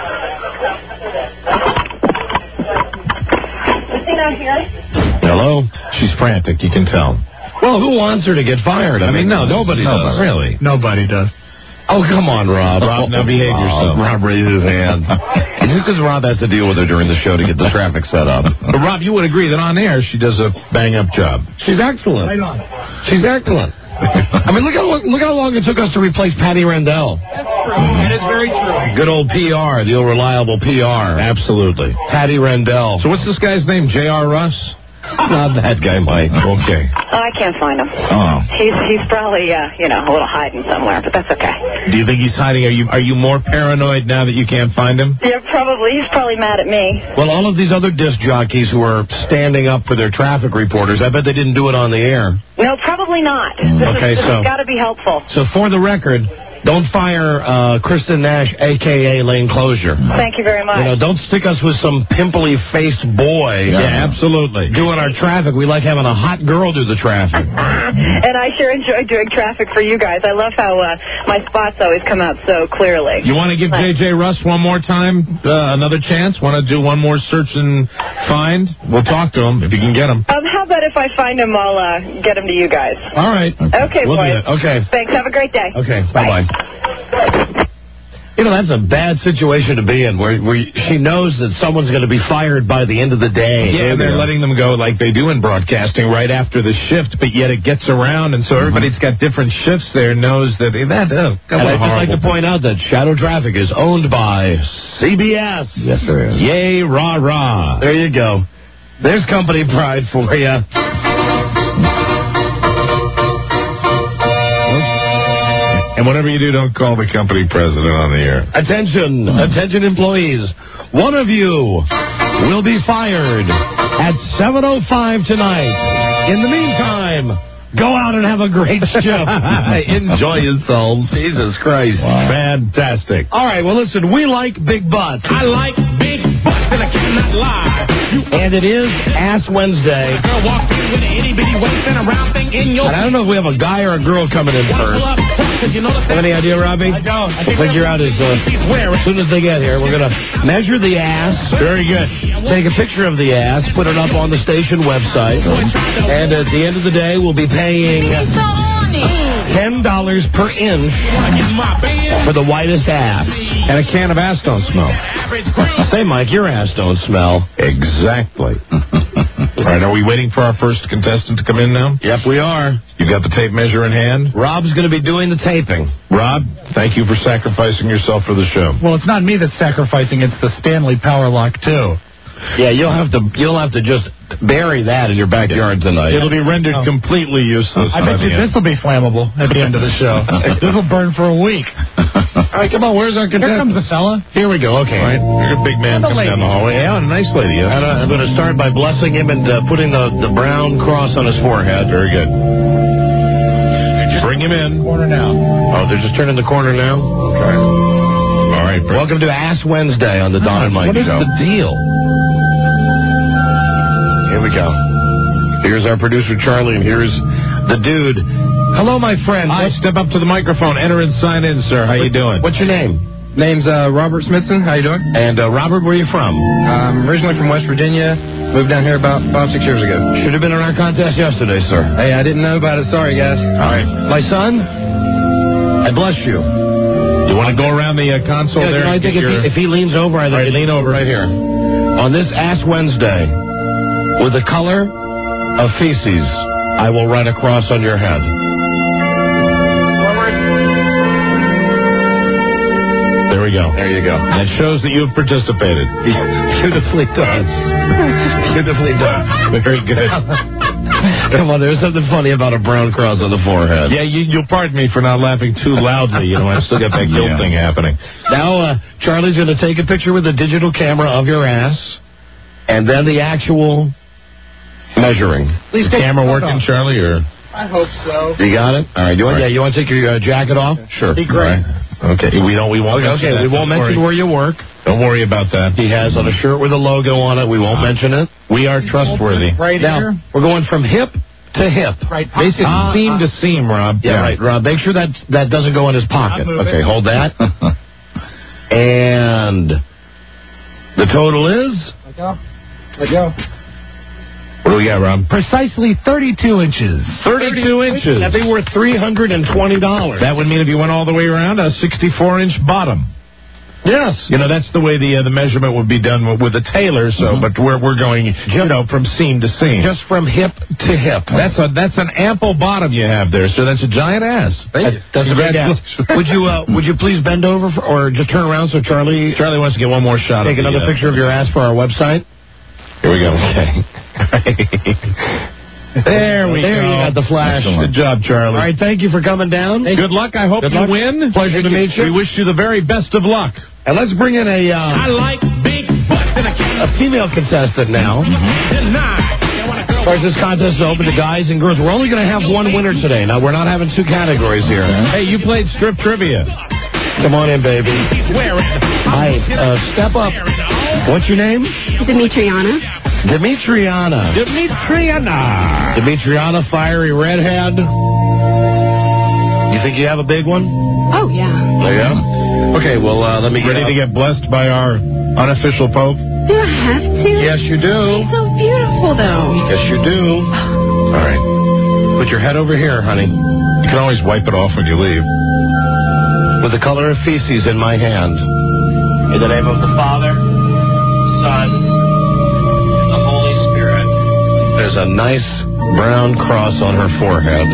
Hello? She's frantic, you can tell. Well, who wants her to get fired? Nobody does. Really? Nobody does. Oh, come on, Rob. Rob, now behave yourself. Rob raised his hand. Just because Rob has to deal with her during the show to get the traffic set up. But, Rob, you would agree that on air she does a bang-up job. She's excellent. Right on. She's excellent. Look how long it took us to replace Patty Rendell. That's true. It is very true. Good old PR, the old reliable PR. Absolutely. Patty Rendell. So what's this guy's name, J.R. Russ? Not that guy, Mike. Okay. Oh, I can't find him. Oh. He's probably, a little hiding somewhere, but that's okay. Do you think he's hiding? Are you more paranoid now that you can't find him? Yeah, probably. He's probably mad at me. Well, all of these other disc jockeys who are standing up for their traffic reporters, I bet they didn't do it on the air. No, probably not. This has got to be helpful. So for the record, don't fire Kristen Nash, a.k.a. Lane Closure. Thank you very much. Don't stick us with some pimply-faced boy. Yeah, absolutely. Doing our traffic. We like having a hot girl do the traffic. And I sure enjoy doing traffic for you guys. I love how my spots always come out so clearly. You want to give J.J. Russ one more time, another chance? Want to do one more search and find? We'll talk to him if you can get him. How about if I find him, I'll get him to you guys. All right. Okay, we'll boys. do that. Okay. Thanks. Have a great day. Okay. Bye-bye. That's a bad situation to be in, where she knows that someone's going to be fired by the end of the day. Yeah, they're letting them go like they do in broadcasting right after the shift, but yet it gets around, and so everybody's got different shifts there, knows that and I'd just like to point out that Shadow Traffic is owned by CBS. Yes, there is. Yay, rah, rah. There you go. There's company pride for you. And whatever you do, don't call the company president on the air. Attention employees. One of you will be fired at 7:05 tonight. In the meantime, go out and have a great shift. Enjoy yourselves. Jesus Christ. Wow. Fantastic. All right, well, listen, we like big butts. I like big butts, and I cannot lie. And it is Ass Wednesday. Girl walks in with an itty-bitty waist and a round thing in your... And I don't know if we have a guy or a girl coming in first. Have any idea, Robbie? I don't. We'll figure out as soon as they get here. We're going to measure the ass. Very good. Take a picture of the ass, put it up on the station website. And at the end of the day, we'll be paying $10 per inch for the whitest ass. And a can of ass don't smell. Say, Mike, your ass don't smell. Exactly. All right, are we waiting for our first contestant to come in now? Yep, we are. You got the tape measure in hand? Rob's going to be doing the taping. Rob, thank you for sacrificing yourself for the show. Well, it's not me that's sacrificing, it's the Stanley Powerlock 2. Yeah, you'll have to just bury that in your backyard tonight. It'll be rendered completely useless. I bet you this will be flammable at the end of the show. This will burn for a week. All right, come on, where's our contestant? Here comes the fella. Here we go, okay. All right, here's a big man coming down the hallway. Yeah, a nice lady. Yeah. I'm going to start by blessing him and putting the brown cross on his forehead. Very good. Bring him in. Corner now. Oh, they're just turning the corner now? Okay. All right. Welcome to Ass Wednesday on the Don and Mike What is Show. the deal? Here we go. Here's our producer, Charlie, and here's the dude. Hello, my friend. Hi, step up to the microphone. Enter and sign in, sir. How you doing? What's your name? Name's Robert Smithson. How you doing? And Robert, where are you from? I'm originally from West Virginia. Moved down here about 5-6 years ago. Should have been in our contest yesterday, sir. Hey, I didn't know about it. Sorry, guys. All right. My son, I bless you. You want to go around the console Yeah, there? I think if he leans over, I think Right, lean over. right here. On this Ass Wednesday, with the color of feces, I will write a cross on your head. There we go. There you go. And it shows that you have participated. Beautifully done. Beautifully done. Very good. Come on, there's something funny about a brown cross on the forehead. Yeah, you'll pardon me for not laughing too loudly. You know, I still got that guilt thing happening. Now, Charlie's going to take a picture with a digital camera of your ass, and then the actual measuring. Is the camera working, Charlie, or? I hope so. You got it? All right. You want to take your jacket off? Sure. Be great. Right. Okay. We won't. Okay. We won't mention where you work. Don't worry about that. He has on a shirt with a logo on it. We won't mention it. We are trustworthy. Right Now, here. we're going from hip to hip. Right. Basically, seam to seam, Rob. Yeah, right. Rob, make sure that doesn't go in his pocket. Okay, hold that. And the total is? Let go. What do we got, Rob? Precisely 32 inches. 32 inches. That'd be worth $320. That would mean if you went all the way around, a 64-inch bottom. Yes. You know, that's the way the measurement would be done with a tailor. So, but we're going, from seam to seam, Just from hip to hip. That's an ample bottom you have there. So that's a giant ass. That's a big ass. Would you please bend over or just turn around so Charlie wants to get one more shot. take another picture of your ass for our website? Here we go. Okay. There we go. There you got the flash. Good job, Charlie. All right, thank you for coming down. Good luck. I hope Good you luck. win. Pleasure to meet you. We wish you the very best of luck. And let's bring in I like big butts and I can't a female contestant now. deny. Of course, this contest is open to guys and girls. We're only going to have one winner today. Now, we're not having two categories here. Hey, you played strip trivia. Come on in, baby. Hi, step up. What's your name? Demetriana. Demetriana. Demetriana, fiery redhead. You think you have a big one? Oh, yeah. Yeah. Okay, well, let me Ready to get blessed by our unofficial Pope? Do I have to? Yes, you do. He's so beautiful, though. Yes, you do. All right. Put your head over here, honey. You can always wipe it off when you leave. With the color of feces in my hand. In the name of the Father, the Son, and the Holy Spirit. There's a nice brown cross on her forehead.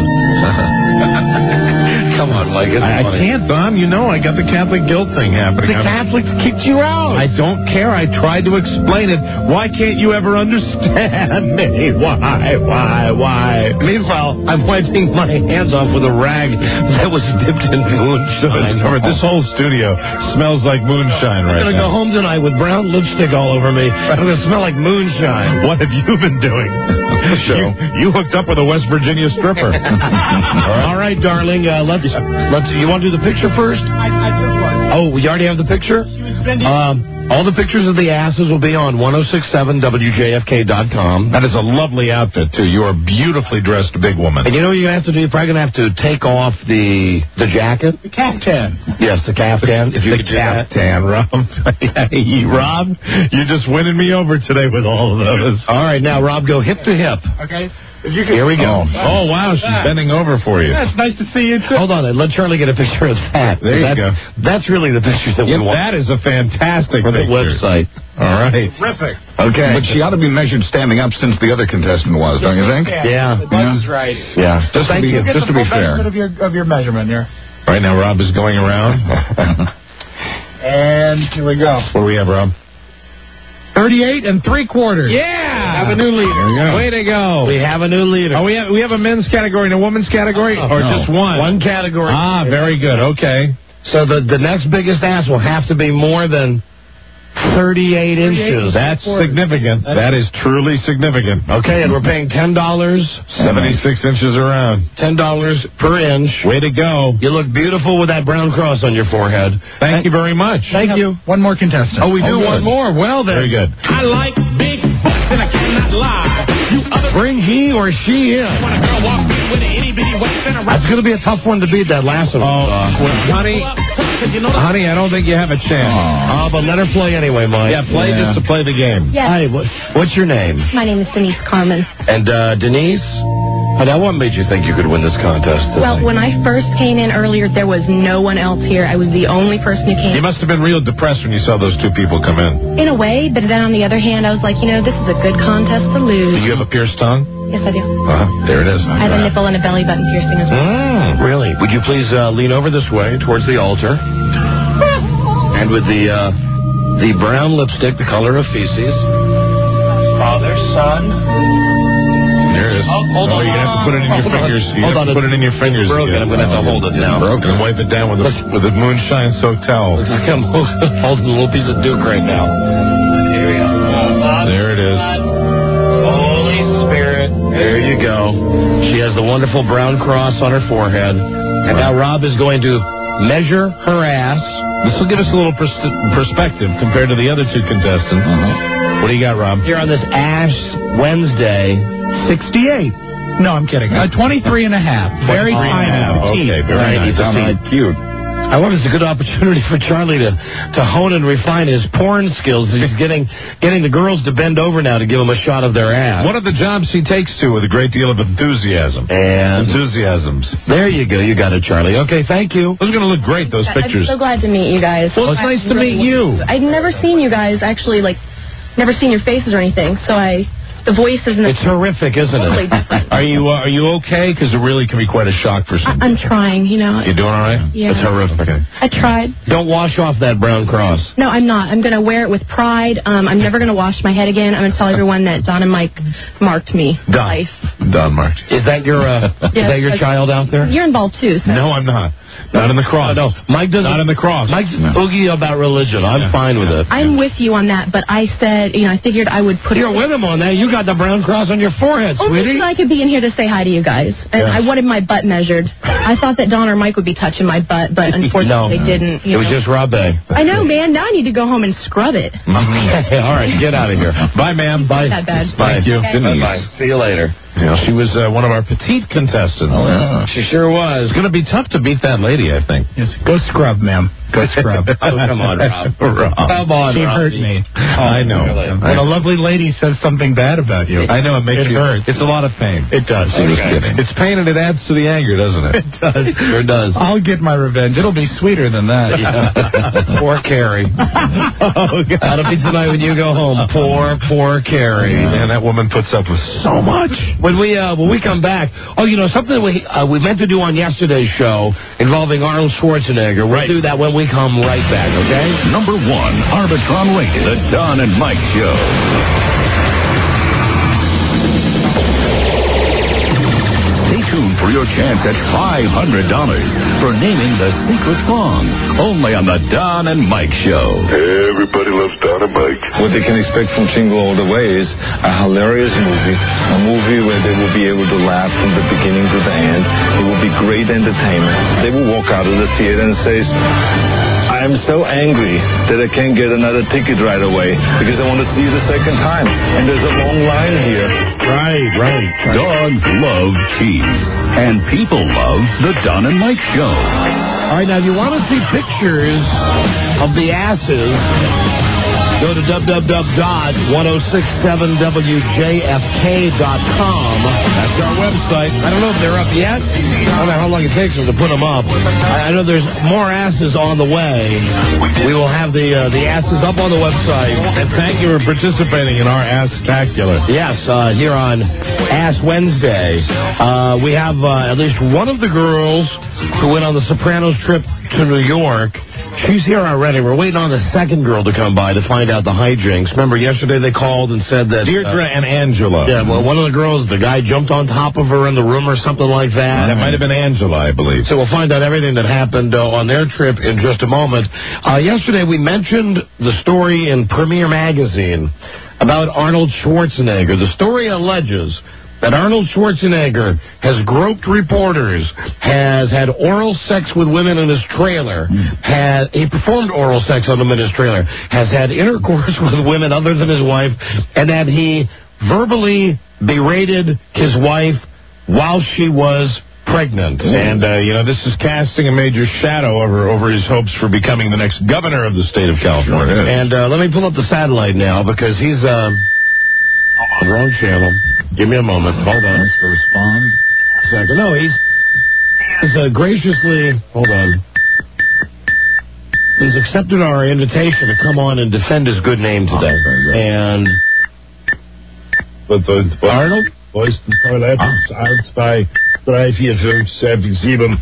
Come on, Mike. I can't, Don. You know I got the Catholic guilt thing happening. The Catholics kicked you out. I don't care. I tried to explain it. Why can't you ever understand me? Why? Meanwhile, I'm wiping my hands off with a rag that was dipped in moonshine. This whole studio smells like moonshine right I'm going to now. go home tonight with brown lipstick all over me. I'm going to smell like moonshine. What have you been doing? You hooked up with a West Virginia stripper. All right, darling. Let's. You want to do the picture first? I just was. Oh, you already have the picture? All the pictures of the asses will be on 1067WJFK.com. That is a lovely outfit, too. You are a beautifully dressed big woman. And you know what you're going to have to do? You're probably going to have to take off the jacket. The caftan. Yes, the caftan. If you could do that. Caftan, Rob. Rob, you're just winning me over today with all of those. All right, now, Rob, go hip to hip. Okay. If you could, Here we go. Oh, wow, she's bending over for you. That's nice to see you, too. Hold on, let Charlie get a picture of that. There you go. That's really the picture that we want. That is a fantastic for the picture. website. All right. Terrific. Okay. But she ought to be measured standing up since the other contestant was, don't you think? Yeah. The button's right. Yeah. Just to be fair. Of your measurement here. Right now, Rob is going around. And here we go. What do we have, Rob? 38 3/4. Yeah. Have a new leader. There we go. Way to go. We have a new leader. Oh, we have a men's category and a women's category? Or No. just one? One category. Ah, very good. Okay. So the next biggest ass will have to be more than 38 inches. That's significant. That is truly significant. Okay, and we're paying $10. 76 inches around. $10 per inch. Way to go. You look beautiful with that brown cross on your forehead. Thank you very much. Thank you. One more contestant. Oh, we do good. one more. Well, then. Very good. I like big butts and I cannot lie. You other Bring he or she in. when a girl walks in with an itty bitty waist and a That's going to be a tough one to beat, that last one. Honey, I don't think you have a chance. Oh, but let her play anyway, Mike. Yeah, play just to play the game. Yes. Hi, what's your name? My name is Denise Carmen. And Denise? Now, what made you think you could win this contest today? Well, when I first came in earlier, there was no one else here. I was the only person who came. You must have been real depressed when you saw those two people come in. In a way, but then on the other hand, I was like, this is a good contest to lose. Do you have a pierced tongue? Yes, I do. There it is. I have a nipple and a belly button piercing as well. Really? Would you please lean over this way towards the altar? And with the brown lipstick, the color of feces. Father, Son. There it is. Hold on. You're going to have to put it in your fingers. You Hold have to on. put it in your fingers. Broken. I'm going to have to hold it now. Broken. And wipe it down with a moonshine soaked towel. Looks like I'm holding a little piece of Duke right now. Here we go. There it is. Holy Spirit. There you go. She has the wonderful brown cross on her forehead. And now Rob is going to measure her ass. This will give us a little perspective compared to the other two contestants. What do you got, Rob? Here on this Ash Wednesday, 68. No, I'm kidding. 23 and a half. Very tiny. Okay, very nice. Downright cute. I wonder if it's a good opportunity for Charlie to hone and refine his porn skills. He's getting the girls to bend over now to give him a shot of their ass. One of the jobs he takes to with a great deal of enthusiasm. And enthusiasms. There you go. You got it, Charlie. Okay, thank you. Those are going to look great, those pictures. I'm so glad to meet you guys. Well, it's nice to meet you. I'd never seen you guys, actually, never seen your faces or anything, so the voices and the... It's horrific, isn't totally it? different. Are you okay? Because it really can be quite a shock for some I'm trying, You doing all right? Yeah. It's horrific. Okay. I tried. Don't wash off that brown cross. No, I'm not. I'm going to wear it with pride. I'm never going to wash my head again. I'm going to tell everyone that Don and Mike marked me. Don. Don marked. Is that your child out there? You're involved, too. So. No, I'm not. Not in the cross. No, Mike doesn't. Not in the cross. Mike's oogie about religion. I'm fine with it. I'm with you on that, but I said, I figured I would put You're with him on that. You got the brown cross on your forehead, sweetie. So I could be in here to say hi to you guys. And I wanted my butt measured. I thought that Don or Mike would be touching my butt, but unfortunately they didn't. It was just Rob A. I know, man. Now I need to go home and scrub it. All right, get out of here. Bye, ma'am. Bye. Not bad. Thank you. Okay. Bye. See you later. Yeah, she was one of our petite contestants. Oh, yeah. She sure was. It's going to be tough to beat that lady, I think. Yes. Go scrub, ma'am. Go scrub. Oh, come on, Rob. Come on, She Rob. hurt me. I know. When a lovely lady says something bad about you. I know, it hurts. It's a lot of pain. It does. It's pain and it adds to the anger, doesn't it? It does. Sure does. I'll get my revenge. It'll be sweeter than that. Poor Carrie. Oh, God. That'll be tonight when you go home. Poor Carrie. Man, that woman puts up with so much. When we come back, something we meant to do on yesterday's show involving Arnold Schwarzenegger. We'll do that when we come right back, okay? Number 1, Arbitron Radio, the Don and Mike Show. Stay tuned for your chance at $500 for naming the secret song. Only on the Don and Mike Show. Everybody loves Don and Mike. What they can expect from Jingle All the Way is a hilarious movie, a movie where they will be able to laugh from the beginning to the end. It will be great entertainment. They will walk out of the theater and say, I I'm so angry that I can't get another ticket right away because I want to see you the second time. And there's a long line here. Right. Dogs love cheese. And people love the Don and Mike Show. All right, now, if you want to see pictures of the asses, go to www.1067wjfk.com. That's our website. I don't know if they're up yet. I don't know how long it takes them to put them up. I know there's more asses on the way. We will have the asses up on the website. And thank you for participating in our Ass-tacular. Yes, here on Ass Wednesday. We have at least one of the girls who went on the Sopranos trip to New York. She's here already. We're waiting on the second girl to come by to find out the hijinks. Remember, yesterday they called and said that... Deirdre and Angela. Yeah, well, one of the girls, the guy jumped on top of her in the room or something like that. That might have been Angela, I believe. So we'll find out everything that happened on their trip in just a moment. Yesterday we mentioned the story in Premiere Magazine about Arnold Schwarzenegger. The story alleges that Arnold Schwarzenegger has groped reporters, has had oral sex with women in his trailer, he performed oral sex on them in his trailer, has had intercourse with women other than his wife, and that he verbally berated his wife while she was pregnant. And, this is casting a major shadow over his hopes for becoming the next governor of the state of California. And let me pull up the satellite now, because he's... wrong channel. Give me a moment. Hold on. To respond. Second. No, he's graciously... Hold on. He's accepted our invitation to come on and defend his good name today. And... Arnold? Wo ist die Toilette? 1, 2, 3, 4, 5, 6, 7,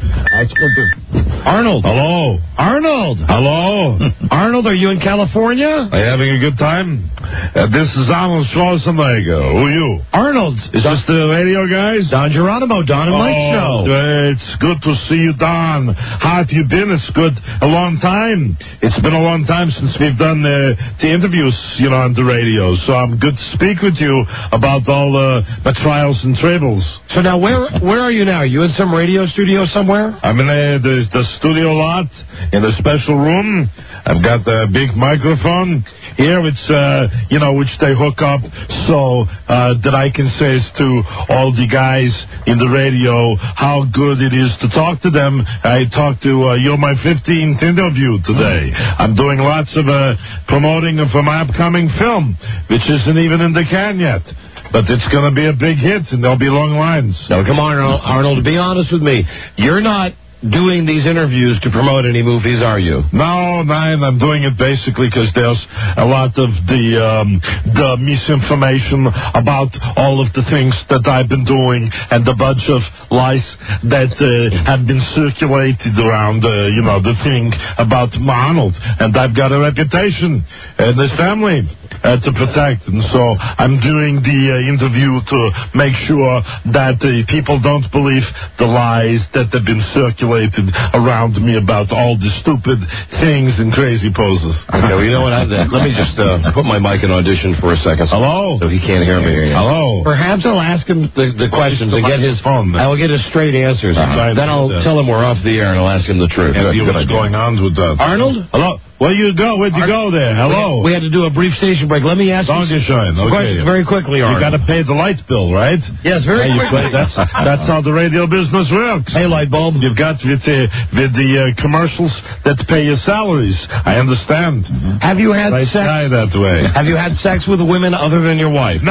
8. Arnold. Hello. Arnold. Hello. Arnold, are you in California? Are you having a good time? This is Arnold Schwarzenegger. Who are you? Arnold. Is this the radio guys? Don Geronimo, Don and Mike Show. It's good to see you, Don. How have you been? It's good. A long time. It's been a long time since we've done the interviews, on the radio. So I'm good to speak with you about all my trials and troubles. So now, where are you now? Are you in some radio studio somewhere? I'm in the studio lot in a special room. I've got a big microphone here, which they hook up so that I can say to all the guys in the radio how good it is to talk to them. I talked to you're my 15th interview today. I'm doing lots of promoting for my upcoming film, which isn't even in the can yet. But it's going to be a big hit, and there'll be long lines. Now, come on, Arnold, be honest with me. You're not doing these interviews to promote any movies, are you? No, I'm doing it basically because there's a lot of the misinformation about all of the things that I've been doing and a bunch of lies that have been circulated around, the thing about Arnold. And I've got a reputation in this family to protect. And so I'm doing the interview to make sure that people don't believe the lies that have been circulated around me about all the stupid things and crazy poses. Okay, well, you know what? Let me just put my mic in audition for a second. Hello? So he can't hear me. Hello? Perhaps I'll ask him the questions and get his phone. I will get his straight answers. Then I'll tell him we're off the air and I'll ask him the truth. And see what's going on with that. Arnold? Hello? Where'd you go? Where'd you go there? Hello? We had to do a brief station break. Let me ask you some questions very quickly, Arnold. You got to pay the light bill, right? Yes, very quickly. That's how the radio business works. Hey, light bulb. You've got with the commercials that pay your salaries. I understand. Have you had sex? That way. Have you had sex with women other than your wife?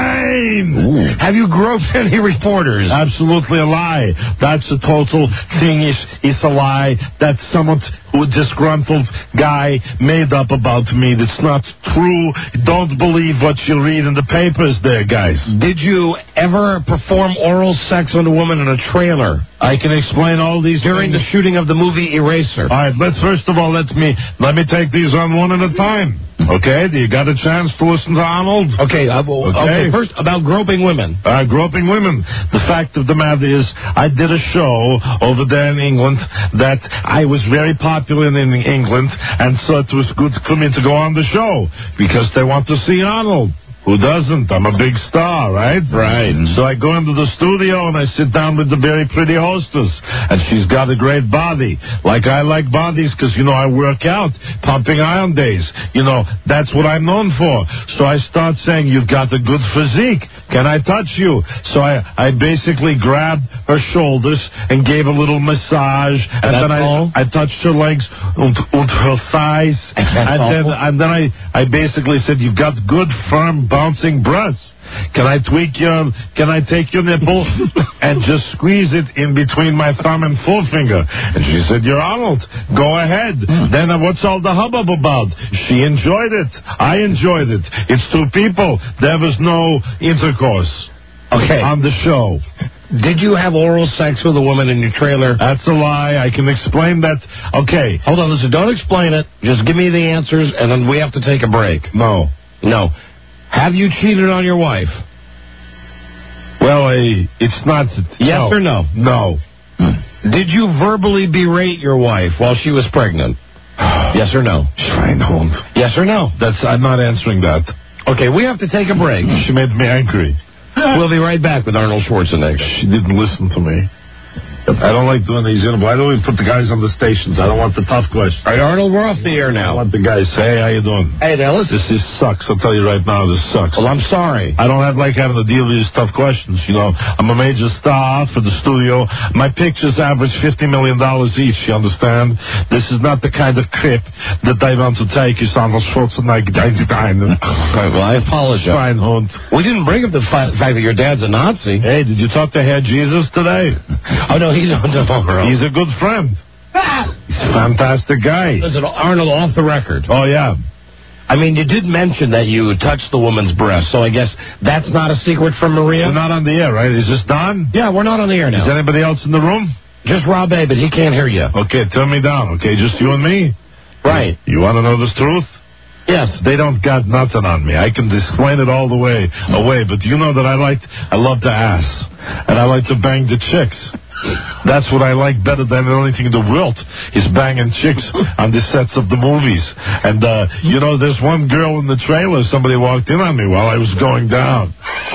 9! Ooh. Have you groped any reporters? Absolutely a lie. That's a total thing. It's a lie. That's someone who disgruntled guy made up about me. That's not true. Don't believe what you read in the papers there, guys. Did you ever perform oral sex on a woman in a trailer? I can explain all these during the shooting of the movie Eraser. All right, first of all, let me take these on one at a time. Okay, do you got a chance to listen to Arnold? Okay, first, about groping women. Groping women. The fact of the matter is, I did a show over there in England that I was very popular in England, and so it was good for me to go on the show, because they want to see Arnold. Who doesn't? I'm a big star, right? Right. So I go into the studio and I sit down with the very pretty hostess. And she's got a great body. Like I like bodies because, I work out. Pumping Iron Days. That's what I'm known for. So I start saying, you've got a good physique. Can I touch you? So I basically grabbed her shoulders and gave a little massage. And then I touched her legs and her thighs. And then I basically said, you've got good, firm, bouncing breasts. Can I take your nipple and just squeeze it in between my thumb and forefinger? And she said, you're Arnold. Go ahead. Then what's all the hubbub about? She enjoyed it. I enjoyed it. It's two people. There was no intercourse on the show. Did you have oral sex with a woman in your trailer? That's a lie. I can explain that. Okay. Hold on, listen. Don't explain it. Just give me the answers, and then we have to take a break. No. Have you cheated on your wife? Well, it's not... Yes or no? No. Did you verbally berate your wife while she was pregnant? Yes or no? Schweinhund. Yes or no? I'm not answering that. Okay, we have to take a break. She made me angry. We'll be right back with Arnold Schwarzenegger. She didn't listen to me. I don't like doing these interviews. I don't even put the guys on the stations. I don't want the tough questions. All right, Arnold, we're off the air now. I want the guys to say, hey, how you doing? Hey, now listen. This sucks. I'll tell you right now, this sucks. Well, I'm sorry. I don't like having to deal with these tough questions. I'm a major star for the studio. My pictures average $50 million each, you understand? This is not the kind of trip that I want to take. It's Arnold Schwarzenegger. Well, I apologize. Schweinhund. We didn't bring up the fact that your dad's a Nazi. Hey, did you talk to Herr Jesus today? Oh, no, he's on tomorrow. He's a good friend. He's a fantastic guy. Listen, Arnold, off the record. Oh, yeah. I mean, you did mention that you touched the woman's breast, so I guess that's not a secret from Maria? We're not on the air, right? Is this done? Yeah, we're not on the air now. Is anybody else in the room? Just Rob A., but he can't hear you. Okay, turn me down. Okay, just you and me? Right. You want to know the truth? Yes. They don't got nothing on me. I can explain it all the way away, but you know that I love to ass, and I like to bang the chicks. That's what I like better than anything in the world, is banging chicks on the sets of the movies. And, there's one girl in the trailer, somebody walked in on me while I was going down.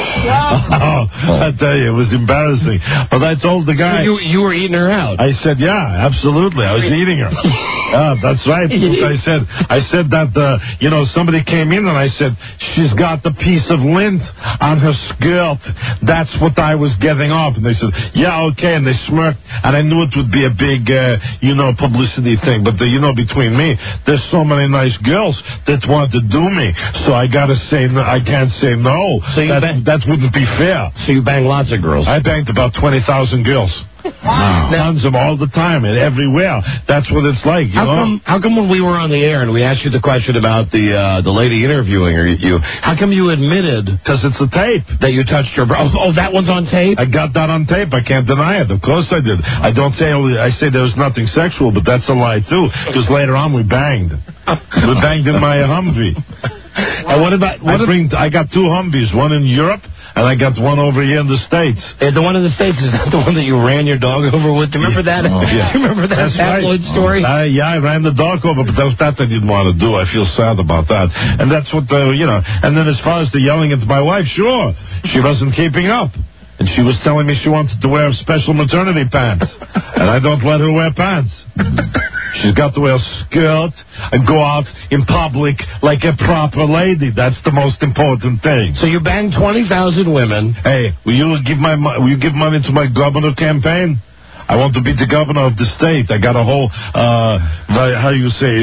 I tell you, it was embarrassing. But I told the guy... You were eating her out. I said, yeah, absolutely. I was eating her. Yeah, that's right. I said that, somebody came in and I said, she's got the piece of lint on her skirt. That's what I was getting off. And they said, yeah, okay. And they smirked, and I knew it would be a big, publicity thing. But, between me, there's so many nice girls that want to do me. So I got to say, I can't say no. So that wouldn't be fair. So you bang lots of girls? I banged about 20,000 girls. Wow. Tons of them all the time and everywhere. That's what it's like, How come when we were on the air and we asked you the question about the lady interviewing you, how come you admitted... Because it's a tape. That you touched her... Oh, that one's on tape? I got that on tape. I can't deny it. Of course I did. I say there was nothing sexual, but that's a lie, too. Because later on we banged. We banged in my Humvee. And what about... I got two Humvees, one in Europe, and I got one over here in the States. And the one in the States, is that the one that you ran your dog over with? Do you remember that? Oh, yeah. Do you remember that tabloid story? I ran the dog over, but that I didn't want to do. I feel sad about that. And that's what, And then as far as the yelling at my wife, sure, she wasn't keeping up. And she was telling me she wanted to wear special maternity pants. And I don't let her wear pants. She's got to wear a skirt and go out in public like a proper lady. That's the most important thing. So you banged 20,000 women. Hey, will you give money to my governor campaign? I want to be the governor of the state. I got a whole, how you say,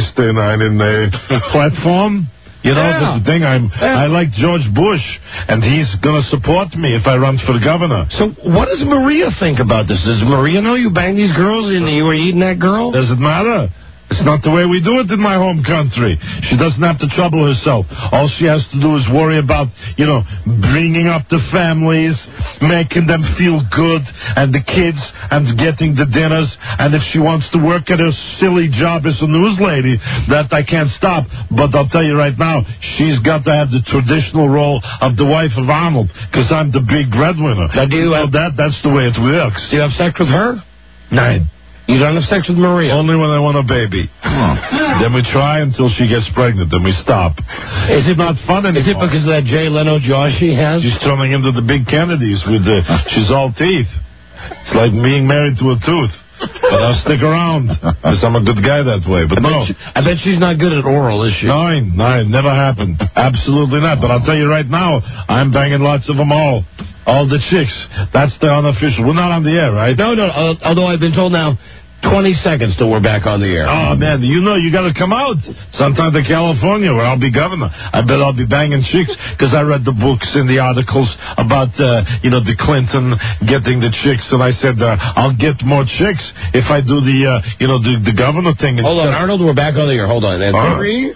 platform. That's the thing. I like George Bush, and he's going to support me if I run for governor. So what does Maria think about this? Does Maria know you banged these girls and you were eating that girl? Does it matter? It's not the way we do it in my home country. She doesn't have to trouble herself. All she has to do is worry about, bringing up the families, making them feel good, and the kids, and getting the dinners. And if she wants to work at her silly job as a news lady, that I can't stop. But I'll tell you right now, she's got to have the traditional role of the wife of Arnold, because I'm the big breadwinner. Now, do you that's the way it works. Do you have sex with her? Nein. You don't have sex with Maria? Only when I want a baby. Then we try until she gets pregnant, then we stop. Is it not fun anymore? Is it because of that Jay Leno jaw she has? She's turning into the big Kennedys with she's all teeth. It's like being married to a tooth. But I'll stick around because I'm a good guy that way. But I bet she's not good at oral, is she? Nine, never happened. Absolutely not. But I'll tell you right now, I'm banging lots of them all the chicks. That's the unofficial. We're not on the air, right? No. Although I've been told now, 20 seconds till we're back on the air. Oh, man, you got to come out sometime to California where I'll be governor. I bet I'll be banging chicks because I read the books and the articles about, the Clinton getting the chicks. And I said, I'll get more chicks if I do the governor thing. Hold on, Arnold, we're back on the air. Hold on. 3,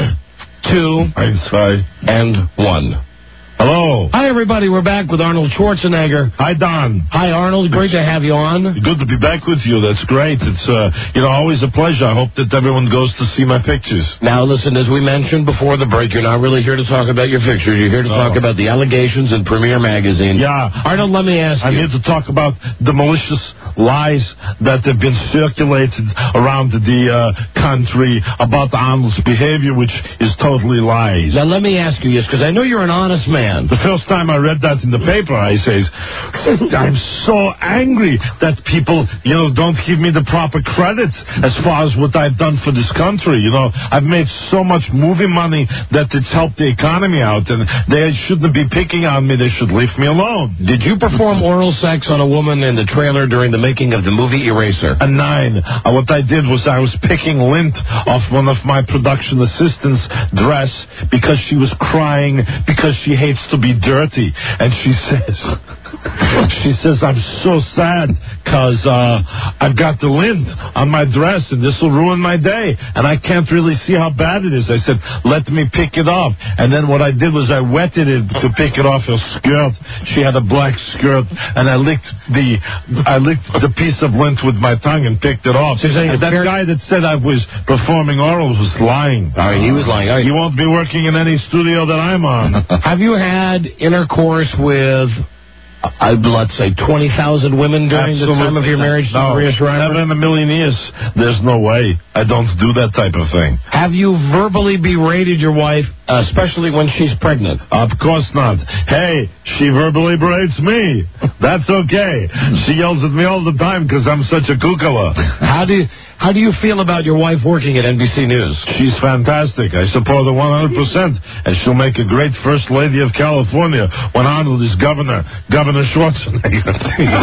2, and 1. Hello. Hi, everybody. We're back with Arnold Schwarzenegger. Hi, Don. Hi, Arnold. Great to have you on. Good to be back with you. That's great. It's, always a pleasure. I hope that everyone goes to see my pictures. Now, listen, as we mentioned before the break, you're not really here to talk about your pictures. You're here to talk about the allegations in Premiere Magazine. Yeah. Arnold, let me ask you. I'm here to talk about the malicious lies that have been circulated around the country about Arnold's behavior, which is totally lies. Now, let me ask you this, because I know you're an honest man. The first time I read that in the paper, I says, I'm so angry that people, don't give me the proper credit as far as what I've done for this country. I've made so much movie money that it's helped the economy out, and they shouldn't be picking on me. They should leave me alone. Did you perform oral sex on a woman in the trailer during the making of the movie Eraser? A 9. What I did was I was picking lint off one of my production assistants' dress because she was crying because she hates to be dirty, and she says, I'm so sad because I've got the lint on my dress and this will ruin my day and I can't really see how bad it is. I said, let me pick it off. And then what I did was I wetted it to pick it off her skirt. She had a black skirt, and I licked the piece of lint with my tongue and picked it off. And that guy that said I was performing orals was lying. All right, he was lying. He won't be working in any studio that I'm on. Have you had intercourse with, let's say, 20,000 women during the time of your marriage to Maria Shriver? Never in a million years. There's no way. I don't do that type of thing. Have you verbally berated your wife, especially when she's pregnant? Of course not. Hey, she verbally berates me. That's okay. She yells at me all the time because I'm such a kukala. How do you feel about your wife working at NBC News? She's fantastic. I support her 100%, and she'll make a great First Lady of California when Arnold is Governor Schwarzenegger.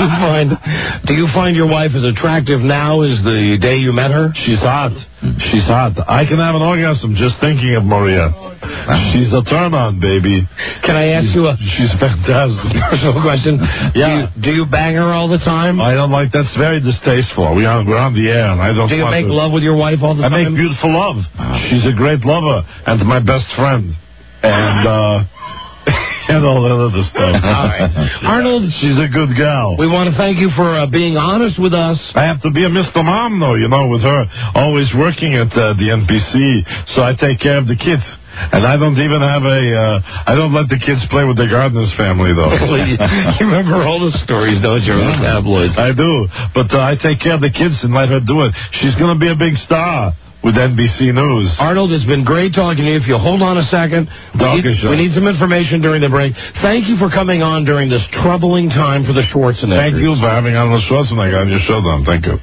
Do you find your wife as attractive now as the day you met her? She's hot. She's hot. I can have an orgasm just thinking of Maria. She's a turn-on, baby. Can I ask you She's fantastic. personal question? Yeah. Do you bang her all the time? I don't like. That's very distasteful. We're on the air, and I don't. Do you make love with your wife all the time? I make beautiful love. She's a great lover and my best friend. And and all that other stuff. All right. Arnold, she's a good gal. We want to thank you for being honest with us. I have to be a Mr. Mom, though, with her always working at the NBC, so I take care of the kids. And I don't even have I don't let the kids play with the Gardner's family, though. You remember all the stories, don't you, on the tabloids? I do. But I take care of the kids and let her do it. She's going to be a big star with NBC News. Arnold, it's been great talking to you. If you'll hold on a second, we need some information during the break. Thank you for coming on during this troubling time for the Schwarzeneggers. Thank you for having Arnold Schwarzenegger on your show, Don. Thank you.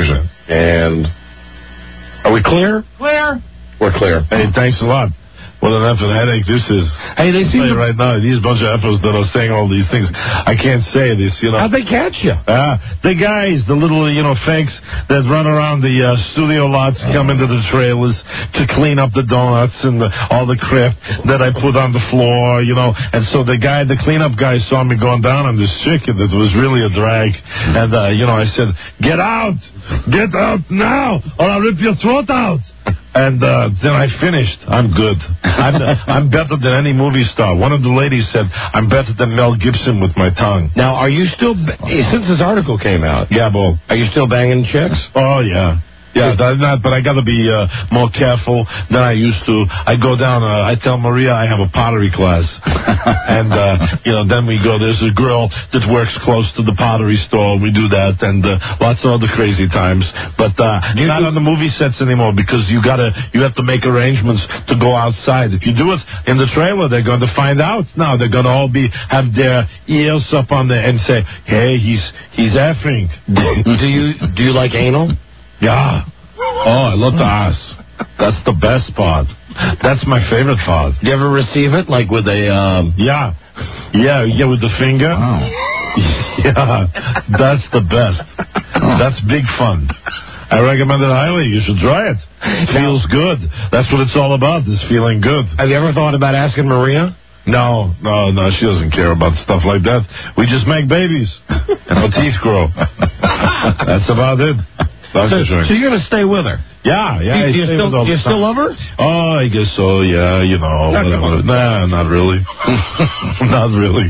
And are we clear? Clear. We're clear. Hey, thanks a lot. What an effing headache this is. Hey, they seem right now, these bunch of effers that are saying all these things. I can't say this, How'd they catch you? The guys, the little, fakes that run around the studio lots, come into the trailers to clean up the donuts and all the crap that I put on the floor, And so the cleanup guy saw me going down on this chicken that was really a drag. And, I said, get out now, or I'll rip your throat out. And then I finished. I'm good. I'm better than any movie star. One of the ladies said, I'm better than Mel Gibson with my tongue. Now, are you still, since this article came out, yeah, Bo, are you still banging chicks? Oh, yeah. Yeah, but I got to be more careful than I used to. I go down, I tell Maria I have a pottery class. And, then we go, there's a girl that works close to the pottery store. We do that, and lots of other crazy times. But not on the movie sets anymore, because you have to make arrangements to go outside. If you do it in the trailer, they're going to find out. No, they're going to all have their ears up on there and say, hey, he's effing. Do you like anal? Yeah. Oh, I love the ass. That's the best part. That's my favorite part. Do you ever receive it, like with a... Yeah, with the finger. Oh. Yeah, that's the best. That's big fun. I recommend it highly. You should try it. Feels good. That's what it's all about, is feeling good. Have you ever thought about asking Maria? No, she doesn't care about stuff like that. We just make babies, and our teeth grow. That's about it. So you're going to stay with her? Yeah. Do you still love her? Oh, I guess so, yeah, Nah, not really. Not really.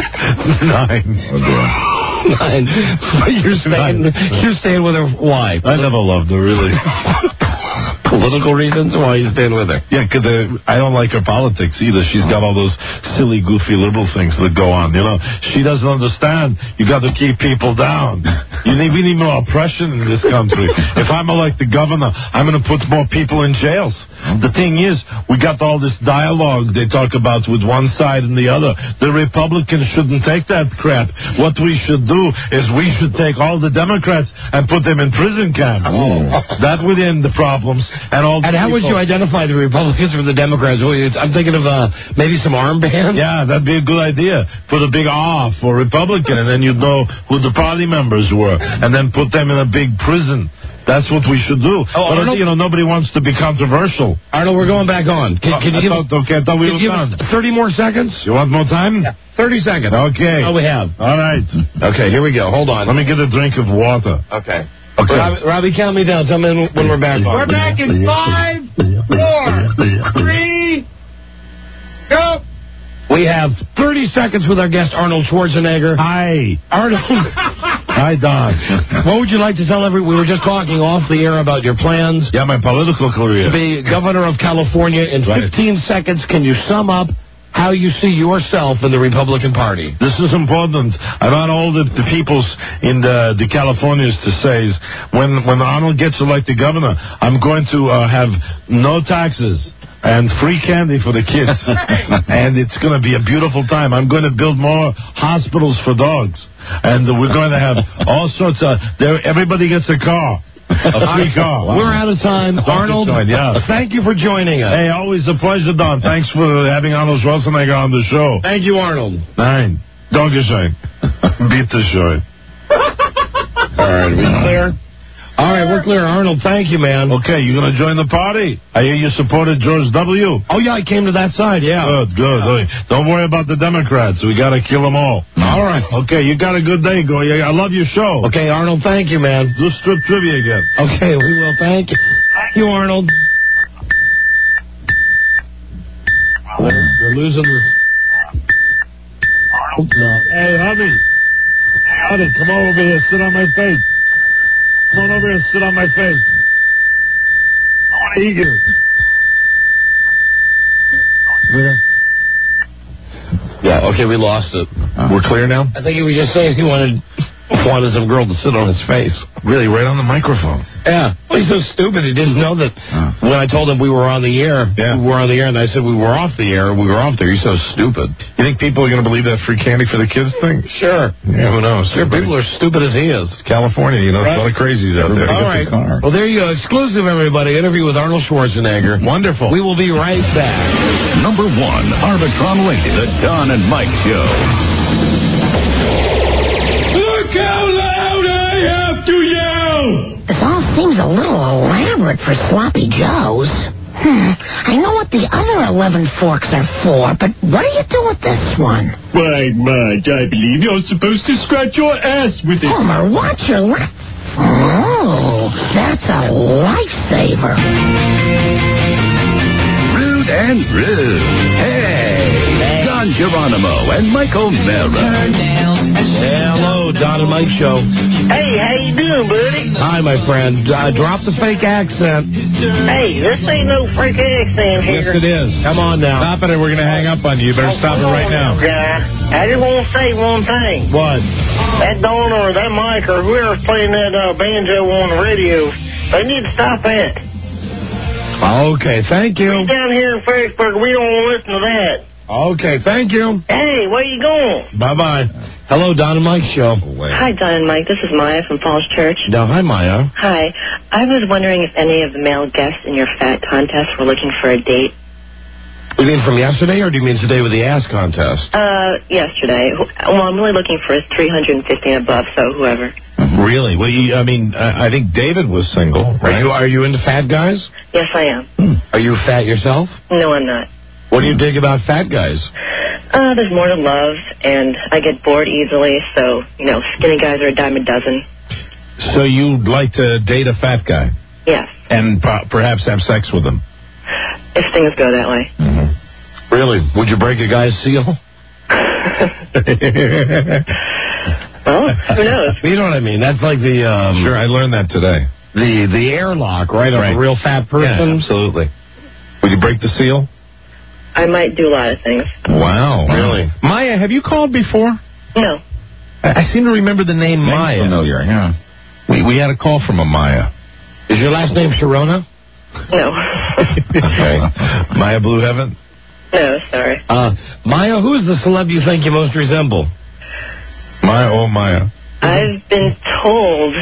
9. 9. You're staying with her, why? I never loved her, really. Political reasons why you staying with her? Yeah, because I don't like her politics either. She's got all those silly, goofy liberal things that go on, She doesn't understand. You got to keep people down. We need more oppression in this country. If I'm elected governor, I'm going to put more people in jails. The thing is, we got all this dialogue they talk about with one side and the other. The Republicans shouldn't take that crap. What we should do is we should take all the Democrats and put them in prison camps. That would end the problems. And how would you identify the Republicans from the Democrats? I'm thinking of maybe some armbands. Yeah, that'd be a good idea. Put a big R for Republican, and then you'd know who the party members were, and then put them in a big prison. That's what we should do. But, nobody wants to be controversial. Arnold, we're going back on. Can you give I thought we were done. 30 more seconds? You want more time? Yeah. 30 seconds. Okay. Oh, we have. All right. Okay, here we go. Hold on. Let me get a drink of water. Okay. Robbie, count me down. Tell me when we're back on. We're back in 5, 4, 3, go. We have 30 seconds with our guest, Arnold Schwarzenegger. Hi. Arnold. Hi, Don. What would you like to tell everyone? We were just talking off the air about your plans. Yeah, my political career. To be governor of California. In 15 seconds, can you sum up how you see yourself in the Republican Party? This is important. I want all the peoples in the Californians to say is when Arnold gets elected governor, I'm going to have no taxes and free candy for the kids. And it's going to be a beautiful time. I'm going to build more hospitals for dogs. And we're going to have all sorts of... everybody gets a car. A free car. Wow. We're out of time. Arnold, thank you for joining us. Hey, always a pleasure, Don. Thanks for having Arnold Schwarzenegger on the show. Thank you, Arnold. 9. Dankeschön. Bitte schön. All right, we clear? All right, we're clear. Arnold, thank you, man. Okay, you going to join the party? I hear you supported George W. Oh, yeah, I came to that side, yeah. Good. Don't worry about the Democrats. We got to kill them all. All right. Okay, you got a good day. I love your show. Okay, Arnold, thank you, man. Do strip trivia again. Okay, we will. Thank you. Thank you, Arnold. We're losing this. Hey, honey, come over here. Sit on my face. Come on over here and sit on my face. I want to eat you. Yeah, okay, we lost it. We're clear now? I think he was just saying he wanted some girl to sit on his face. Really, right on the microphone. Yeah. Well, he's so stupid. He didn't know that when I told him we were on the air, we were on the air, and I said we were off the air, we were off there. He's so stupid. You think people are going to believe that free candy for the kids thing? Sure. Yeah, who knows? Sure, people are stupid as he is. It's California, right? A lot of crazies out there. All right. Well, there you go. Exclusive, everybody. Interview with Arnold Schwarzenegger. Wonderful. We will be right back. Number 1, Arbitron Radio, the Don and Mike Show. Look how loud I have to yell! This all seems a little elaborate for sloppy joes. I know what the other 11 forks are for, but what do you do with this one? Why, Mudge, I believe you're supposed to scratch your ass with it. Homer, watch your lap. Oh, that's a lifesaver. Rude and rude. Hey, Don Geronimo and Mike O'Mara. Hello, Don and Mike Show. Hey, how you doing, buddy? Hi, my friend. Drop the fake accent. Hey, this ain't no fake accent here. Yes, it is. Come on now. Stop it or we're going to hang up on you. You better stop it right now. I just want to say one thing. What? That Don or that Mike or whoever's playing that banjo on the radio, they need to stop that. Okay, thank you. We down here in Fredericksburg, we don't want to listen to that. Okay, thank you. Hey, where you going? Bye-bye. Hello, Don and Mike Show. Hi, Don and Mike. This is Maya from Falls Church. No, hi, Maya. Hi. I was wondering if any of the male guests in your fat contest were looking for a date. You mean from yesterday, or do you mean today with the ass contest? Yesterday. Well, I'm really looking for 350 and above, so whoever. Really? Well, I think David was single. Right? Are you into fat guys? Yes, I am. Are you fat yourself? No, I'm not. What do you dig about fat guys? There's more to love, and I get bored easily, so, skinny guys are a dime a dozen. So you'd like to date a fat guy? Yes. And perhaps have sex with him? If things go that way. Mm-hmm. Really? Would you break a guy's seal? Well, who knows? You know what I mean? That's like the... Sure, I learned that today. The airlock, right, of a real fat person? Yeah, absolutely. Would you break the seal? I might do a lot of things. Wow. Really? Maya, have you called before? No. I seem to remember the name Maya. Familiar, yeah. We had a call from a Maya. Is your last name Sharona? No. Okay. Maya Blue Heaven? No, sorry. Maya, who is the celeb you think you most resemble? Maya. I've been told,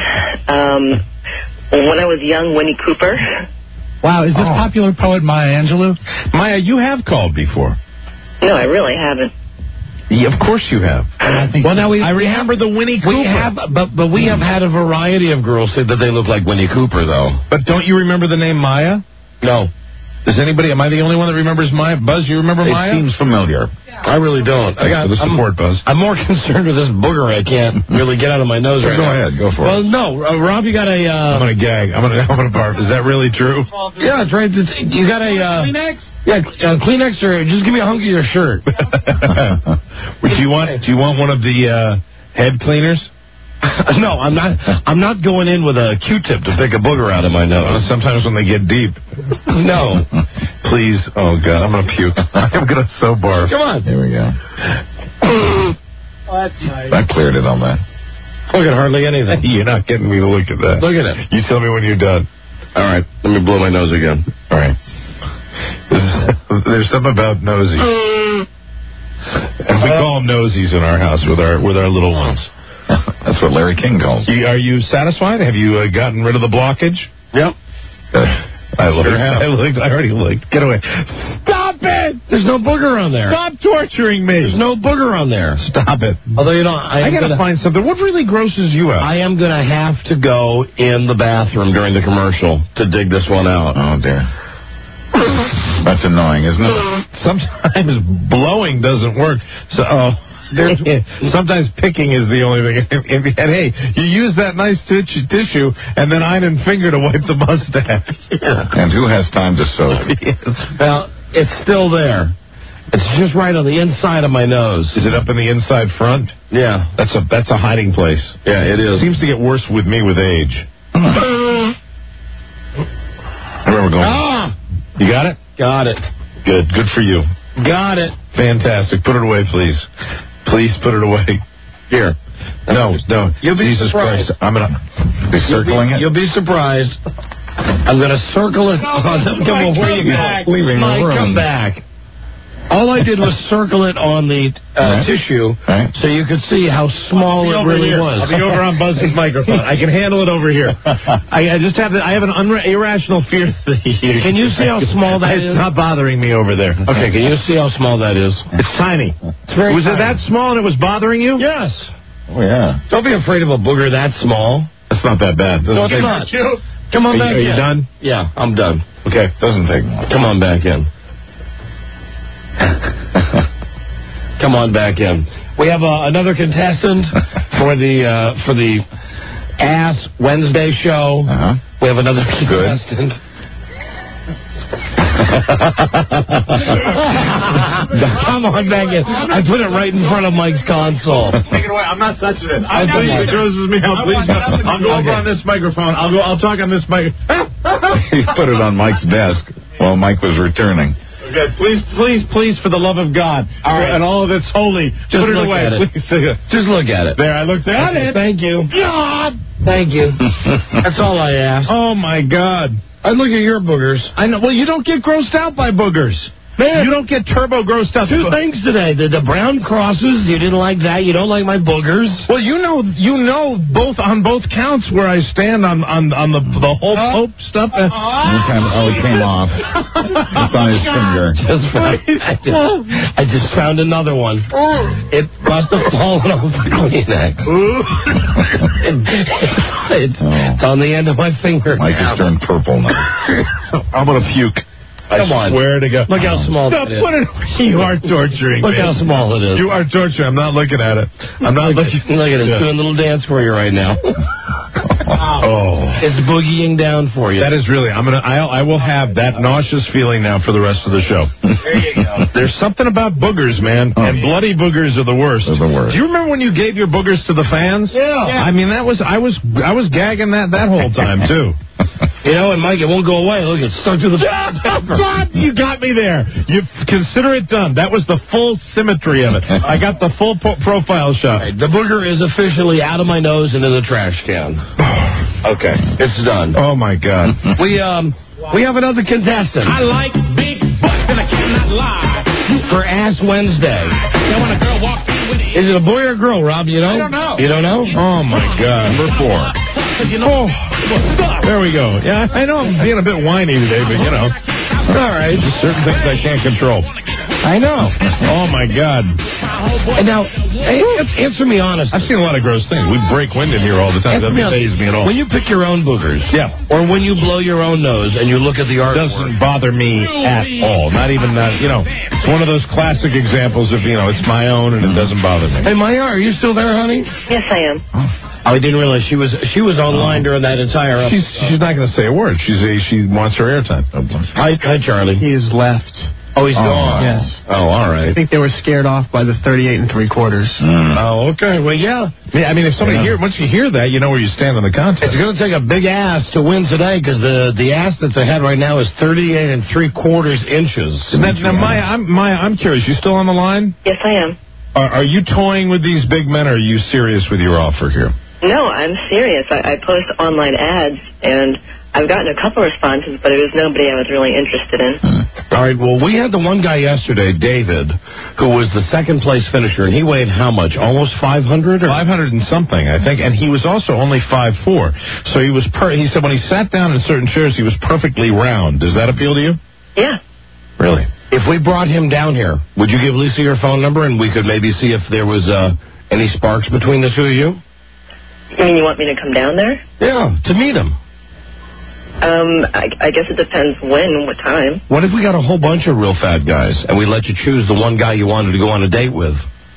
when I was young, Winnie Cooper. Wow, is this popular poet Maya Angelou? Maya, you have called before. No, I really haven't. Yeah, of course you have. I remember the Winnie Cooper. We have, but we have had a variety of girls say that they look like Winnie Cooper, though. But don't you remember the name Maya? No. Does anybody? Am I the only one that remembers Maya? Buzz, you remember Maya? It seems familiar. I really don't. Thanks for the support, Buzz. I'm more concerned with this booger I can't really get out of my nose right now. Go ahead, go for it. Well, no, Rob, you got a... I'm going to gag. I'm going to barf. Is that really true? Yeah, it's right. You got a... Kleenex? Yeah, Kleenex, or just give me a hunk of your shirt. Do you want one of the head cleaners? No, I'm not going in with a Q-tip to pick a booger out of my nose. Sometimes when they get deep. No. Please. Oh, God, I'm going to puke. I'm going to so barf. Come on. Here we go. Oh, that's nice. I cleared it on that. Look at hardly anything. You're not getting me to look at that. Look at it. You tell me when you're done. All right. Let me blow my nose again. All right. There's something about nosies. And we call them nosies in our house with our little ones. That's what Larry King calls. Are you satisfied? Have you gotten rid of the blockage? Yep. I already looked. Get away. Stop it! There's no booger on there. Stop torturing me. There's no booger on there. Stop it. Although you don't... I got to find something. What really grosses you out? I am going to have to go in the bathroom during the commercial to dig this one out. Oh, dear. That's annoying, isn't it? Sometimes blowing doesn't work. So... sometimes picking is the only thing. And hey, you use that nice tissue and then iron and finger to wipe the mustache. And who has time to soak? Well, it's still there. It's just right on the inside of my nose. Is it up in the inside front? Yeah. That's a hiding place. Yeah, it is. It seems to get worse with me with age. Where we're going? You got it? Got it. Good for you. Got it. Fantastic. Put it away, please. Please put it away. Here. No. You'll be Jesus surprised. Christ. I'm going to be circling it. You'll be surprised. I'm going to circle it. Come on, where you go? Mike, come back. All I did was circle it on the tissue so you could see how small it really was. I'll be over on Buzz's microphone. I can handle it over here. I just have an irrational fear that Can you see how small that is? It's not bothering me over there. Okay, can you see how small that is? It's tiny. It's very Was tiny. it that small and it was bothering you? Yes. Oh, yeah. Don't be afraid of a booger that small. That's not that bad. No, it's not. Come on back in. Are you done? Yeah, I'm done. Okay. Doesn't take long. Come on back in. Come on back in. We have another contestant for the Ass Wednesday show. Uh-huh. We have another contestant. Come on, Megan. I put it right in front of Mike's console. Take it away. I'm not touching it. It grosses me out. Please, I'll go over on this microphone. I'll talk on this mic. He put it on Mike's desk while Mike was returning. Okay, please, for the love of God, and all of it's holy, just put it look away. at it. Please. Just look at it. There, I looked at it. Thank you. God! Thank you. That's all I ask. Oh, my God. I look at your boogers. I know. Well, you don't get grossed out by boogers. Man, you don't get turbo grossed out. Two things today. The brown crosses, you didn't like that. You don't like my boogers. Well, you know both on both counts where I stand on the whole Pope stuff. It came off. It's on his finger. I just found another one. It must have fallen off the Kleenex. It's on the end of my finger. Mike has turned purple now. I'm going to puke. Come on. Swear to God. Look how small Stop it is. You are torturing Look me. how small it is. You are torturing. I'm not looking at it. I'm not looking. Look at it. It's doing a little dance for you right now. It's boogieing down for you. That is really. I will have that nauseous feeling now for the rest of the show. There you go. There's something about boogers, man, and bloody boogers are the worst. They're the worst. Do you remember when you gave your boogers to the fans? Yeah. I mean, I was gagging that whole time too. You know, and Mike, it won't go away. Look, it's stuck to the God, you got me there. You consider it done. That was the full symmetry of it. I got the full profile shot. Right, the booger is officially out of my nose and in the trash can. Okay, it's done. Oh my God. We have another contestant. I like big butts and I cannot lie. For Ass Wednesday. Now when a girl walks in with it. Is it a boy or a girl, Rob? You know? I don't know. You don't know? Oh my God. Number 4. There we go. Yeah, I know I'm being a bit whiny today, but you know. All right. Just certain things I can't control. I know. Oh my God. And now, hey, answer me honest. I've seen a lot of gross things. We break wind in here all the time. That doesn't faze me at all. When you pick your own boogers, or when you blow your own nose and you look at the artwork, doesn't bother me at all. Not even that. You know, it's one of those classic examples of it's my own and it doesn't bother me. Hey, Maya, are you still there, honey? Yes, I am. I didn't realize she was online during that entire episode. She's not going to say a word. She wants her airtime. Hi, Charlie. He's left. Oh, he's gone. Yes. Oh, all right. I think they were scared off by the 38 3/4. Oh, okay. Well, yeah. I mean, if somebody once you hear that, you know where you stand in the contest. It's going to take a big ass to win today because the ass that's ahead right now is 38 3/4 inches. Now, Maya, I'm curious. You still on the line? Yes, I am. Are you toying with these big men, or are you serious with your offer here? No, I'm serious. I post online ads, and I've gotten a couple responses, but it was nobody I was really interested in. All right, well, we had the one guy yesterday, David, who was the second place finisher, and he weighed how much? Almost 500? 500 and something, I think, and he was also only 5'4". So he said when he sat down in certain chairs, he was perfectly round. Does that appeal to you? Yeah. Really? If we brought him down here, would you give Lisa your phone number, and we could maybe see if there was any sparks between the two of you? You mean you want me to come down there? Yeah, to meet him. I guess it depends when, what time. What if we got a whole bunch of real fat guys, and we let you choose the one guy you wanted to go on a date with?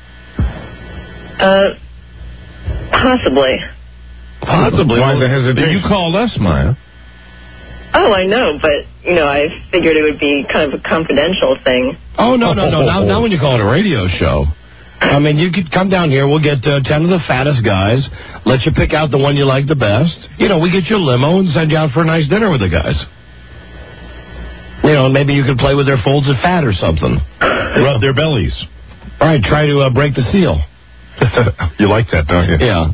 Possibly. Possibly. Why the hesitation? You called us, Maya. Oh, I know, but, I figured it would be kind of a confidential thing. Oh, no. Not when you call it a radio show. I mean, you could come down here. We'll get 10 of the fattest guys. Let you pick out the one you like the best. We get you a limo and send you out for a nice dinner with the guys. Maybe you could play with their folds of fat or something. Rub their bellies. All right, try to break the seal. You like that, don't you? Yeah.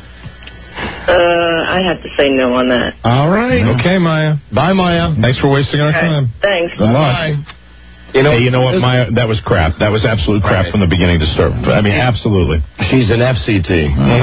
I have to say no on that. All right. Okay, Maya. Bye, Maya. Thanks for wasting our time. Thanks. Good luck. Bye. You know what, Maya? That was crap. That was absolute crap from the beginning to start. I mean, absolutely. She's an FCT.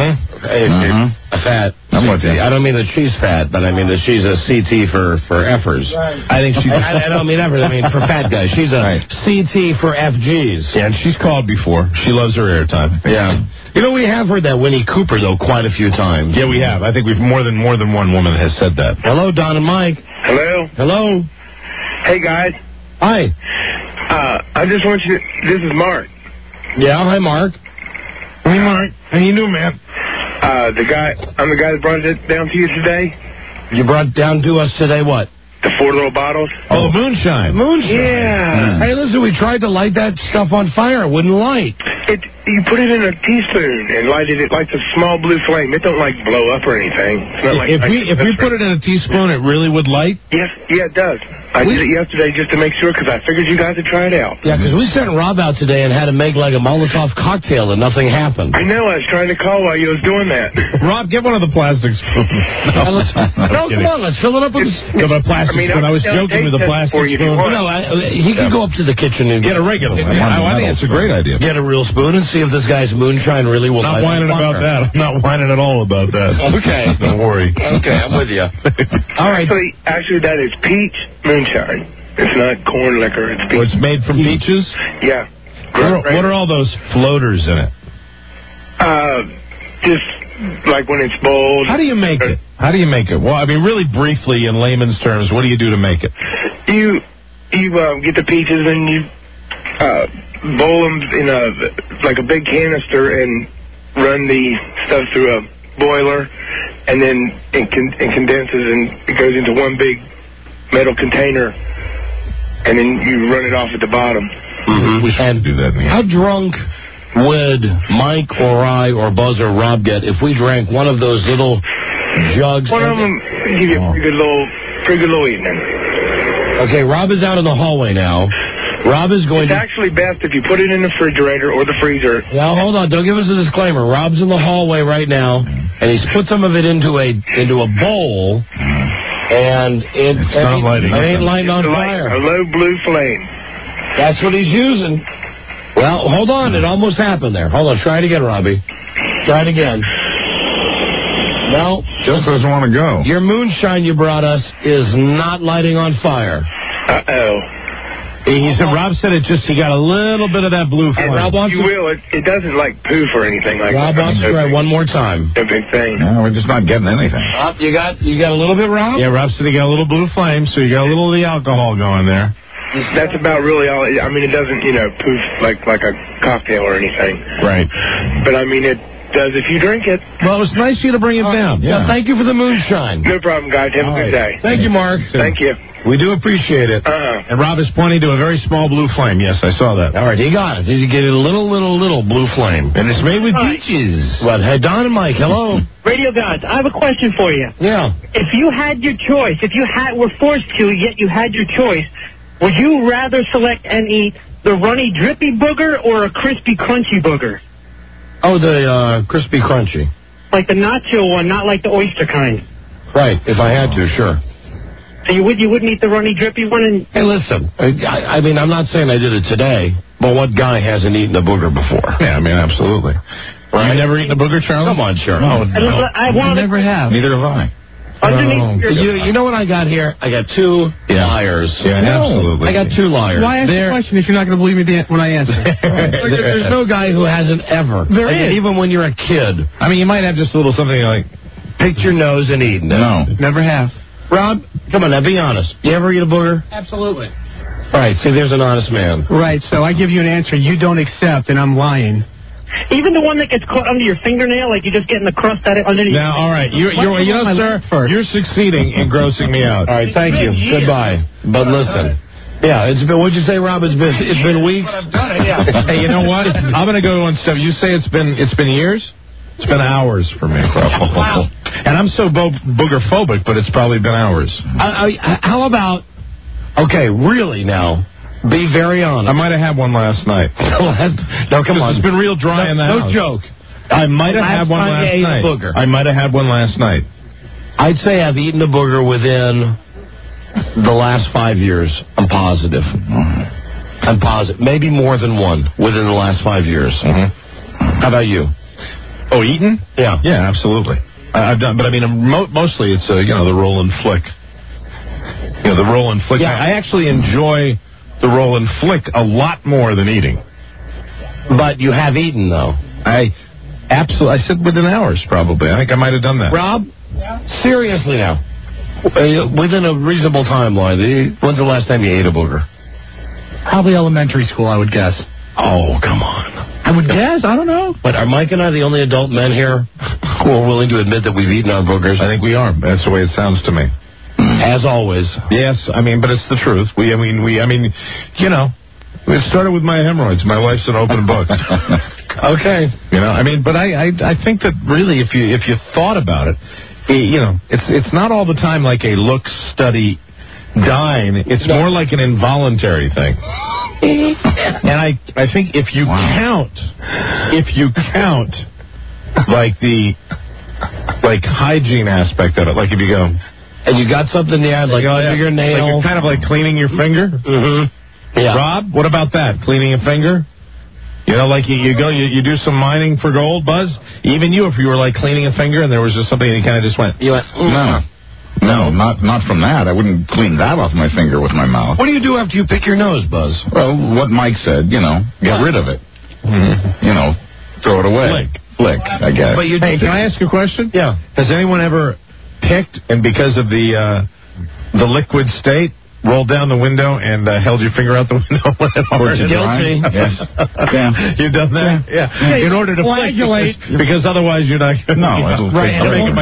Fat. I'm with you. I don't mean that she's fat, but I mean that she's a CT for effers. I think she's. I don't mean effers. I mean for fat guys. She's a CT for FGs. Yeah, and she's called before. She loves her airtime. Yeah. We have heard that Winnie Cooper though quite a few times. Yeah, we have. I think we've more than one woman has said that. Hello, Don and Mike. Hello. Hello. Hey guys. Hi. I just want you. This is Mark. Yeah. Hi, Mark. Hey, Mark. How you doing, man? I'm the guy that brought it down to you today. You brought down to us today what? The 4 little bottles. Oh, the moonshine. Yeah. Hey, listen, we tried to light that stuff on fire. It wouldn't light. You put it in a teaspoon and lighted it like a small blue flame. It don't, like, blow up or anything. It's not like, if we put it in a teaspoon, it really would light? Yes, yeah, it does. I did it yesterday just to make sure because I figured you guys would try it out. Yeah, because we sent Rob out today and had him make like a Molotov cocktail and nothing happened. I know. I was trying to call while you was doing that. Rob, get one of the plastic spoons. No, come on, let's fill it up with the plastic spoon. I was joking with the plastic spoon. No, he can go up to the kitchen and get a regular one. I think it's a great idea. Get a real spoon and see if this guy's moonshine really will Not light whining on fire. about that. I'm not whining at all about that. Okay. Don't worry. Okay, I'm with you. All right. Actually, that is peach moonshine. It's not corn liquor. It's peach. It's made from peaches? Yeah. What are all those floaters in it? Just like when it's boiled. How do you make it? How do you make it? Well, I mean, really briefly in layman's terms, what do you do to make it? You get the peaches and you boil them in a big canister and run the stuff through a boiler, and then it condenses and it goes into one big metal container, and then you run it off at the bottom. Mm-hmm. We should do that. How drunk would Mike or I or Buzz or Rob get if we drank one of those little jugs? One of them give you a pretty good little evening. Okay, Rob is out in the hallway now. Rob is going It's actually best if you put it in the refrigerator or the freezer. Now, hold on. Don't give us a disclaimer. Rob's in the hallway right now, and he's put some of it into a bowl, and it ain't lighting on fire. A low blue flame. That's what he's using. Well, hold on. It almost happened there. Hold on. Try it again, Robbie. Try it again. No. Just doesn't want to go. Your moonshine you brought us is not lighting on fire. Uh-oh. He said, Rob said he got a little bit of that blue flame. Rob wants it doesn't like poof or anything like Rob that. wants to try one more time. A big thing. No, we're just not getting anything. You got a little bit, Rob? Yeah, Rob said he got a little blue flame, so you got a little of the alcohol going there. That's about really all. I mean, it doesn't, poof like a cocktail or anything. Right. But I mean, it does if you drink it. Well, it was nice of you to bring it down. Yeah. Thank you for the moonshine. No problem, guys. Have a good day. Thank you, Mark. Thank you. We do appreciate it. And Rob is pointing to a very small blue flame. Yes, I saw that. All right, he got it. He get a little blue flame. And it's made with peaches. Well, hey, Don and Mike, hello. Radio gods, I have a question for you. Yeah. If you had your choice, were forced to, yet you had your choice, would you rather select and eat the runny drippy booger or a crispy crunchy booger? Oh, the crispy crunchy. Like the nacho one, not like the oyster kind. Right, if I had to, sure. So you wouldn't eat the runny drippy one? And hey, listen, I mean, I'm not saying I did it today, but what guy hasn't eaten a booger before? Yeah, I mean, absolutely. Right? You never eaten a booger, Charlie? Come on, Charlie. No. I never have. Neither have I. Underneath you know what I got here? I got two liars. Yeah, absolutely. I got two liars. Why ask the question if you're not going to believe me when I answer? There's no guy who hasn't ever. There is. Even when you're a kid. I mean, you might have just a little something like picked your nose and eaten it. No. Never have. Rob, come on now, be honest. You ever eat a booger? Absolutely. All right, see, there's an honest man. Right, so I give you an answer you don't accept, and I'm lying. even the one that gets caught under your fingernail, like you're just getting the crust at it underneath. Now, all right, sir, you're succeeding in grossing me out. All right, thank you. Goodbye. But listen. Yeah, it's been. What'd you say, Rob? It's been weeks. Hey, you know what? I'm going to go on stuff. You say it's been years. It's been hours for me. Wow. And I'm so booger phobic, but it's probably been hours. How about? Okay, really now. Be very honest. I might have had one last night. No, come on. It's been real dry in the house. No joke. I might have had one last night. Booger. I might have had one last night. I'd say I've eaten a booger within the last 5 years. I'm positive. I'm positive. Maybe more than one within the last 5 years. How about you? Oh, eaten? Yeah. Yeah, absolutely. I've done, but I mean, mostly it's the roll and flick. The roll and flick. Yeah. I actually enjoy the roll and flick a lot more than eating. But you have eaten, though. I said within hours, probably. I think I might have done that. Rob, seriously now, within a reasonable timeline, when's the last time you ate a booger? Probably elementary school, I would guess. Oh, come on. I would guess. I don't know. But are Mike and I the only adult men here who are willing to admit that we've eaten our boogers? I think we are. That's the way it sounds to me. As always. Yes, I mean, but it's the truth. I mean, you know, it started with my hemorrhoids. My life's an open book. Okay. You know, I mean, but I think that really, if you thought about it, you know, it's not all the time like a look, study, dine. It's more like an involuntary thing. And I think if you count, like hygiene aspect of it, like if you go, and you got something there, like your nail, like kind of like cleaning your finger. Mm-hmm. Yeah. Rob, what about that? Cleaning a finger? You know, like you go, you do some mining for gold, Buzz. Even you, if you were like cleaning a finger and there was just something and you kind of just went, No, not from that. I wouldn't clean that off my finger with my mouth. What do you do after you pick your nose, Buzz? Well, what Mike said, you know, get rid of it. Mm-hmm. You know, throw it away. Flick, I guess. But hey, can I ask you a question? Yeah. Has anyone ever picked and because of the liquid state, rolled down the window and held your finger out the window when it hurt? Guilty. Yes. Yeah. You've done that? Yeah. In order to coagulate. Because otherwise you're not going to... No. Right.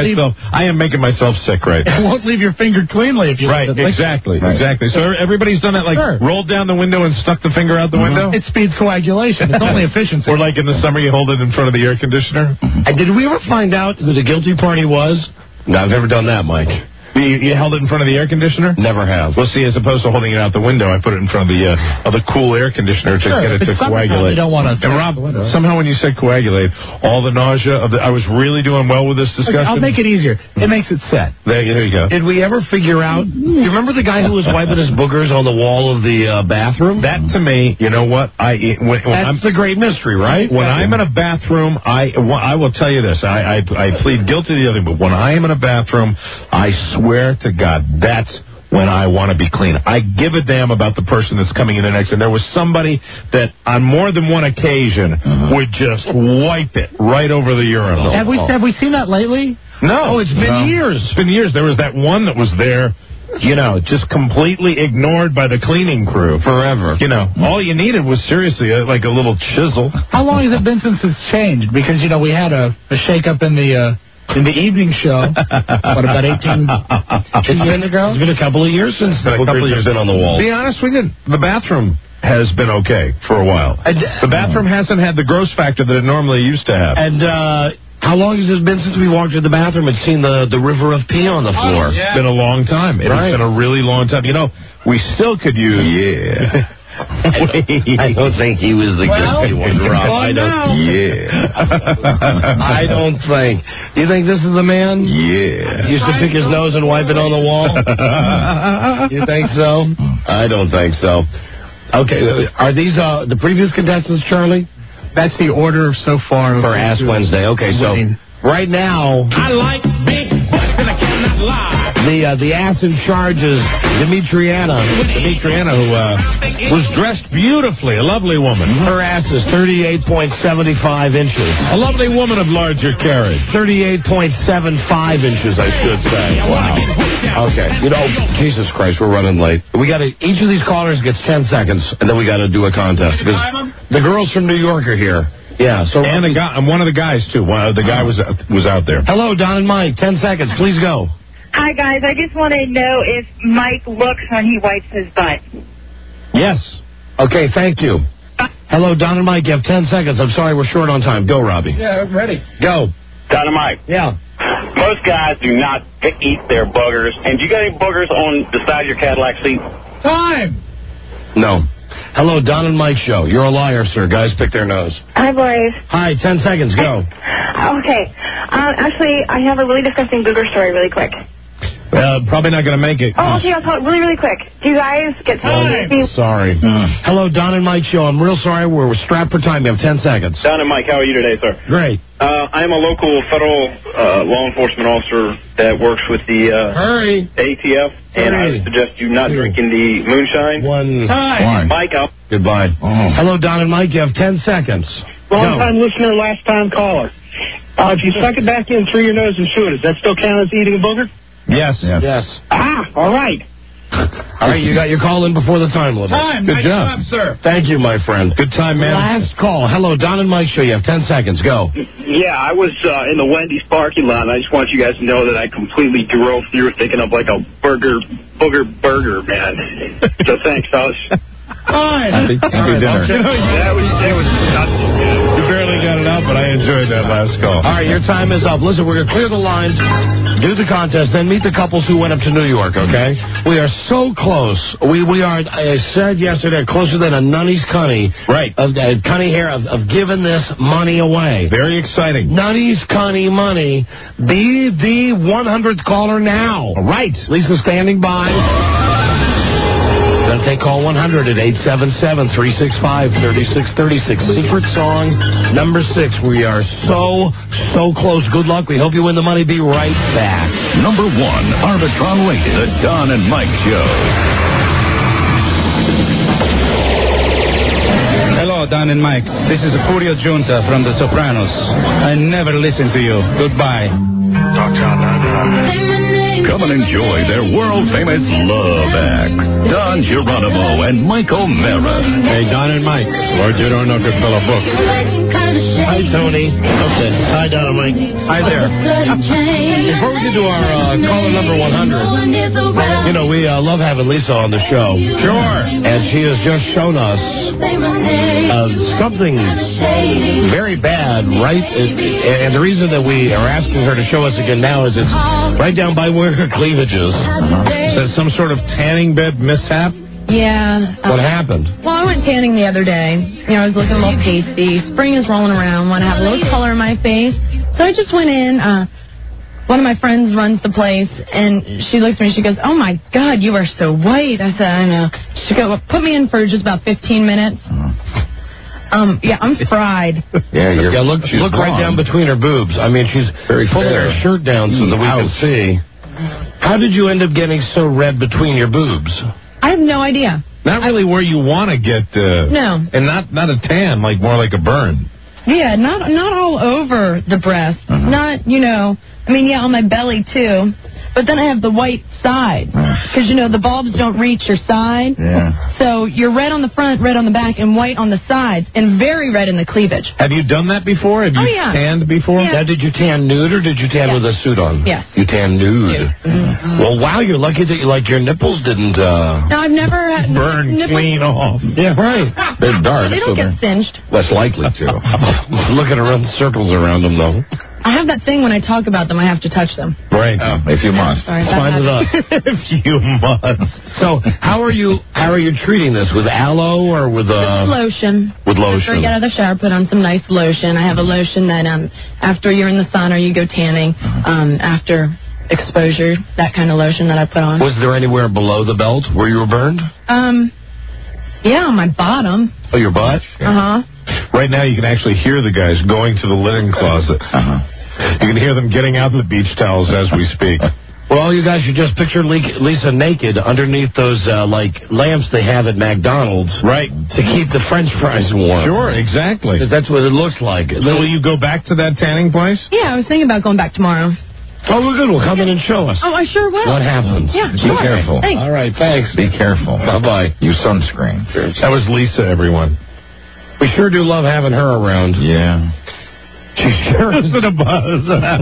I am making myself sick right now. It won't leave your finger cleanly if you... Right, exactly. So everybody's done that, like, rolled down the window and stuck the finger out the window? It speeds coagulation. It's only efficiency. Or like in the summer you hold it in front of the air conditioner? And did we ever find out who the guilty party was? No, I've never done that, Mike. You held it in front of the air conditioner? Never have. Well, see, as opposed to holding it out the window, I put it in front of the cool air conditioner to get it to coagulate. You don't want to. And Rob, somehow when you said coagulate, all the nausea I was really doing well with this discussion. Okay, I'll make it easier. It makes it set. There you go. Did we ever figure out? You remember the guy who was wiping his boogers on the wall of the bathroom? That to me, you know what? That's the great mystery, right? When I'm in a bathroom, I will tell you this. I plead guilty to the other thing, but when I am in a bathroom, I swear to God, that's when I want to be clean. I give a damn about the person that's coming in the next. And there was somebody that on more than one occasion would just wipe it right over the urinal. Have we seen that lately? No. It's been years. It's been years. There was that one that was there, you know, just completely ignored by the cleaning crew. Forever. You know, all you needed was seriously like a little chisel. How long has it been since it's changed? Because, you know, we had a shake-up in the evening show, what, about 18 years ago? It's been a couple of years since the boogers have been on the wall. To be honest with you, the bathroom has been okay for a while. The bathroom hasn't had the gross factor that it normally used to have. And how long has it been since we walked to the bathroom and seen the river of pee on the floor? It's been a long time. It has been a really long time. You know, we still could use... Yeah. I don't think he was the guilty one, Rob. I don't. Yeah. I don't think. Do you think this is the man? Yeah. Used to pick his nose and wipe it on the wall? You think so? I don't think so. Okay, are these the previous contestants, Charlie? That's the order so far. For Ask Wednesday. Okay, so right now... I like big butts and I cannot lie. The ass in charge is Demetriana, who was dressed beautifully, a lovely woman. Her ass is 38.75 inches. A lovely woman of larger carriage. 38.75 inches, I should say. Wow. Okay. You know, Jesus Christ, we're running late. Each of these callers gets 10 seconds, and then we got to do a contest. Because the girls from New York are here. Yeah, so... And a guy, and one of the guys, too. The guy was out there. Hello, Don and Mike. 10 seconds. Please go. Hi, guys. I just want to know if Mike looks when he wipes his butt. Yes. Okay, thank you. Hello, Don and Mike. You have 10 seconds. I'm sorry, we're short on time. Go, Robbie. Yeah, I'm ready. Go. Don and Mike. Yeah. Most guys do not eat their boogers. And do you got any boogers on the side of your Cadillac seat? Time. No. Hello, Don and Mike show. You're a liar, sir. Guys pick their nose. Hi, boys. Hi, 10 seconds. Go. Okay. Actually, I have a really disgusting booger story really quick. Probably not going to make it. Oh, okay, I'll tell it really, really quick. Do you guys get time? Sorry. Hello, Don and Mike show. I'm real sorry. We're strapped for time. You have 10 seconds. Don and Mike, how are you today, sir? Great. I am a local federal law enforcement officer that works with the ATF, and I would suggest you not drinking the moonshine. One. Mike, out. Goodbye. Hello, Don and Mike. You have 10 seconds. Long-time listener, last-time caller. If you suck it back in through your nose and chew it, does that still count as eating a booger? Yes. All right. All right, you got your call in before the time limit. Good job, sir. Thank you, my friend. Good time, man. Last call. Hello, Don and Mike show. You have 10 seconds. Go. Yeah, I was in the Wendy's parking lot, and I just want you guys to know that I completely drove through thinking of like a booger burger, man. So thanks, fellas. Fine. Happy dinner. That was nothing. You barely got it out, but I enjoyed that last call. All right, your time is up. Listen, we're going to clear the lines, do the contest, then meet the couples who went up to New York, okay? We are so close. We are, I said yesterday, closer than a Nunny's Cunny. Right. Of Cunny hair, of giving this money away. Very exciting. Nunny's Cunny money. Be the 100th caller now. All right. Lisa standing by. Going to take call 100 at 877-365-3636. Secret song number 6. We are so close. Good luck. We hope you win the money. Be right back. Number 1, Arbitron Radio, the Don and Mike Show. Hello, Don and Mike. This is Furio Junta from The Sopranos. I never listen to you. Goodbye. Come and enjoy their world-famous love act, Don Geronimo and Mike O'Mara. Hey, Don and Mike. Lord, you don't know good fellow book. Hi, Tony. Okay. Hi, Don and Mike. Hi there. Before we get to our caller number 100, you know, we love having Lisa on the show. Sure. And she has just shown us something very bad, right? And the reason that we are asking her to show us again now is it's right down by where her cleavage is. Says some sort of tanning bed mishap. Yeah. What happened? Well, I went tanning the other day. You know, I was looking a little pasty. Spring is rolling around. Want to have a little color in my face. So I just went in. One of my friends runs the place, and she looks at me. She goes, "Oh, my God, you are so white." I said, "I know." She goes, well, "Put me in for just about 15 minutes." Yeah, I'm fried. Yeah, look right down between her boobs. I mean, she's very pulling her shirt down so that we can see. How did you end up getting so red between your boobs? I have no idea. Not really where you want to get. No. And not a tan, like more like a burn. Yeah, not all over the breast. Not, you know, I mean, yeah, on my belly, too. But then I have the white side. Because, you know, the bulbs don't reach your side. Yeah. So you're red on the front, red on the back, and white on the sides, and very red in the cleavage. Have you done that before? Have you tanned before? Yeah. Now, did you tan nude or did you tan with a suit on? Yes. You tan nude. Well, wow, you're lucky that your nipples didn't No, I've never had burn clean off. Yeah, right. They're dark. They don't get singed. Less likely to. Look at her run circles around them, though. I have that thing when I talk about them, I have to touch them. Right. If you must. Sorry, Fine with us. If you must. So, how are you treating this? With aloe or with lotion? With lotion. After I get out of the shower, put on some nice lotion. I have a lotion that after you're in the sun or you go tanning, after exposure, that kind of lotion that I put on. Was there anywhere below the belt where you were burned? Yeah, on my bottom. Oh, your butt? Right now, you can actually hear the guys going to the linen closet. You can hear them getting out the beach towels as we speak. Well, you guys should just picture Lisa naked underneath those, lamps they have at McDonald's. Right. To keep the French fries warm. Sure, exactly. 'Cause that's what it looks like. So will you go back to that tanning place? Yeah, I was thinking about going back tomorrow. Oh, well, good. Well, come in and show us. Oh, I sure will. What happens? Yeah, Be sure. careful. Thanks. All right, thanks. Be careful. Bye-bye. Use sunscreen. That was Lisa, everyone. We sure do love having her around. Yeah. She sure is. a buzz.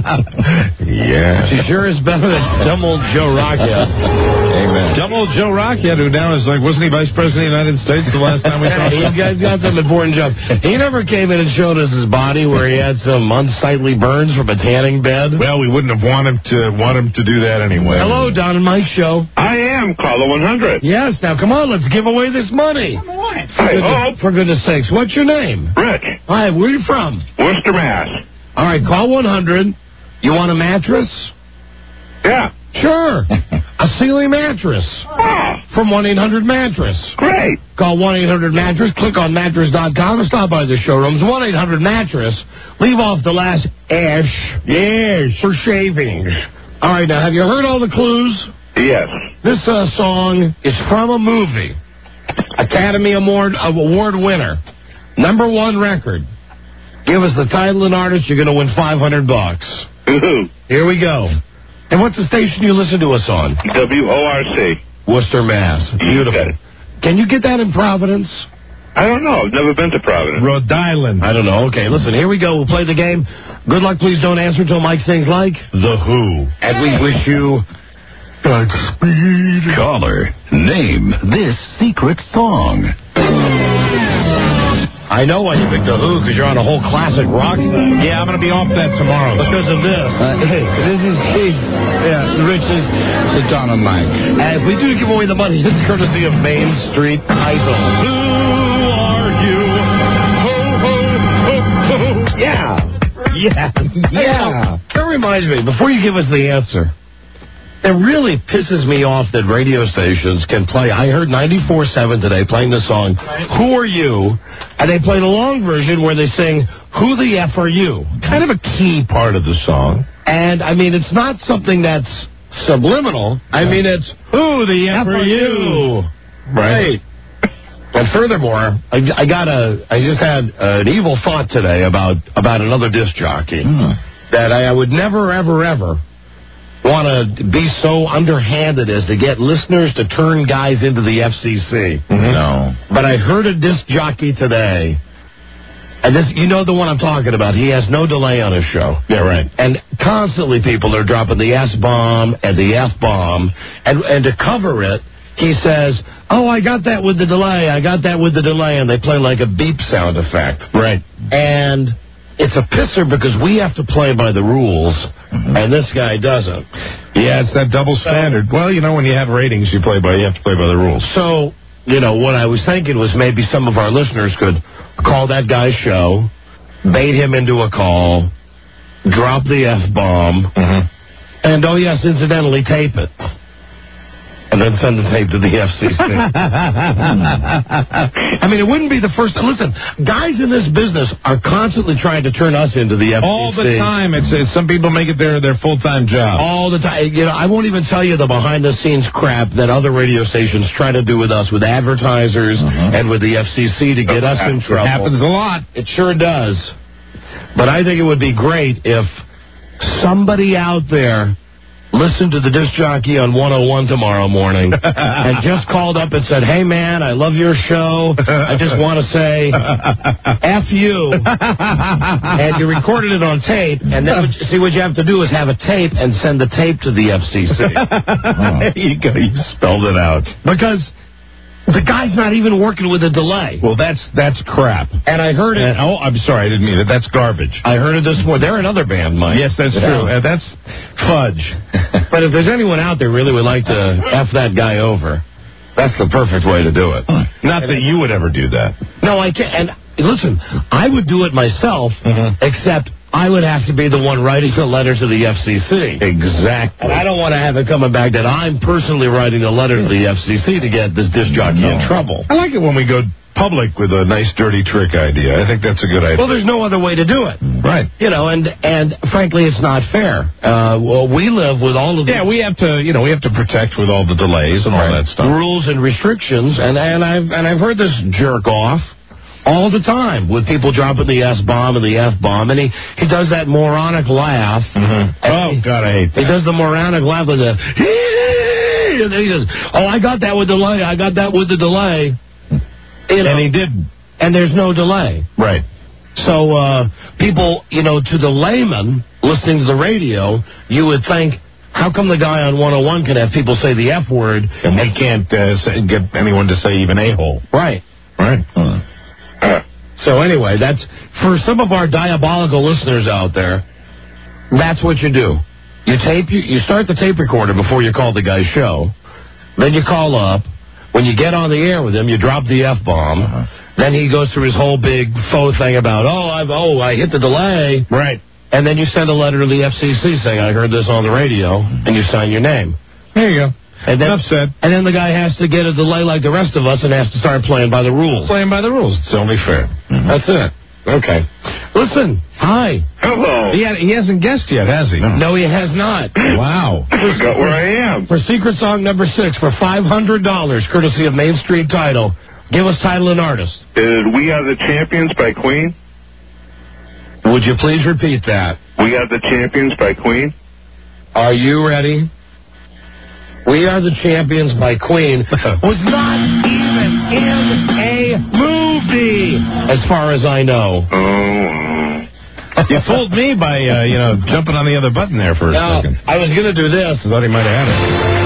Yeah. She sure is better than dumb old Joe Rocket. Amen. Dumb old Joe Rocket, who now is like, wasn't he Vice President of the United States the last time we talked? You guys got some important job. He never came in and showed us his body where he had some unsightly burns from a tanning bed. Well, we wouldn't have wanted him to do that anyway. Hello, Don and Mike Show. I am caller 100. Yes, now come on, let's give away this money. For goodness sakes, what's your name? Rick. Hi, where are you from? Worcester, Mass. All right, call 100. You want a mattress? Yeah. Sure. A Sealy mattress. From 1-800-Mattress. Great. Call 1-800-Mattress. Click on mattress.com or stop by the showrooms. 1-800-Mattress. Leave off the last ash. Yes. For shavings. All right, now, have you heard all the clues? Yes. This song is from a movie. Academy Award winner. #1 record. Give us the title and artist. You're going to win $500. Here we go. And what's the station you listen to us on? WORC. Worcester, Mass. Beautiful. Okay. Can you get that in Providence? I don't know. I've never been to Providence. Rhode Island. I don't know. Okay, listen, here we go. We'll play the game. Good luck. Please don't answer until Mike sings like The Who. And we wish you Godspeed. Caller, name this secret song. I know why you picked The Who, because you're on a whole classic rock thing. Yeah, I'm going to be off that tomorrow. Because of this. Hey, this is Keith. Yeah, Richard. Sit down on Mike. And if we do give away the money, it's courtesy of Main Street Idol. Who are you? Ho, ho, ho, ho. Yeah. Yeah. Yeah. That reminds me, before you give us the answer, it really pisses me off that radio stations can play. I heard 94.7 today playing the song, Who Are You? And they played a long version where they sing, Who the F Are You? Kind of a key part of the song. And, I mean, it's not something that's subliminal. I mean, it's, Who the F are you? Right. And furthermore, I just had an evil thought today about another disc jockey that I would never, ever want to be so underhanded as to get listeners to turn guys into the FCC. No. But I heard a disc jockey today, and this, you know the one I'm talking about. He has no delay on his show. Yeah, right. And constantly people are dropping the S-bomb and the F-bomb, and to cover it, he says, oh, I got that with the delay, and they play like a beep sound effect. Right. And it's a pisser because we have to play by the rules, and this guy doesn't. Yeah, it's that double standard. Well, you know, when you have ratings, you have to play by the rules. So, you know, what I was thinking was maybe some of our listeners could call that guy's show, bait him into a call, drop the F-bomb, and, oh, yes, incidentally, tape it. And then send the tape to the FCC. I mean, it wouldn't be the first. Listen, guys in this business are constantly trying to turn us into the FCC. All the time. It's some people make it their full-time job. All the time. You know, I won't even tell you the behind-the-scenes crap that other radio stations try to do with us, with advertisers and with the FCC to get us in trouble. It happens a lot. It sure does. But I think it would be great if somebody out there listened to the disc jockey on 101 tomorrow morning and just called up and said, hey, man, I love your show. I just want to say F you. And you recorded it on tape, and then see what you have to do is have a tape and send the tape to the FCC. There you go. You spelled it out. Because the guy's not even working with a delay. Well, that's crap. And I heard it. Oh, I'm sorry, I didn't mean it. That's garbage. I heard it this morning. They're another band, Mike. Yes, that's true. That's fudge. But if there's anyone out there really would like to F that guy over, that's the perfect way to do it. Not that you would ever do that. No, I can't. And listen, I would do it myself, except I would have to be the one writing the letter to the FCC. Exactly. And I don't want to have it coming back that I'm personally writing a letter to the FCC to get this disc jockey in trouble. I like it when we go public with a nice dirty trick idea. I think that's a good idea. Well, there's no other way to do it. Right. You know, and frankly, it's not fair. Well, we live with all of the... Yeah, we have to protect with all the delays and all that stuff. Rules and restrictions, and I've heard this jerk off all the time with people dropping the S-bomb and the F-bomb, and he does that moronic laugh. Oh, God, I hate that. He does the moronic laugh with the... And then he says, oh, I got that with delay. You know, and he didn't. And there's no delay. Right. So people, you know, to the layman listening to the radio, you would think, how come the guy on 101 can have people say the F word and they can't get anyone to say even a-hole? Right. Right. So anyway, that's for some of our diabolical listeners out there. That's what you do. You start the tape recorder before you call the guy's show. Then you call up. When you get on the air with him, you drop the F-bomb. Then he goes through his whole big faux thing about, I hit the delay. Right. And then you send a letter to the FCC saying, I heard this on the radio, and you sign your name. There you go. And then, enough said. And then the guy has to get a delay like the rest of us and has to start playing by the rules. Playing by the rules. It's only fair. That's it. Okay. Listen. Hi. Hello. He hasn't guessed yet, has he? No, he has not. Wow. I forgot where I am. For secret song number 6, for $500, courtesy of Main Street Title. Give us title and artist. Is We Are the Champions by Queen? Would you please repeat that? We Are the Champions by Queen? Are you ready? We Are the Champions by Queen was not even in a movie, as far as I know. Oh. You fooled me by, jumping on the other button there for a second. I was going to do this. I thought he might have had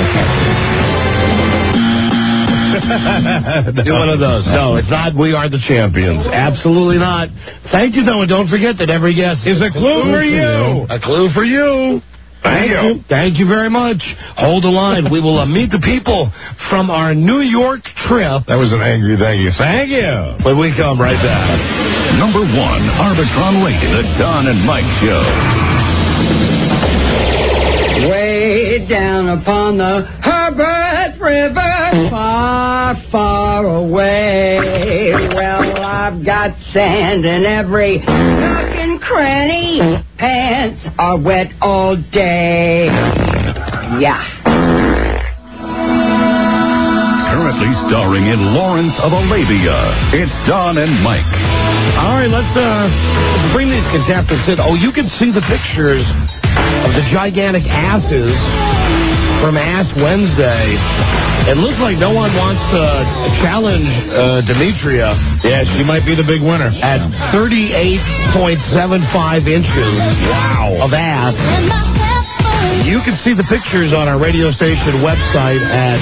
it. Do one of those. No, it's not We Are the Champions. Absolutely not. Thank you, though, and don't forget that every guest is a clue for you. A clue for you. Thank you. Thank you very much. Hold the line. We will meet the people from our New York trip. That was an angry thank you. Thank you. When we come right back. Number 1, Arbitron Radio, the Don and Mike Show. Way down upon the Herbert River, far, far away. Well, I've got sand in every nook and cranny. Pants are wet all day. Yeah. Currently starring in Lawrence of Arabia, it's Don and Mike. All right, let's bring these contestants in. Oh, you can see the pictures of the gigantic asses from Ass Wednesday. It looks like no one wants to challenge Demetria. Yeah, she might be the big winner. At 38.75 inches of ass. You can see the pictures on our radio station website at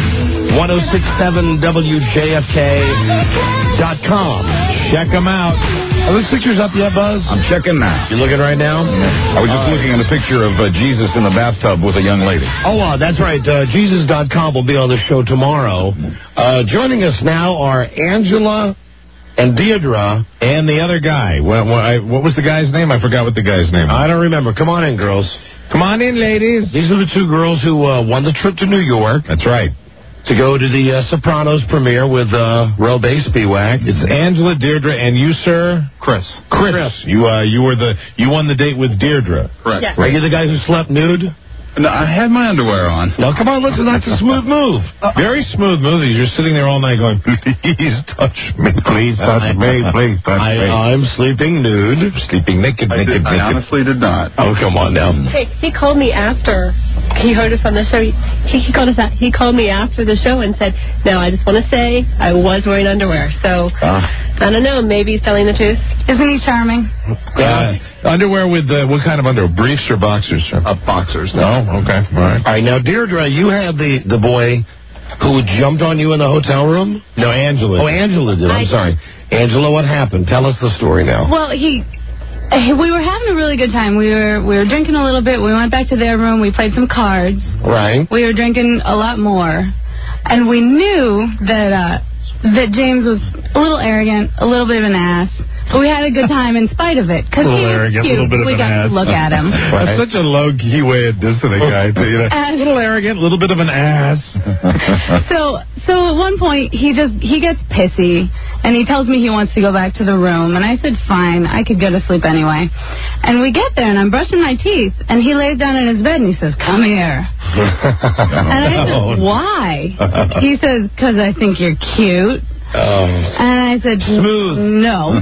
1067wjfk.com. Check them out. Are those pictures up yet, Buzz? I'm checking now. You looking right now? I was just looking at a picture of Jesus in the bathtub with a young lady. Oh, that's right. Jesus.com will be on the show tomorrow. Joining us now are Angela and Deirdre. And the other guy. What was the guy's name? I forgot what the guy's name was. I don't remember. Come on in, girls. Come on in, ladies. These are the two girls who won the trip to New York. That's right. To go to the Sopranos premiere with Robe Spiewak. It's Angela, Deirdre, and you, sir? Chris. You won the date with Deirdre. Correct. Yes. Are you the guy who slept nude? No, I had my underwear on. No, come on, listen, that's a smooth move. Very smooth move. You're sitting there all night going, please touch me, please touch me, please touch me. I'm sleeping nude. Sleeping naked. I honestly did not. Oh, come on now. Hey, he called me after he heard us on the show. He called me after the show and said, "No, I just want to say I was wearing underwear." So I don't know. Maybe he's telling the truth. Isn't he charming? Underwear with what kind of underwear? Briefs or boxers? Boxers. No. Okay. All right. Now, Deirdre, you had the boy who jumped on you in the hotel room? No, Angela. Oh, Angela did. I'm sorry. Angela, what happened? Tell us the story now. Well, we were having a really good time. We were drinking a little bit. We went back to their room. We played some cards. Right. We were drinking a lot more. And we knew that James was a little arrogant, a little bit of an ass. But we had a good time in spite of it. A little arrogant, a little bit of an ass. We got to look at him. That's such a low-key way of dissing a guy. A little arrogant, a little bit of an ass. So at one point, he gets pissy, and he tells me he wants to go back to the room. And I said, fine, I could go to sleep anyway. And we get there, and I'm brushing my teeth, and he lays down in his bed, and he says, come here. And I said, why? He says, because I think you're cute. And I said, smooth. No.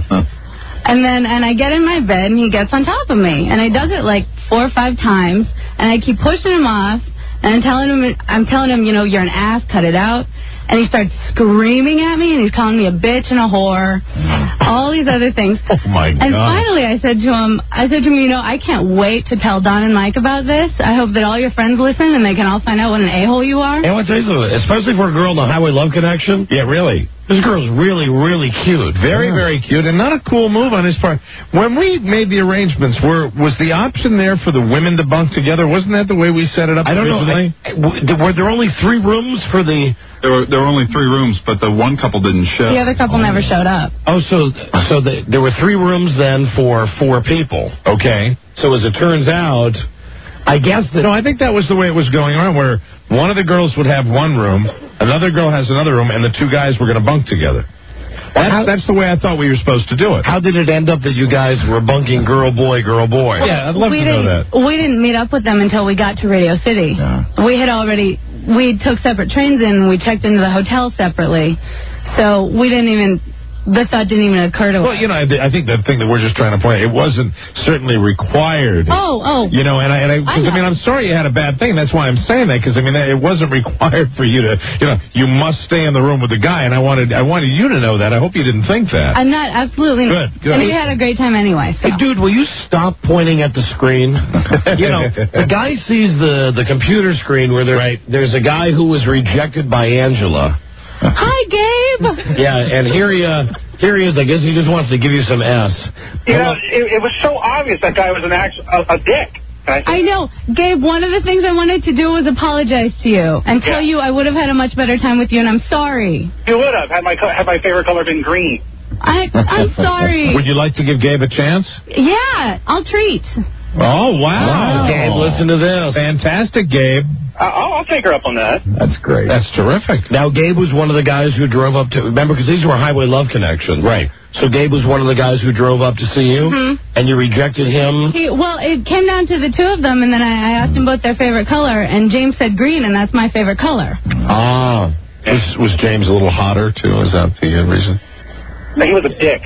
And I get in my bed, and he gets on top of me. And he does it like 4 or 5 times, and I keep pushing him off, and I'm telling him, you're an ass, cut it out. And he starts screaming at me, and he's calling me a bitch and a whore, all these other things. Oh, my God. And finally, I said to him, I can't wait to tell Don and Mike about this. I hope that all your friends listen, and they can all find out what an a-hole you are. And I want to tell you something, especially for a girl in the Highway Love Connection. Yeah, really. This girl's really, really cute. Very, very cute, and not a cool move on his part. When we made the arrangements, was the option there for the women to bunk together? Wasn't that the way we set it up originally? I don't know. Were there only 3 rooms for the... There were only 3 rooms, but the one couple didn't show. The other couple never showed up. Oh, so there were 3 rooms then for 4 people. Okay. So as it turns out, I guess that... No, I think that was the way it was going on, where one of the girls would have one room, another girl has another room, and the 2 guys were going to bunk together. That's the way I thought we were supposed to do it. How did it end up that you guys were bunking girl, boy, girl, boy? Yeah, I'd love to know that. We didn't meet up with them until we got to Radio City. Yeah. We took separate trains in, and we checked into the hotel separately. So we didn't even the thought didn't even occur to us. Well, I think the thing that we're just trying to point out, it wasn't certainly required. Oh. I'm sorry you had a bad thing. That's why I'm saying that, because, it wasn't required for you to, you must stay in the room with the guy, and I wanted you to know that. I hope you didn't think that. I'm not, absolutely not. Good. And we had a great time anyway. So. Hey, dude, will you stop pointing at the screen? The guy sees the computer screen where there's a guy who was rejected by Angela. Hi, Gabe. Yeah, and here he is. I guess he just wants to give you some S. It was so obvious that guy was a dick. I know. Gabe, one of the things I wanted to do was apologize to you and tell you I would have had a much better time with you, and I'm sorry. You would have had my favorite color been green. I'm sorry. Would you like to give Gabe a chance? Yeah, I'll treat. Oh, wow. Gabe, listen to this. Fantastic, Gabe. I'll take her up on that. That's great. That's terrific. Now, Gabe was one of the guys who drove up to... Remember, because these were Highway Love Connections. Right. So Gabe was one of the guys who drove up to see you, and you rejected him? Well, it came down to the two of them, and then I asked them both their favorite color, and James said green, and that's my favorite color. Ah. Was James a little hotter, too? Is that the reason? He was a dick.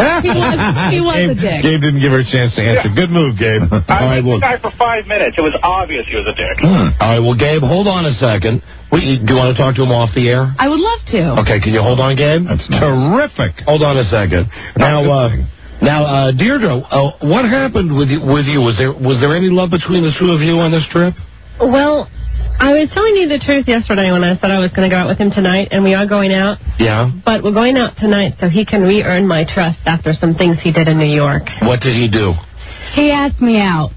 He was a dick. Gabe didn't give her a chance to answer. Good move, Gabe. I was the guy for 5 minutes. It was obvious he was a dick. All right, well, Gabe, hold on a second. Do you want to talk to him off the air? I would love to. Okay, can you hold on, Gabe? That's terrific. Hold on a second. Now, Deirdre, what happened with you? Was there any love between the two of you on this trip? Well, I was telling you the truth yesterday when I said I was going to go out with him tonight, and we are going out. Yeah. But we're going out tonight so he can re-earn my trust after some things he did in New York. What did he do? He asked me out.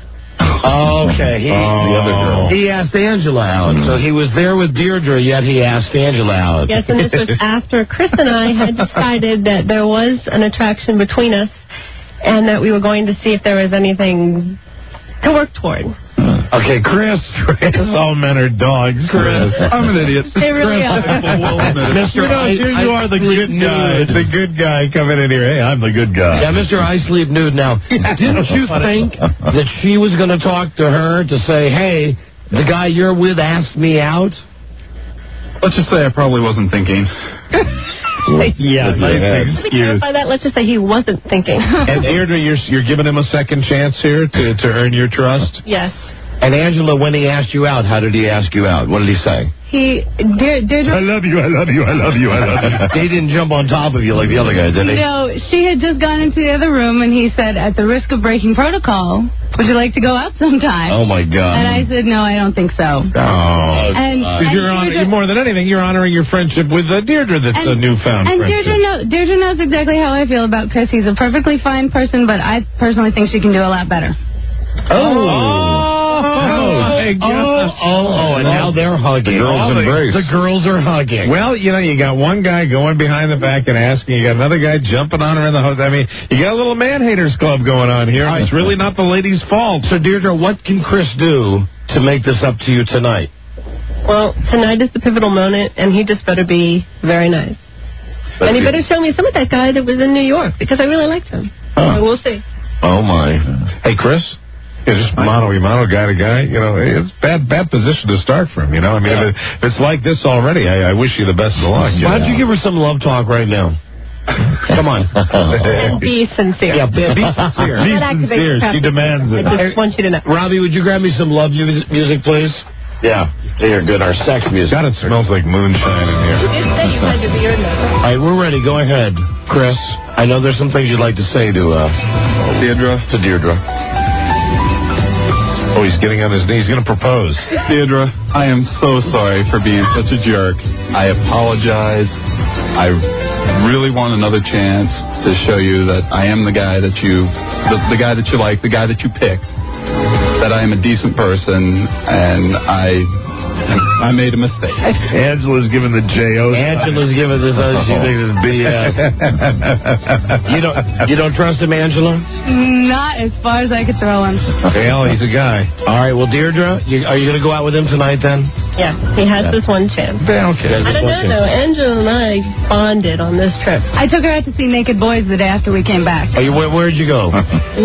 Okay. The other girl. He asked Angela out. So he was there with Deirdre, yet he asked Angela out. Yes, and this was after Chris and I had decided that there was an attraction between us and that we were going to see if there was anything to work toward. Okay, Chris. All men are dogs. Chris. I'm an idiot. They really are. Here you are, the good guy. The good guy coming in here. Hey, I'm the good guy. Yeah, Mr. I Sleep Nude. Now, didn't you think that she was going to talk to her to say, hey, the guy you're with asked me out? Let's just say I probably wasn't thinking. Yeah, nice excuse. To clarify that, let's just say he wasn't thinking. And Deirdre, you're giving him a second chance here to earn your trust? Yes. And Angela, when he asked you out, how did he ask you out? What did he say? Deirdre... I love you, I love you, I love you, I love you. He didn't jump on top of you like the other guy, did he? No, she had just gone into the other room, and he said, at the risk of breaking protocol, would you like to go out sometime? Oh, my God. And I said, no, I don't think so. Oh. Because you're more than anything, you're honoring your friendship with Deirdre that's a newfound friendship. And Deirdre knows exactly how I feel about Chris. He's a perfectly fine person, but I personally think she can do a lot better. And now they're hugging. The girls are hugging. Well, you got one guy going behind the back and asking. You got another guy jumping on her in the house. I mean, you got a little man-haters club going on here. It's really not the lady's fault. So, Deirdre, what can Chris do to make this up to you tonight? Well, tonight is the pivotal moment, and he just better be very nice. And he better show me some of that guy that was in New York, because I really liked him. So we'll see. Oh, my. Hey, Chris? Just mano guy to guy, it's bad position to start from, if it's like this already, I wish you the best of luck. Why don't you give her some love talk right now? Come on. And be sincere. Yeah, be sincere. Be sincere. She demands it. I just want you to know. Robbie, would you grab me some love music, please? Yeah. Here, good. Our sex music. God, it smells like moonshine in here. You did say you had your beard in. All right, we're ready. Go ahead, Chris. I know there's some things you'd like to say to Deirdre. Oh, he's getting on his knees. He's going to propose. Deirdre, I am so sorry for being such a jerk. I apologize. I really want another chance to show you that I am the guy that the guy that you like, the guy that you picked, that I am a decent person, and I made a mistake. Angela's giving the J.O. Angela's giving this, she thinks it's BS. You don't trust him, Angela? Not as far as I could throw him. Well, he's a guy. All right, well, Deirdre, are you going to go out with him tonight then? Yes, he has this one chance. Okay. I don't know, though. Angela and I bonded on this trip. I took her out to see Naked Boys the day after we came back. Where'd you go? Wet.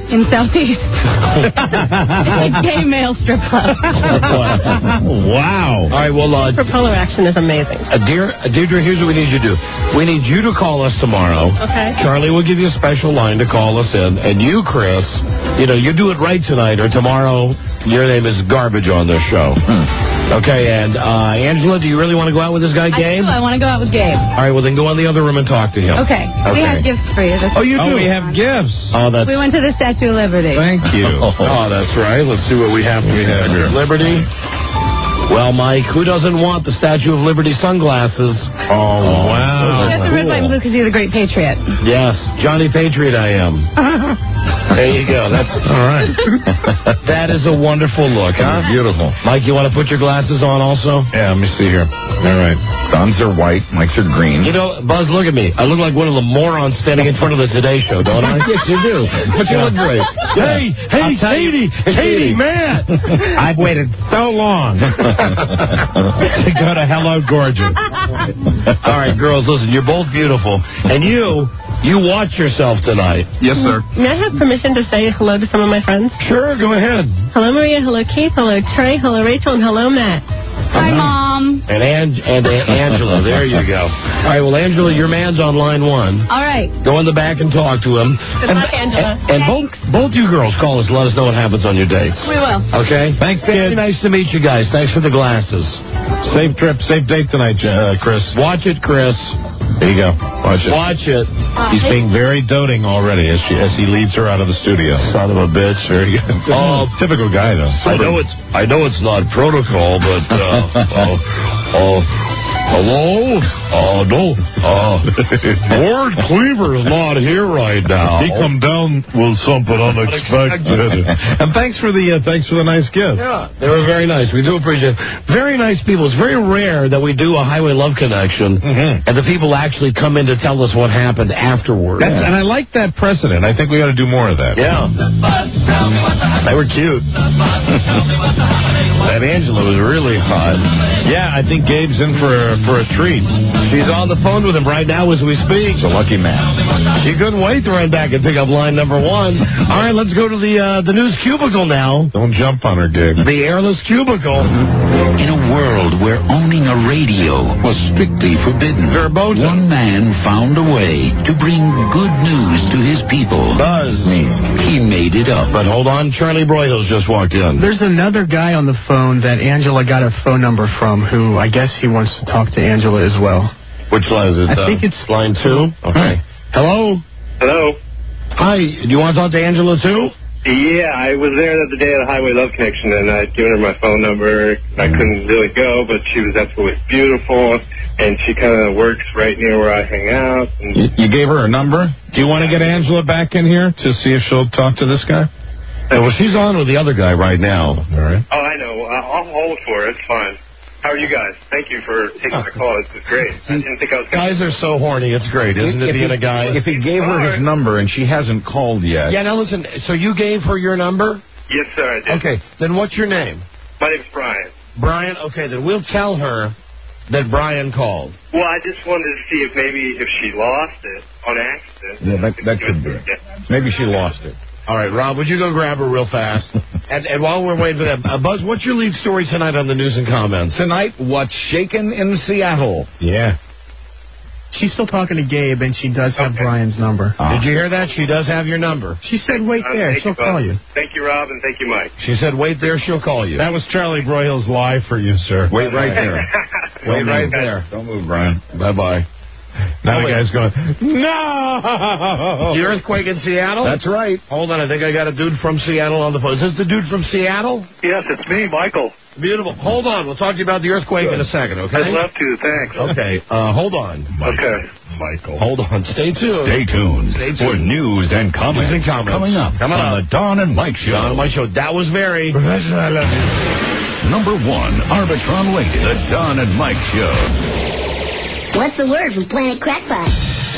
in Southeast. It's a gay male strip club. Wow. All right, well... propeller action is amazing. Deirdre, here's what we need you to do. We need you to call us tomorrow. Okay. Charlie will give you a special line to call us in. And you, Chris, you do it right tonight or tomorrow, your name is garbage on this show. Okay, and Angela, do you really want to go out with this guy, Gabe? I want to go out with Gabe. All right, well, then go in the other room and talk to him. Okay. We have gifts for you. You do? We have gifts. Oh, that's... We went to the Statue of Liberty. Thank you. Oh, that's right. Let's see what we have here. Liberty. Well, Mike, who doesn't want the Statue of Liberty sunglasses? Oh, wow. You have to red, white, and blue because you're the great patriot. Yes, Johnny Patriot I am. There you go. That's all right. That is a wonderful look, huh? Beautiful. Mike, you want to put your glasses on also? Yeah, let me see here. All right. Don's are white, Mike's are green. Buzz, look at me. I look like one of the morons standing in front of the Today Show, don't I? Yes, you do. But you look great. Hey, Katie, man. I've waited so long to go to Hello Gorgeous. All right, girls, listen, you're both beautiful. And you watch yourself tonight. Yes, sir. May I have permission to say hello to some of my friends? Sure, go ahead. Hello, Maria. Hello, Keith. Hello, Trey. Hello, Rachel. And hello, Matt. Hi, Mom. And Angela. There you go. All right, well, Angela, your man's on line one. All right. Go in the back and talk to him. Good luck, Angela. And both you girls call us. Let us know what happens on your dates. We will. Okay? Thanks, Very kid. nice to meet you guys. Thanks for the glasses. Safe trip, safe date tonight, Chris. Watch it, Chris. There you go. Watch it. He's being very doting already as he leads her out of the studio. Son of a bitch. Very good. Typical guy, though. I know it's not protocol, but hello? No. Ward Cleaver's not here right now. He come down with something unexpected. And thanks for the nice gift. Yeah, they were very nice. We do appreciate it. Very nice people. It's very rare that we do a Highway Love Connection and the people actually come in to tell us what happened afterwards. And I like that precedent. I think we ought to do more of that. Yeah. They were cute. That Angela was really hot. Yeah, I think Gabe's in for a treat. She's on the phone with him right now as we speak. It's a lucky man. She couldn't wait to run back and pick up line number one. All right, let's go to the news cubicle now. Don't jump on her, Gabe. The airless cubicle. In a world where owning a radio was strictly forbidden, one man found a way to bring good news to his people. Buzz. He made it up. But hold on, Charlie Broyhill's just walked in. There's another guy on the phone that Angela got a phone number from who I guess he wants to talk to Angela as well. Which line is it? I think it's line 2. Okay. Hello? Hello? Hi. Do you want to talk to Angela, too? Yeah, I was there the other day at a Highway Love Connection, and I'd given her my phone number. I couldn't really go, but she was absolutely beautiful, and she kind of works right near where I hang out. And You gave her a number? Do you want to get Angela back in here to see if she'll talk to this guy? Well, she's on with the other guy right now. All right. Oh, I know. I'll hold for it. It's fine. How are you guys? Thank you for taking the call. This is great. I didn't think I was Guys are so horny. It's great, isn't it, being a guy? If he gave her his number and she hasn't called yet. Yeah, now listen. So you gave her your number? Yes, sir, I did. Okay. Then what's your name? My name's Brian. Brian? Okay, then we'll tell her that Brian called. Well, I just wanted to see if she lost it on accident. Yeah, that could be. Maybe she lost it. All right, Rob, would you go grab her real fast? and while we're waiting for that, Buzz, what's your lead story tonight on the news and comments? Tonight, what's shaking in Seattle? Yeah. She's still talking to Gabe, and she does have Brian's number. Did you hear that? She does have your number. She said, wait there. She'll call you. Thank you, Rob, and thank you, Mike. She said, wait there. She'll call you. That was Charlie Broyhill's lie for you, sir. Wait right there. Wait right there. Don't move, Brian. Bye-bye. Now the guy's going, no! The earthquake in Seattle? That's right. Hold on, I think I got a dude from Seattle on the phone. Is this the dude from Seattle? Yes, it's me, Michael. Beautiful. Hold on, we'll talk to you about the earthquake in a second, okay? I'd love to, thanks. Okay, hold on. Okay. Michael. Hold on, stay tuned. Stay tuned for news and comments. News and comments. Coming up on the Don and Mike Show. Don and Mike Show. That was very... Number 1, Arbitron rated. The Don and Mike Show. What's the word from Planet Crackpot?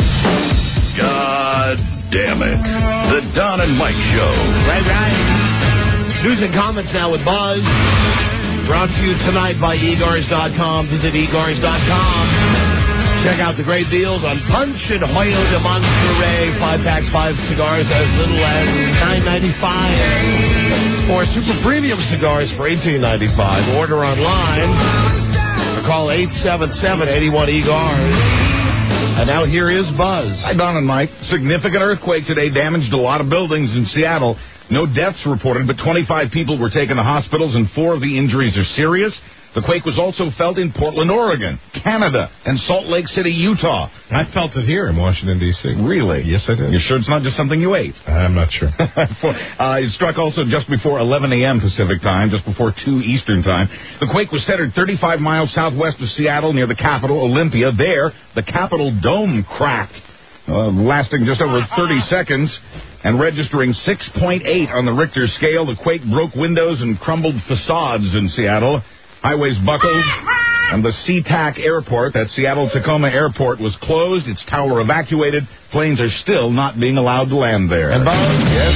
God damn it. The Don and Mike Show. Right. News and comments now with Buzz. Brought to you tonight by egars.com. Visit egars.com. Check out the great deals on Punch and Hoyo de Monterey. 5 packs, 5 cigars, as little as $18.95. Or Super Premium cigars for $18.95. Order online or call 877-81-EGARS. And now here is Buzz. Hi, Don and Mike. Significant earthquake today damaged a lot of buildings in Seattle. No deaths reported, but 25 people were taken to hospitals and 4 of the injuries are serious. The quake was also felt in Portland, Oregon, Canada, and Salt Lake City, Utah. I felt it here in Washington, D.C. Really? Yes, I did. You're sure it's not just something you ate? I'm not sure. It struck also just before 11 a.m. Pacific time, just before 2 Eastern time. The quake was centered 35 miles southwest of Seattle near the capital, Olympia. There, the Capitol dome cracked, lasting just over 30 seconds. And registering 6.8 on the Richter scale, the quake broke windows and crumbled facades in Seattle. Highways buckled, and the SeaTac Airport, that Seattle-Tacoma Airport, was closed. Its tower evacuated. Planes are still not being allowed to land there. And Bob? Yes?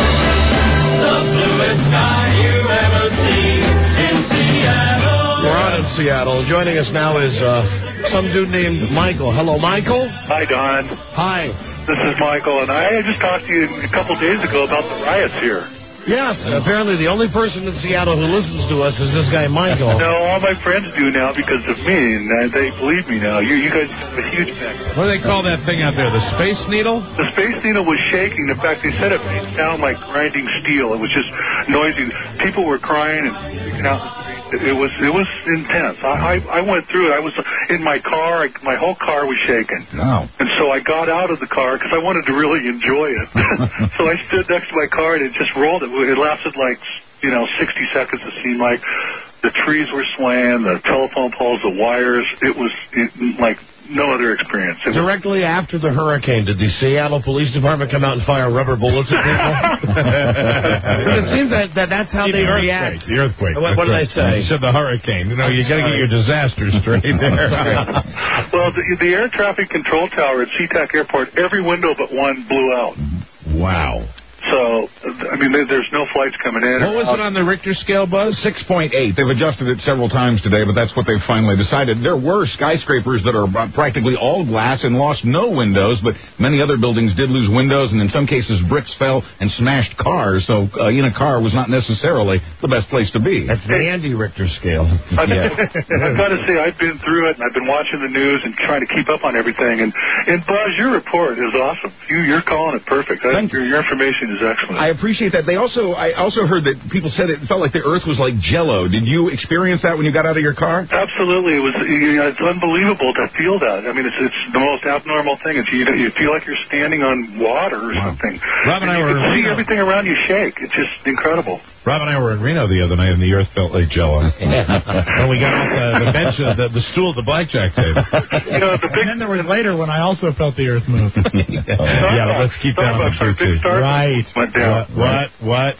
The bluest sky you ever seen in Seattle. We're on in Seattle. Joining us now is some dude named Michael. Hello, Michael. Hi, Don. Hi. This is Michael, and I just talked to you a couple days ago about the riots here. Yes, apparently the only person in Seattle who listens to us is this guy, Michael. No, all my friends do now because of me, and they believe me now. You guys have a huge fan. What do they call that thing out there, the Space Needle? The Space Needle was shaking. In fact, they said it made sound like grinding steel. It was just noisy. People were crying and freaking out. It was intense. I went through it. I was in my car. My whole car was shaking. Wow. And so I got out of the car because I wanted to really enjoy it. So I stood next to my car and it just rolled. It lasted like, 60 seconds, it seemed like. The trees were swaying, the telephone poles, the wires. It was like no other experience. Directly after the hurricane, did the Seattle Police Department come out and fire rubber bullets at people? It seems that's how they react. The earthquake. What did I say? You said the hurricane. You got to get your disaster straight there. Well, the air traffic control tower at SeaTac Airport, every window but one blew out. Wow. So, there's no flights coming in. What was it on the Richter scale, Buzz? 6.8. They've adjusted it several times today, but that's what they've finally decided. There were skyscrapers that are practically all glass and lost no windows, but many other buildings did lose windows, and in some cases bricks fell and smashed cars, so in a car was not necessarily the best place to be. That's the Andy Richter scale. I've got to say, I've been through it, and I've been watching the news and trying to keep up on everything, and Buzz, your report is awesome. You're calling it perfect. Your information is excellent. I appreciate that. I also heard that people said it felt like the earth was like Jell-O. Did you experience that when you got out of your car? Absolutely. It's unbelievable to feel that. It's the most abnormal thing. You feel like you're standing on water or something. Rob and I were in Reno. See everything around you shake. It's just incredible. Rob and I were in Reno the other night, and the earth felt like Jell-O. And we got off the bench, the stool at the blackjack table. And then there was later when I also felt the earth move. Yeah, let's keep that on the truth, too. Right. Went down. What?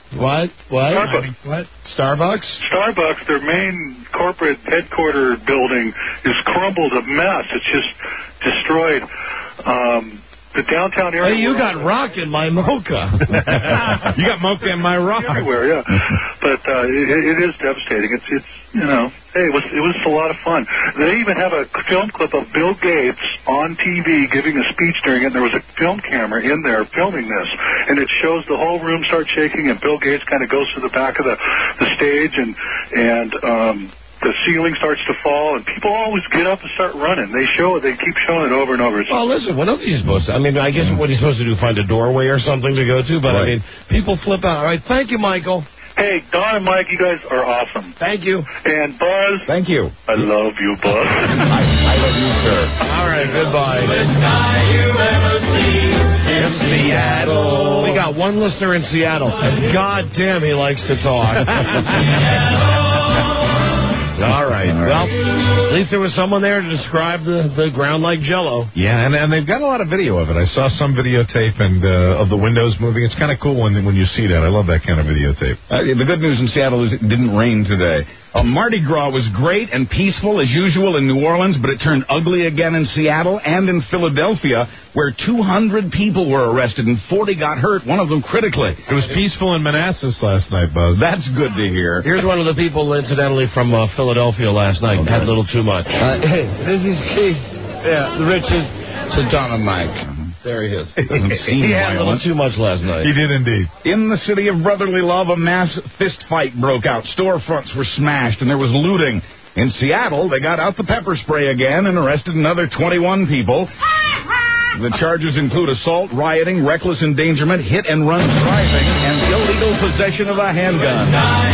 Starbucks? Starbucks, their main corporate headquarter building is crumbled, a mess. It's just destroyed. The downtown area. Hey, you got rock in my mocha. You got mocha in my rock. Everywhere, yeah. But it is devastating. It's hey, it was a lot of fun. They even have a film clip of Bill Gates on TV giving a speech during it. And there was a film camera in there filming this, and it shows the whole room start shaking, and Bill Gates kind of goes to the back of the stage, and the ceiling starts to fall, and people always get up and start running. They keep showing it over and over. Well, listen, what else are you supposed to? I guess what he's supposed to do, find a doorway or something to go to, but right. People flip out. All right, thank you, Michael. Hey, Don and Mike, you guys are awesome. Thank you. And Buzz. Thank you. I love you, Buzz. I love you, sir. All right, goodbye. In Seattle. We got one listener in Seattle, and goddamn, he likes to talk. All right. Well, at least there was someone there to describe the ground like Jell-O. Yeah, and they've got a lot of video of it. I saw some videotape of the windows moving. It's kind of cool when you see that. I love that kind of videotape. The good news in Seattle is it didn't rain today. Mardi Gras was great and peaceful as usual in New Orleans, but it turned ugly again in Seattle and in Philadelphia, where 200 people were arrested and 40 got hurt, one of them critically. It was peaceful in Manassas last night, Buzz. That's good to hear. Here's one of the people, incidentally, from Philadelphia last night. Had a little too much. Hey, this is Keith. Yeah, the Richard to Don and Mike. There he is. It doesn't seem He had a little violent. too much last night. He did indeed. In the city of brotherly love, a mass fist fight broke out. Storefronts were smashed, and there was looting. In Seattle, they got out the pepper spray again and arrested another 21 people. The charges include assault, rioting, reckless endangerment, hit-and-run driving, and illegal possession of a handgun.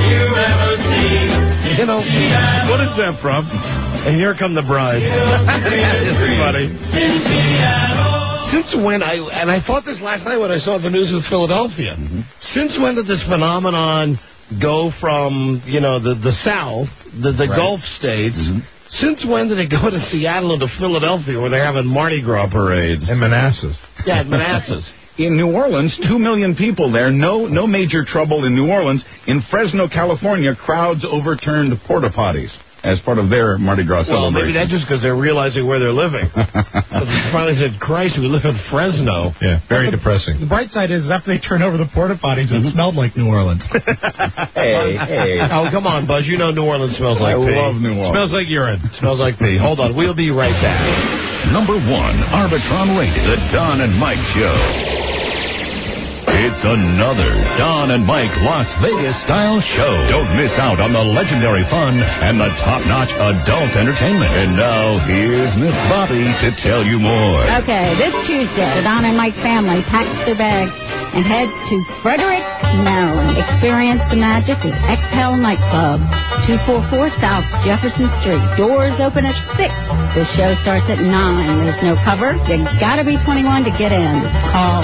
You know, what is that from? And here come the brides. Everybody. Since when I thought this last night when I saw the news of Philadelphia. Since when did this phenomenon go from, the South, the Gulf states? Since when did it go to Seattle and to Philadelphia where they're having Mardi Gras parades? And Manassas. Yeah, Manassas. In New Orleans, 2 million people there. No major trouble in New Orleans. In Fresno, California, crowds overturned porta potties as part of their Mardi Gras Well, celebration. maybe that's just because they're realizing where they're living. But they finally said, Christ, we live in Fresno. Yeah, very depressing. The bright side is after they turn over the porta potties, it smelled like New Orleans. Hey. Oh, come on, Buzz. You know New Orleans smells like pee. I love New Orleans. Smells like urine. Smells like pee. Hold on. We'll be right back. Number 1, Arbitron rated, The Don and Mike Show. It's another Don and Mike Las Vegas style show. Don't miss out on the legendary fun and the top-notch adult entertainment. And now here's Miss Bobby to tell you more. Okay, this Tuesday, the Don and Mike family packs their bags and heads to Frederick, Maryland. Experience the magic of Exhale Nightclub, 244 South Jefferson Street. Doors open at 6. The show starts at 9. There's no cover. You gotta be 21 to get in. Call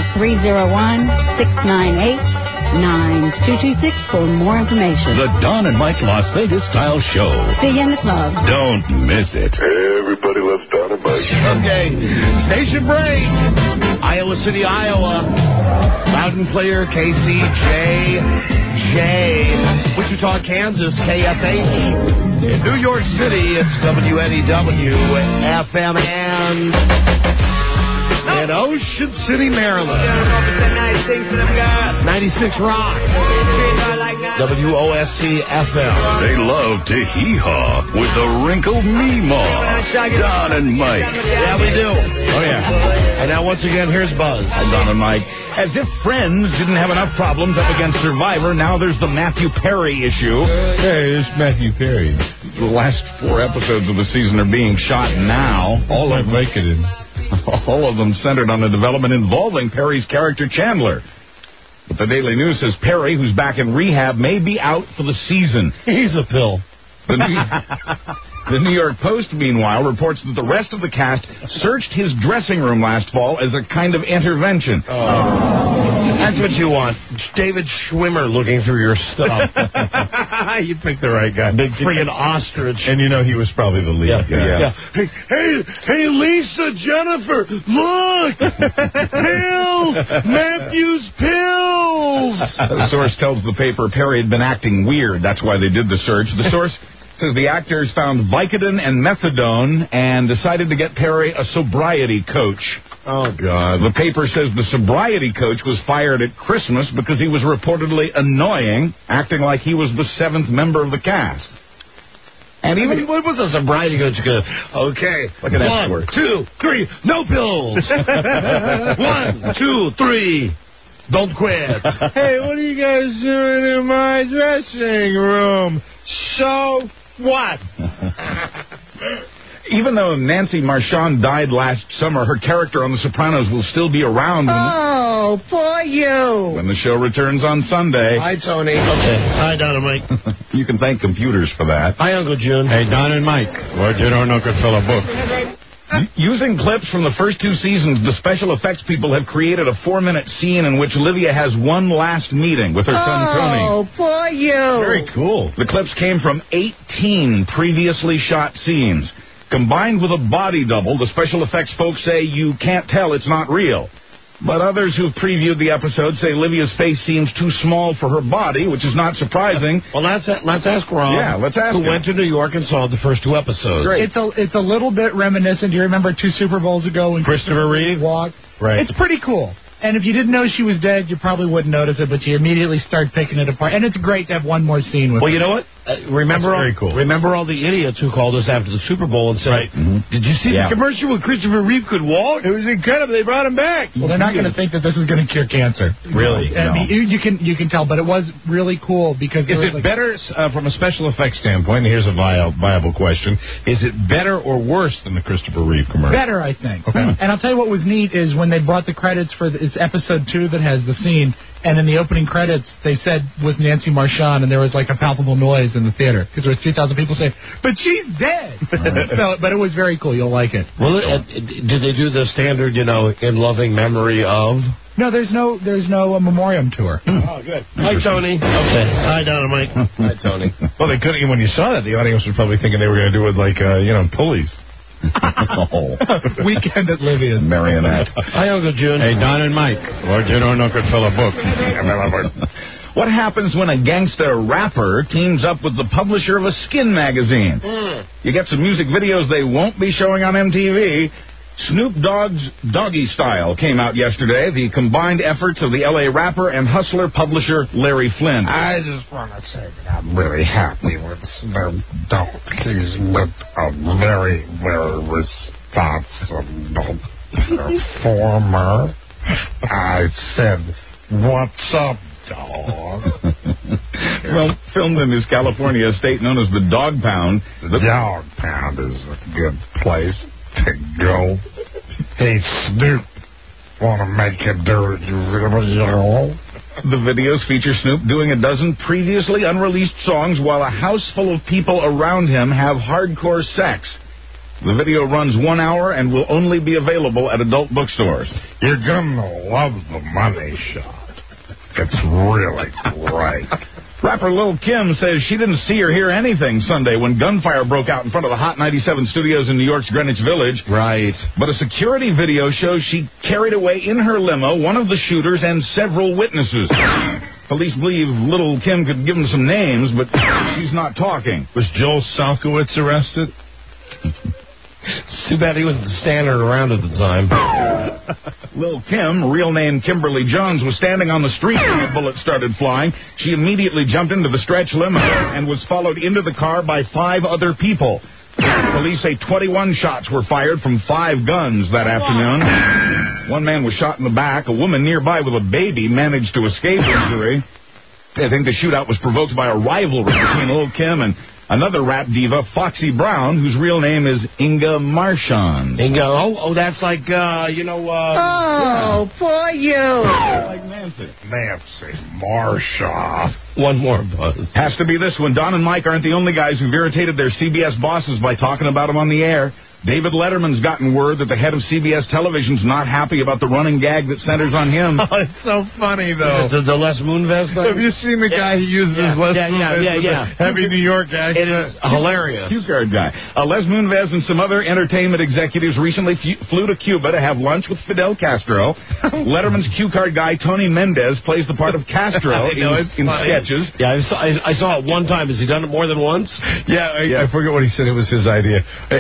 301-698-9226 for more information. The Don and Mike Las Vegas style show. See you in the club. Don't miss it. Everybody loves Don and Mike. Okay. Station break. Iowa City, Iowa. Loudon Clear, KCJJ. Wichita, Kansas, KFH. In New York City, it's WNEW, FM, and in Ocean City, Maryland. 96 Rock. WOSC FM. They love to hee-haw with the wrinkled Meemaw. Don and Mike. Yeah, we do. Oh, yeah. And now, once again, here's Buzz. Hi, Don and Mike. As if Friends didn't have enough problems up against Survivor, now there's the Matthew Perry issue. Hey, it's Matthew Perry. The last 4 episodes of the season are being shot now. All of them centered on a development involving Perry's character Chandler. But the Daily News says Perry, who's back in rehab, may be out for the season. He's a pill. The New York Post, meanwhile, reports that the rest of the cast searched his dressing room last fall as a kind of intervention. That's what you want. David Schwimmer looking through your stuff. You picked the right guy. Big friggin' ostrich. And you know he was probably the lead guy. Yeah. Hey, Lisa, Jennifer, look! Pills! Matthew's pills! A source tells the paper Perry had been acting weird. That's why they did the search. The source says the actors found Vicodin and methadone and decided to get Perry a sobriety coach. Oh, God. The paper says the sobriety coach was fired at Christmas because he was reportedly annoying, acting like he was the 7th member of the cast. And even what was a sobriety coach good? Okay. Look at that 1, 2, 3, no pills. 1, 2, 3. Don't quit. Hey, what are you guys doing in my dressing room? So what? Even though Nancy Marchand died last summer, her character on The Sopranos will still be around Oh, poor you. when the show returns on Sunday. Hi, Tony. Okay. Hi, Don and Mike. You can thank computers for that. Hi, Uncle June. Hey, Don and Mike. What you don't know could fill a book. Using clips from the first 2 seasons, the special effects people have created a 4-minute scene in which Livia has one last meeting with her son Tony. Oh, poor you. Very cool. The clips came from 18 previously shot scenes. Combined with a body double, the special effects folks say you can't tell it's not real. But others who've previewed the episode say Livia's face seems too small for her body, which is not surprising. Well, let's ask Rob. Yeah, let's ask who him. went to New York and saw the first 2 episodes. Great. It's a little bit reminiscent. Do you remember 2 Super Bowls ago when Christopher Reeve walked? Right. It's pretty cool. And if you didn't know she was dead, you probably wouldn't notice it, but you immediately start picking it apart. And it's great to have one more scene with Well, her. you know what? remember That's very cool. Remember all the idiots who called us after the Super Bowl and said, "Did you see the commercial where Christopher Reeve could walk? It was incredible. They brought him back." Well, they're not going to think that this is going to cure cancer. Really? I mean, you can tell, but it was really cool because Is it better from a special effects standpoint? And here's a viable question: is it better or worse than the Christopher Reeve commercial? Better, I think. Okay. And I'll tell you what was neat is when they brought the credits for it's episode 2 that has the scene, and in the opening credits they said with Nancy Marchand, and there was like a palpable noise in the theater because there was 3,000 people saying, "But she's dead." So, but it was very cool. You'll like it. Well, did they do the standard, in loving memory of? No, there's no memoriam tour. Oh, good. Hi, Tony. Okay. Hi, Don and Mike. Hi, Tony. Well, they couldn't. When you saw that, the audience was probably thinking they were going to do it like, pulleys. Weekend at Livia's. Marionette. Hi, Uncle June. Hey, Don and Mike. Or you don't know could fill a book. What happens when a gangster rapper teams up with the publisher of a skin magazine? You get some music videos they won't be showing on MTV. Snoop Dogg's Doggy Style came out yesterday, the combined efforts of the L.A. rapper and hustler publisher Larry Flynn. I just want to say that I'm really happy with Snoop Dogg. He's been a very, very responsible performer. I said, "What's up, dog?" Well, filmed in his California estate known as the Dog Pound. The Dog Pound is a good place to go. Hey, Snoop, want to make a dirty video? The videos feature Snoop doing a dozen previously unreleased songs while a house full of people around him have hardcore sex. The video runs 1 hour and will only be available at adult bookstores. You're gonna love the money shot. It's really great. Rapper Lil' Kim says she didn't see or hear anything Sunday when gunfire broke out in front of the Hot 97 studios in New York's Greenwich Village. Right. But a security video shows she carried away in her limo one of the shooters and several witnesses. Police believe Lil' Kim could give them some names, but she's not talking. Was Joel Salkowitz arrested? Too bad he wasn't standing around at the time. Lil' Kim, real name Kimberly Jones, was standing on the street when the bullet started flying. She immediately jumped into the stretch limo and was followed into the car by 5 other people. Police say 21 shots were fired from 5 guns that afternoon. One man was shot in the back. A woman nearby with a baby managed to escape injury. I think the shootout was provoked by a rivalry between Lil' Kim and another rap diva, Foxy Brown, whose real name is Inga Marchand. Inga, that's like, Oh, poor you. Like Nancy. Nancy Marchand. One more buzz. Has to be this one. Don and Mike aren't the only guys who've irritated their CBS bosses by talking about them on the air. David Letterman's gotten word that the head of CBS Television's not happy about the running gag that centers on him. Oh, it's so funny, though. The Les Moonves thing? Have you seen the guy who uses Les Moonves with a heavy New York accent? It is hilarious. Cue card guy. Les Moonves and some other entertainment executives recently flew to Cuba to have lunch with Fidel Castro. Letterman's cue card guy, Tony Mendez, plays the part of Castro in sketches. Yeah, I saw it one time. Has he done it more than once? Yeah, I forget what he said. It was his idea.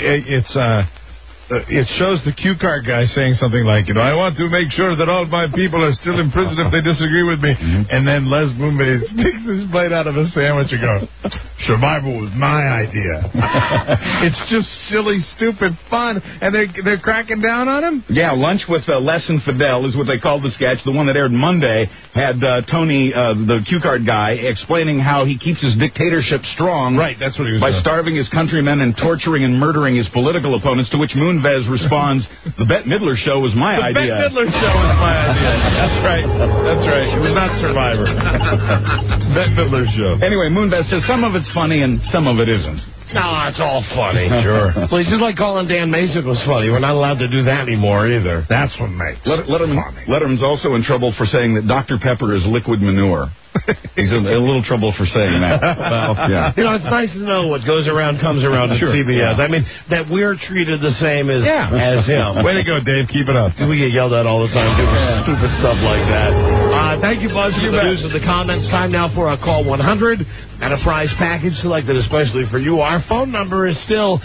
It shows the cue card guy saying something like, I want to make sure that all my people are still in prison if they disagree with me. And then Les Moonves takes this bite out of a sandwich and goes, survival was my idea. It's just silly, stupid fun. And they're cracking down on him? Yeah, Lunch with Les and Fidel is what they called the sketch. The one that aired Monday had Tony, the cue card guy, explaining how he keeps his dictatorship strong. Right, that's what he was by doing. starving his countrymen and torturing and murdering his political opponents, to which Moonves responds, the Bette Midler show was my idea. The Bette Midler show was my idea. That's right. It was not Survivor. Bette Midler show. Anyway, Moonves says some of it's funny and some of it isn't. No, it's all funny. Sure. Well, it's just like calling Dan Mason was funny. We're not allowed to do that anymore either. That's what makes it funny. Letterman's also in trouble for saying that Dr. Pepper is liquid manure. He's in a little trouble for saying that. Well, yeah. It's nice to know what goes around comes around at CBS. I mean, that we're treated the same as him. Way to go, Dave. Keep it up. We get yelled at all the time doing stupid stuff like that. Thank you, Buzz, for the news and the comments. Time now for a Call 100 and a prize package selected especially for you. Our phone number is still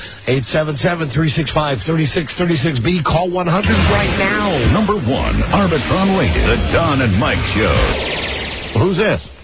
877-365-3636B. Call 100 right now. Number 1, Arbitron rated, The Don and Mike Show. Who's this?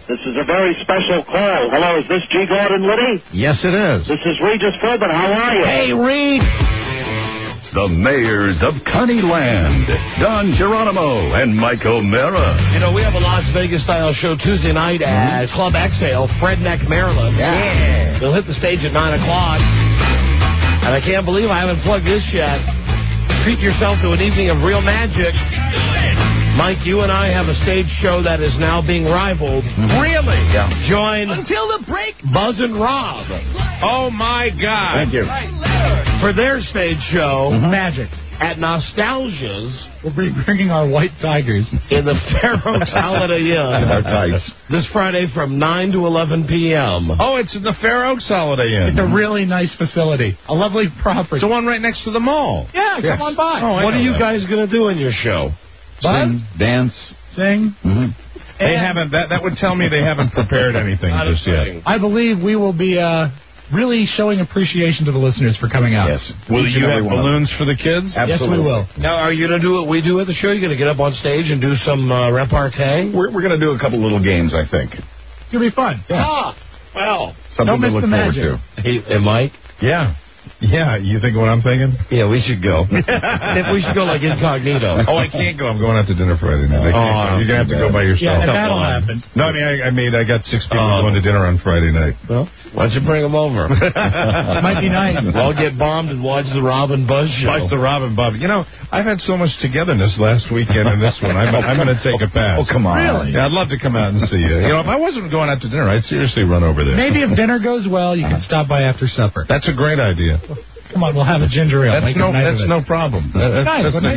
This is a very special call. Hello, is this G. Gordon Liddy? Yes, it is. This is Regis Philbin. How are you? Hey, Reed. The mayors of Coneyland, Don Geronimo and Mike O'Mara. You know, we have a Las Vegas-style show Tuesday night at Club Exhale, Fredneck, Maryland. Yeah. They'll hit the stage at 9 o'clock. And I can't believe I haven't plugged this yet. Treat yourself to an evening of real magic. Mike, you and I have a stage show that is now being rivaled. Really? Yeah. Join Until the break. Buzz and Rob. Oh, my God. Thank you. For their stage show, Magic. at Nostalgia's. We'll be bringing our white tigers. In the Fair Oaks Holiday Inn. This Friday from 9 to 11 p.m. Oh, it's in the Fair Oaks Holiday Inn. It's a really nice facility. A lovely property. It's the one right next to the mall. Yeah, come on by. Oh, What are you guys going to do in your show? Sing, dance. Sing. They haven't. That would tell me they haven't prepared anything just yet. I believe we will be really showing appreciation to the listeners for coming out. Yes. Will you have balloons for the kids? Yes, we will. Now, are you going to do what we do at the show? You're going to get up on stage and do some repartee? We're going to do a couple little games, I think. It's going to be fun. Ah, well. Something Don't miss to look the forward magic. to. Hey, and Mike? Yeah. Yeah, you think what I'm thinking? Yeah, we should go. If we should go like incognito. Oh, I can't go. I'm going out to dinner Friday night. You're going to have to go by yourself. Yeah, that'll happen. No, I mean, I got 6 people going to dinner on Friday night. Well, why don't you bring them over? Might be nice. We'll all get bombed and watch the Rob and Buzz show. Watch the Rob and Bob. You know, I've had so much togetherness last weekend and this one. I'm going to take a pass. Oh, come on. Really? Yeah, I'd love to come out and see you. You know, if I wasn't going out to dinner, I'd seriously run over there. Maybe if dinner goes well, you can stop by after supper. That's a great idea. Come on, we'll have a ginger ale. That's no problem. Nice, All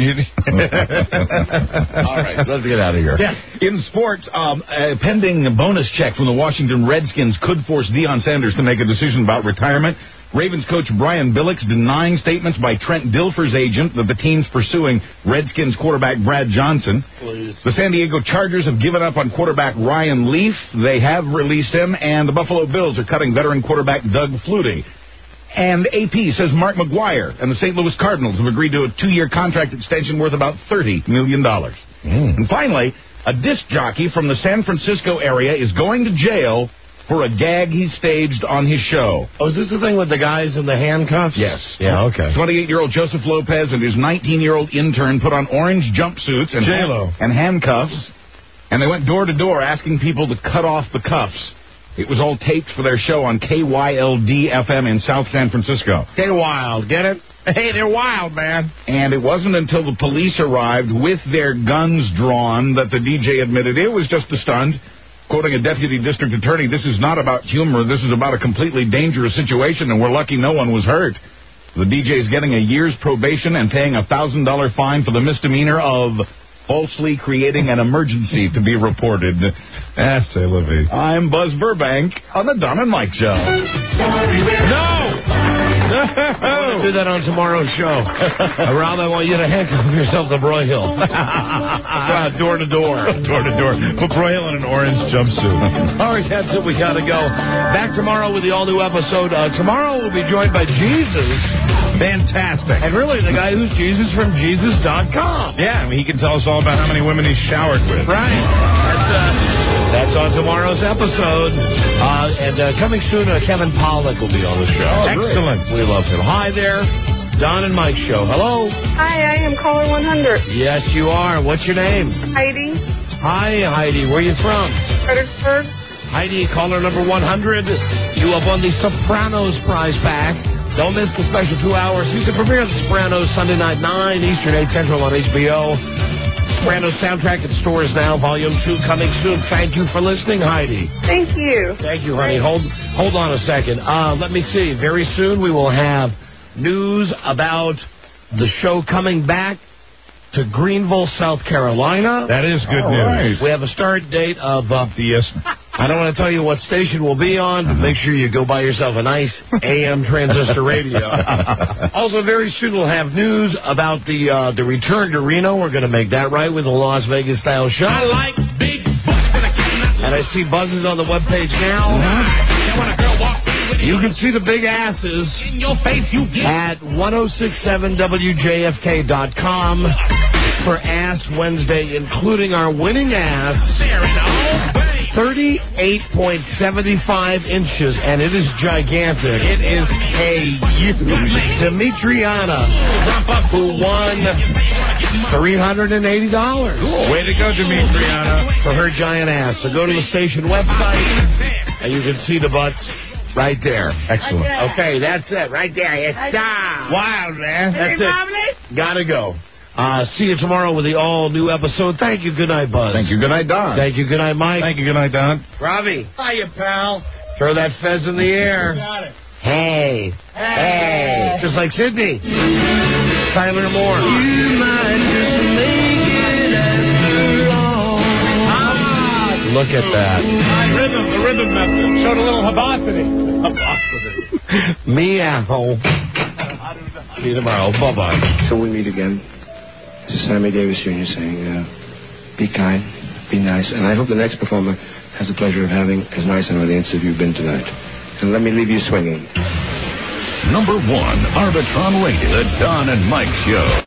right, let's get out of here. Yeah. In sports, a pending bonus check from the Washington Redskins could force Deion Sanders to make a decision about retirement. Ravens coach Brian Billick's denying statements by Trent Dilfer's agent that the team's pursuing Redskins quarterback Brad Johnson. Please. The San Diego Chargers have given up on quarterback Ryan Leaf. They have released him, and the Buffalo Bills are cutting veteran quarterback Doug Flutie. And AP says Mark McGuire and the St. Louis Cardinals have agreed to a 2-year contract extension worth about $30 million. And finally, a disc jockey from the San Francisco area is going to jail for a gag he staged on his show. Oh, is this the thing with the guys in the handcuffs? Yes. Yeah, okay. 28-year-old Joseph Lopez and his 19-year-old intern put on orange jumpsuits and handcuffs, and they went door to door asking people to cut off the cuffs. It was all taped for their show on KYLD-FM in South San Francisco. K-Wild, get it? Hey, they're wild, man. And it wasn't until the police arrived with their guns drawn that the DJ admitted it was just a stunt. Quoting a deputy district attorney, this is not about humor. This is about a completely dangerous situation, and we're lucky no one was hurt. The DJ is getting a year's probation and paying a $1,000 fine for the misdemeanor of falsely creating an emergency to be reported. C'est la vie. I'm Buzz Burbank on the Don and Mike Show. No! Do that on tomorrow's show. Rob, I want you to handcuff yourself to Broyhill. Door to door. Door to door. Put Broyhill in an orange jumpsuit. All right, that's it. We got to go. Back tomorrow with the all-new episode. Tomorrow we'll be joined by Jesus. Fantastic. And really, the guy who's Jesus from Jesus.com. Yeah, I mean, he can tell us all about how many women he's showered with. Right. That's on tomorrow's episode. And coming soon, Kevin Pollak will be on the show. Oh, excellent. We love him. Hi there. Don and Mike Show. Hello. Hi, I am caller 100. Yes, you are. What's your name? Heidi. Hi, Heidi. Where are you from? Fredericksburg. Heidi, caller number 100. You have won the Sopranos prize pack. Don't miss the special 2 hours. Season premiere of The Sopranos Sunday night, 9 Eastern, 8 Central on HBO. Sopranos soundtrack in stores now. Volume 2 coming soon. Thank you for listening, Heidi. Thank you. Thank you, honey. Hold on a second. Let me see. Very soon we will have news about the show coming back to Greenville, South Carolina. That is good news. Right. We have a start date of I don't want to tell you what station we'll be on, but make sure you go buy yourself a nice AM transistor radio. Also, very soon we'll have news about the return to Reno. We're going to make that right with a Las Vegas style show. I like big butts and I see buzzes on the webpage now. when a girl walks with You can see the big asses in your face, you get at 1067wjfk.com for Ass Wednesday, including our winning ass. 38.75 inches, and it is gigantic. It is huge. Demetriana, who won $380. Way to go, Demetriana. For her giant ass. So go to the station website, and you can see the butts right there. Excellent. Okay, that's it. Right there. It's wild, man. That's it. Gotta go. See you tomorrow with the all-new episode. Thank you. Good night, Buzz. Thank you. Good night, Don. Thank you. Good night, Mike. Thank you. Good night, Don. Robbie. Hiya, pal. Throw that fez in the air. Got it. Hey. Hey. Just like Sydney. Tyler Moore. You might just make it after all. Look at that. The rhythm method. Showed a little habosity. Meow. See you tomorrow. Bye-bye. Till we meet again. This is Sammy Davis Jr. saying, be kind, be nice, and I hope the next performer has the pleasure of having as nice an audience as you've been tonight. And let me leave you swinging. Number 1, Arbitron Radio, the Don and Mike Show.